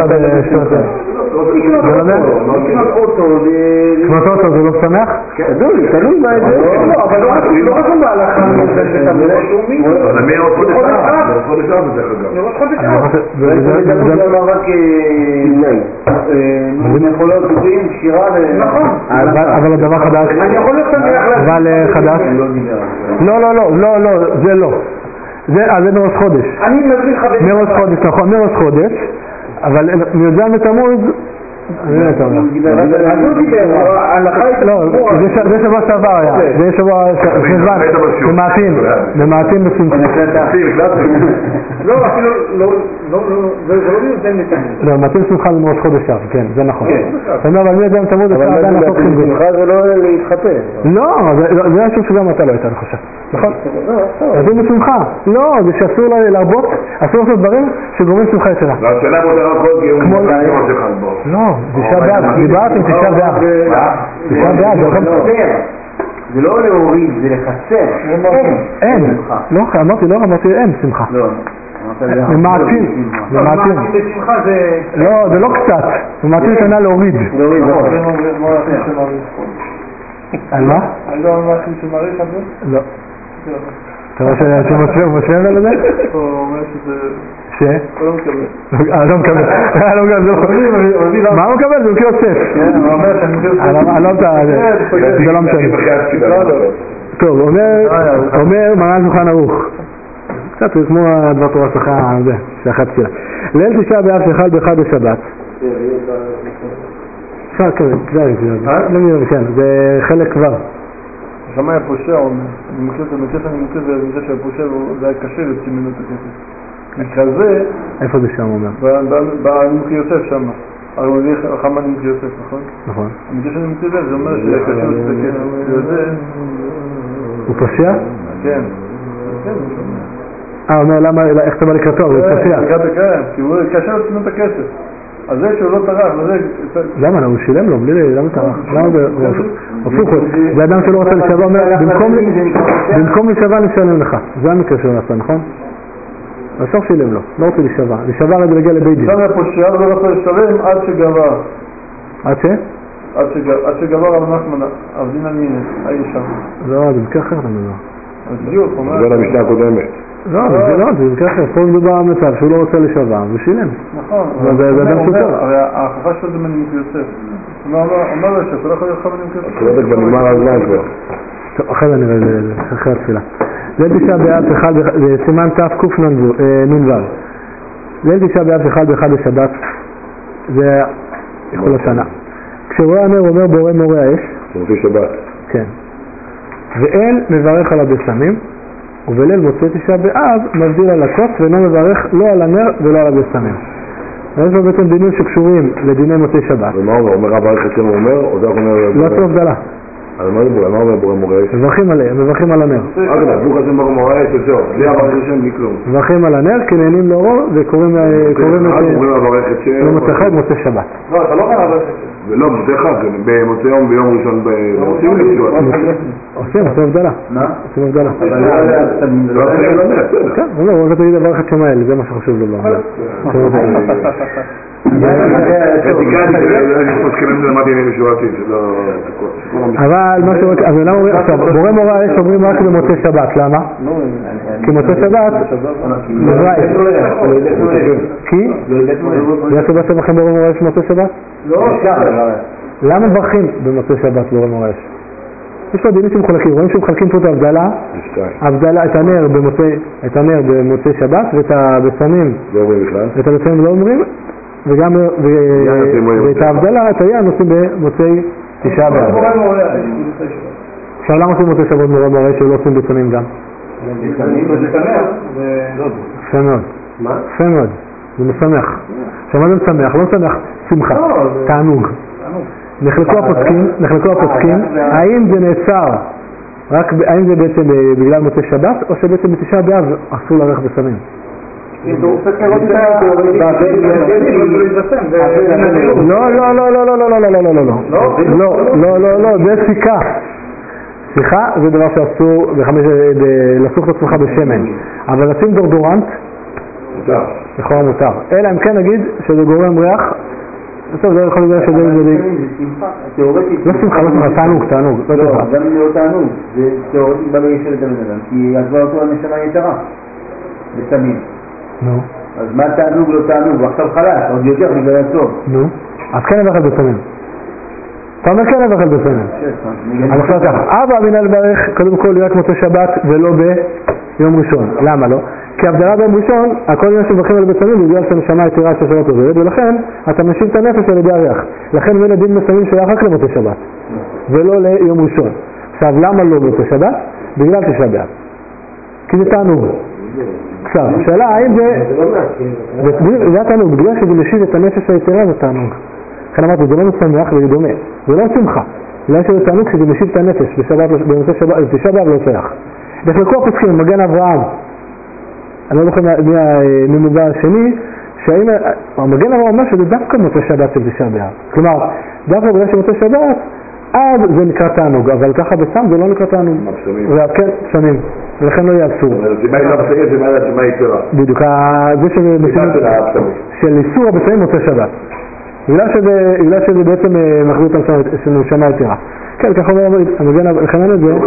לקנות אוטו. לקנות אוטו זה לא משמח? תלוי, תלוי מה זה. לא, אבל לא חשוב בהלכה מי י"ז בתמוז. אבל מי עוד חודש אב? עוד חודש אב זה אגב. עוד חודש אב. זה לא רק תנאי. אני יכול להיות דובים, שירה ו... נכון. אבל הדבר חדש. אני יכול להיות שמח להגיד. אבל חדש. לא, לא, לא, לא, לא, זה לא. זה מראש חודש. אני מבין חדש. מראש חודש, נכון, מראש חודש. אבל מי"ז בתמוז... אני לא יודע. אז הוא דיבר, ההלכה הייתה... לא, זה שבוע שעבר היה. זה שבוע... במעטים. במעטים בשמחה. לא, אפילו... זה לא מי"ז בתמוז. לא, מעטים שמחה זה מראש חודש אב, כן, זה נכון. זאת אומרת, אבל מי"ז בתמוז אפשר עדיין לעשות חינגות. שמחה זה לא להתחתן. לא, זה משהו שגם אתה לא הייתה, אני חושב. נכון? אז זה בשמחה. לא, זה שאסור להרבות, אסור לעשות דברים שגורמים שמחה יתרה. והשאלה מותר הכל כי הוא מותר כמו שחל בו. לא, תשעה באב, דיברתם תשעה באב. תשעה באב, זה לא להוריד, זה לחסר. אין, לא, אמרתי לא, אמרתי אין שמחה. ממעטים, ממעטים. לא, זה לא קצת, ממעטים שנה להוריד. על מה? אני לא אומר לכם שמעריך על זה? לא. אתה רואה שהוא משווה על זה? הוא אומר שזה... ש? הוא לא מקבל. אה, לא מקבל. מה הוא מקבל? זה מקבל יוסף. כן, הוא אומר שאני מקבל... אני לא יודע, זה לא משנה. טוב, אומר מרן שולחן ערוך. קצת כמו הדבר תורה שלך, זה, שאחת תפילה. ליל תשעה באב שחל באחד בשבת. כן, כן, זה חלק כבר. שם היה פושע, אני מכיר את המקרה שאני מכיר, זה המקרה שהיה פושע, זה היה קשה לצימנו את הכסף. מכזה... איפה זה שם אומר? בנימוכי יוסף שם. הרי הוא הביא חמה נימוכי יוסף, נכון? נכון. המקרה שאני מכיר זה, זה אומר שהיה קשה לצימנו את הכסף. וזה... הוא פושע? כן. כן, הוא שומע. אה, הוא אומר, למה, איך אתה בא לקראתו? הוא פושע. כן, כי הוא קשה לצימנו את הכסף. אז זה שהוא לא טרח, וזה... למה? הוא שילם לו, בלי... למה טרח? למה זה... הפוך, זה אדם שלא רוצה לשווה, אומר, במקום לשווה נשלם לך. זה המקרה שהוא נעשה, נכון? בסוף שילם לו, לא רוצה לשווה. לשווה רגע לגיע לבית דין. שם היה פושע, לא רוצה לשלם עד שגבר. עד ש? עד שגבר על נחמן, עבדין על מיני, היי שם. לא, זה מקרה אחר, אתה מדבר. אז בדיוק, הוא אומר... זה למשנה הקודמת. לא, זה לא, זה מקרה אחר. פה מדובר על מצב שהוא לא רוצה לשווה, הוא שילם. נכון. זה אדם שוטר. הרי ההוכחה שלו זה מנימוק יוסף. הוא אומר לו שאתה לא יכול ללכת מנימוק יוסף. אתה לא יודע כבר נגמר הזמן כבר. טוב, אחרי זה נראה את זה, אחרי התפילה. ליל תשעה באב שחל, זה סימן תקנ"ו. ליל תשעה באב שחל באחד בשבת, זה כל השנה. כשרואה הנר אומר בורא מורה האש. זה מופיע שבת. כן. ואין מברך על הבשמים, ובליל מוצאי תשעה באב מבדיל על הכוס ואינו מברך לא על הנר ולא על הבשמים. ויש לו בעצם דינים שקשורים לדיני מוצאי שבת. ומה הוא אומר? אומר רב הרכת שם הוא אומר? או זה אומר... לא עשו הבדלה. אז מה זה בורא? מה אומר בורא מורש? מברכים עליהם, מברכים על הנר. אגב, ברוך השם בורא מורש, וזהו. בלי הרכת שם, בלי כלום. מברכים על הנר כי נהנים לאורו וקוראים את... אומרים הרכת שם... למוצאי חג מוצאי שבת. לא, אתה לא אומר הרכת שם. לא, מוצאי חג, במוצאי יום ביום ראשון עושים לפשוט. עושים, עושים הבדלה. מה? עושים הבדלה. אבל לא היה סתמים, זה לא לא עושים היה. לנר, כן, הוא אומר, הוא תגיד דבר אחד שמע אלה, זה מה שחשוב לו. אבל מה שהוא... אז למה אומרים... עכשיו, בורא מורה יש אומרים רק במוצאי שבת, למה? כי מוצאי שבת... כי? זה הסיבה שבכם בורא מורה יש במוצאי שבת? לא, למה מברכים במוצאי שבת בורא מורה יש? יש פה דינים שמחולקים, רואים שמחלקים פה את ההבדלה, ההבדלה, את הנר במוצאי, את הנר במוצאי שבת ואת הבשמים, לא אומרים בכלל? ואת הבשמים לא אומרים, וגם ואת ההבדלה, את היין עושים במוצאי תשעה באב. עכשיו למה עושים במוצאי שבת בורא מורה שלא עושים בשמים גם? יפה מאוד. מה? יפה מאוד, זה משמח. עכשיו מה זה משמח? לא משמח שמחה, תענוג. נחלקו הפוסקים, נחלקו הפוסקים, האם זה נעצר, רק, האם זה בעצם בגלל מוצאי שבת, או שבעצם בתשעה באב אסור לערך בסמים? לא, לא, לא, לא, לא, לא, לא, לא, לא, לא, לא, לא, לא, לא, לא, זה סיכה. סיכה זה דבר שאסור לסוך את עצמך בשמן, אבל לשים דורדורנט, לכאורה מותר. אלא אם כן נגיד שזה גורם ריח, בסוף זה יכול להיות שזה... לא שמחה, לא שמחה, תענוג, תענוג. לא, גם אם לא תענוג, זה תיאורטית בא להישאר את הבן אדם, כי עזבה אותו הנשמה יתרה, בסמים. נו. אז מה תענוג לא תענוג, ועכשיו חלש, עוד יותר בגלל הטוב. נו. אז כן נבחל בסמים. אתה אומר כן נבחל בסמים. אז עכשיו ככה, אבא אמינא לברך קודם כל רק מוצאי שבת ולא ביום ראשון. למה לא? כי הבדלה ביום ראשון, הכל עניין שמברכים על בסמים בגלל שהנשמה יתרה ששבת עובדת, ולכן אתה משיב את הנפש על ידי הריח. לכן בין הדין בסמים שייך רק למוצאי שבת, ולא ליום ראשון. עכשיו, למה לא מוצאי שבת? בגלל תשעה באב. כי זה תענוג. עכשיו, השאלה האם זה... זה התענוג, בגלל שזה משיב את הנפש היתרה זה תענוג. לכן אמרתי, זה לא משמח וזה דומה. זה לא שמחה. בגלל שזה תענוג שזה משיב את הנפש, בתשעה באב לא שייך. נחלקו הפוסקים, מגן אברהם. אני לא זוכר מהמובא השני, שהאם המגן אברהם אומר שזה דווקא מוצאי שבת של תשעה באב. כלומר, דווקא בגלל שמוצאי שבת, אז זה נקרא תענוג, אבל ככה בסם זה לא נקרא תענוג. כן, שמים, ולכן לא יהיה אסור. זה מה זה מה זה מה יתרה. בדיוק, זה שזה של איסור הבשמים מוצאי שבת. בגלל שזה בעצם מחזיר את הנשמה יתרה. כן, ככה אומר המגן אברהם, לכן אין את זה.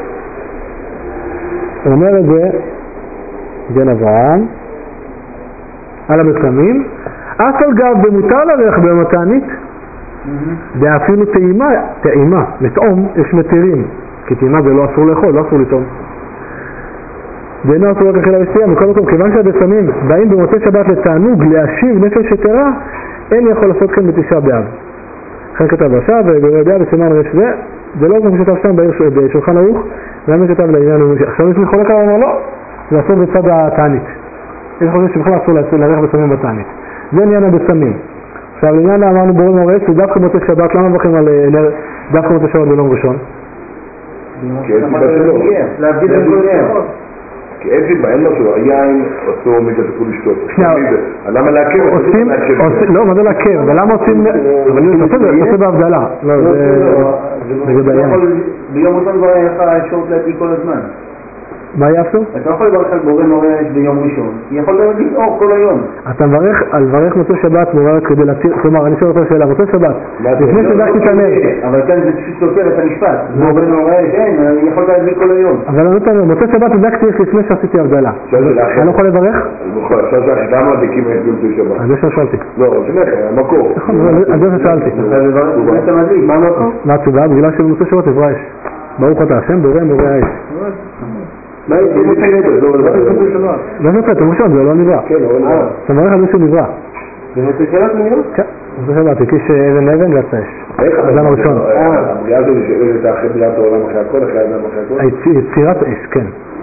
הוא אומר את זה, מגן אברהם, על הבשמים, אף על גב במותר לריח ביום התענית, ואפילו טעימה, טעימה, לטעום, יש מתירים, כי טעימה זה לא אסור לאכול, לא אסור לטעום. ואינו אסור רק אכילה ושתייה, מכל מקום, כיוון שהבשמים באים במוצאי שבת לתענוג, להשיב נפש יתרה, אין יכול לעשות כאן בתשעה באב. אחרי כתב עכשיו, וביודע בסימן רש זה, זה לא כמו שכתב שם בשולחן ערוך, למה כתב לעניין, עכשיו יש לי חולק עליו, אמר לא, זה אסור בצד התענית. יש חושב שבכלל אסור להריח בסמים בתענית. זה עניין הבשמים. עכשיו, לעניין אמרנו בורא מורש, הוא דווקא מוצאי שבת, למה מברכים על דווקא מוצאי שבת ביום ראשון? כי אין סיבה שלא. להבדיל את כל כי אין סיבה, אין משהו, היין אסור מגע תקול לשתות. שנייה. למה להכר? עושים, לא, מה זה להכר? ולמה עושים... אבל אני עושה בהבדלה. לא, זה... לגבי היין. ביום ראשון כבר היה לך אפשרות להדליק כל הזמן. מה יעשו? אתה יכול לברך על בורא מורש ביום ראשון, יכול להדליק אור כל היום. אתה מברך על לברך מוצאי שבת, מברך כדי להתיר, כלומר, אני שואל אותה שאלה, מוצאי שבת, לפני שדקתי את הנר. אבל כאן זה פשוט סותר את המשפט, בורא מורש, אין, אני יכול להדליק כל היום. אבל אני אומר, מוצאי שבת הדקתי לפני שעשיתי הבדלה. אני לא יכול לברך? אני יכול, עכשיו שאחי, למה הדקים את במוצאי שבת? אז זה ששאלתי. לא, זה נכן, המקור. אז זה ששאלתי. מה המקור? מה התשובה? בגלל שבמוצאי שבת עברה אש. ברוך אתה השם, בורא מורא האש. מה זה מוצאי נדר? לא, זה מוצאי שבת. לא מוצאי, אתה ראשון, זה לא נברא. כן, אבל נברא. אתה מברך על זה שהוא נברא. זה מוצאי שבת נברא? כן, מוצאי שבת, הקיש אבן אבן גצה אש. אדם הראשון. הבריאה הזו נשארת אחרי בריאת העולם אחרי הכל, אחרי האדם אחרי הכל? יצירת אש, כן.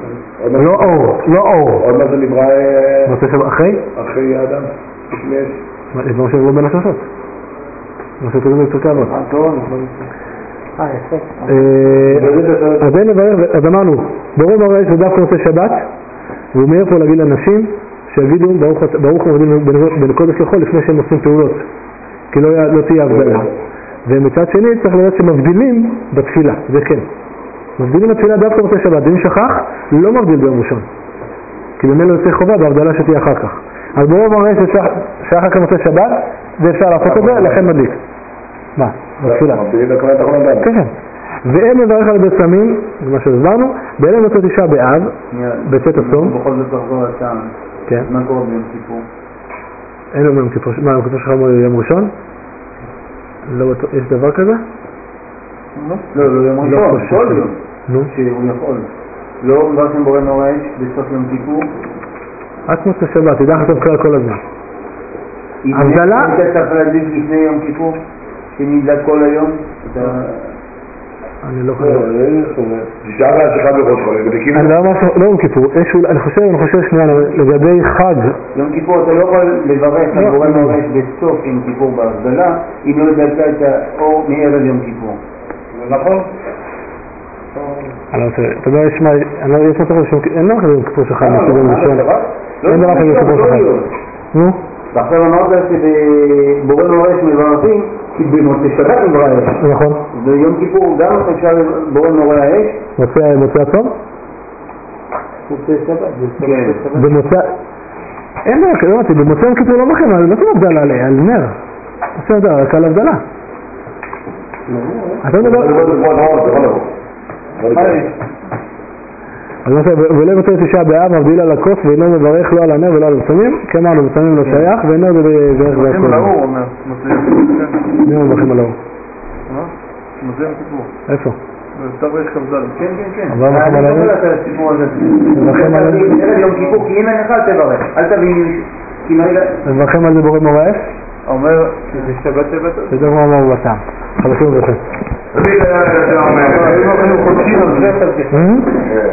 לא אור, לא אור. עוד מה זה נברא אה, מוצא שבת אחרי? אחרי האדם? לפני אש. יש במה שבוע בין השלושות. מה שתורים לפרקי אבות. אה, יפה. אז אין לברך, אז אמרנו, ברור מראה יש דווקא מוצא שבת, והוא מאיר פה להגיד לאנשים שיגידו ברוך הוא מבדיל בין קודש לחול לפני שהם עושים פעולות, כי לא, לא תהיה הבדלה. ומצד שני צריך לדעת שמבדילים בתפילה, זה כן. מבדילים בתפילה דווקא מוצא שבת, ואם שכח, לא מבדיל ביום ראשון. כי במילא יוצא חובה בהבדלה שתהיה אחר כך. אז ברור מראה שאחר כך מוצא שבת, ואפשר לעשות את זה, לכן מדליק. מה? בתפילה. מבדילים לקראת אחרון אדם. כן, כן. ואין מברך על בסמים, זה מה שהסברנו, באלה מוצא תשעה באב, בצאת הסום. בכל זאת תחזור לשם. כן. מה קורה ביום כיפור? אין לו ביום כיפור, מה, יום כיפור שלך יום ראשון? לא, יש דבר כזה? לא, לא יום ראשון, כל יום. נו? שהוא יכול. לא מברכים בורא נורא אש בסוף יום כיפור? רק מוצא שבת, תדע חשוב כלל כל הזמן. הבדלה? אם אתה צריך להדליק לפני יום כיפור, שנדלק כל היום, אתה... אני לא חושב. תשאר לעצמך בראש חולים. אני לא אמר לא יום כיפור, אני חושב, אני חושב שנייה, לגבי חג. יום כיפור אתה לא יכול לברך על בורא נורא אש בסוף יום כיפור בהבדלה, אם לא הדלקת את האור מערב יום כיפור. זה נכון? אני לא רוצה, אתה יודע, יש מה, יש מה צריך, אין דבר כזה יום כיפור שלך, מסוג ראשון. אין דבר כזה יום כיפור שלך. נו? ועכשיו אמרת שבורא נורא אש מברכים, כי במוצא שבת נברא אש. נכון. ביום כיפור גם אפשר בורא נורא אש. מוצא הצום? מוצא שבת. כן. במוצא... אין דבר כזה, אמרתי, במוצא יום כיפור לא בכם, לא צריך הבדלה עליה, על נר. עושה הבדלה, רק על הבדלה. אתה מדבר... אז נעשה, ולא מוצא תשעה באב מבדיל על הכוס ואינו מברך לא על הנר ולא על בסמים, כי אמרנו, בסמים לא שייך ואינו מברך זה הכל. מברכים על האור, אומר. מי מברכם על האור? מה? מוזיאון כיפור. איפה? בסתר יש כבדל. כן, כן, כן. אבל מברכם על האור? אני לא מדבר על הסיפור הזה. מברכם על האור? ערב יום כיפור, כי אם אין לך אל תברך. אל תביא... מברכם על זה בורא מוראה? אומר, זה שבת שבת? זה דבר מה הוא בטעם. חלקים ובטעם. תמיד היה יותר אומר. אנחנו חודשים על זה.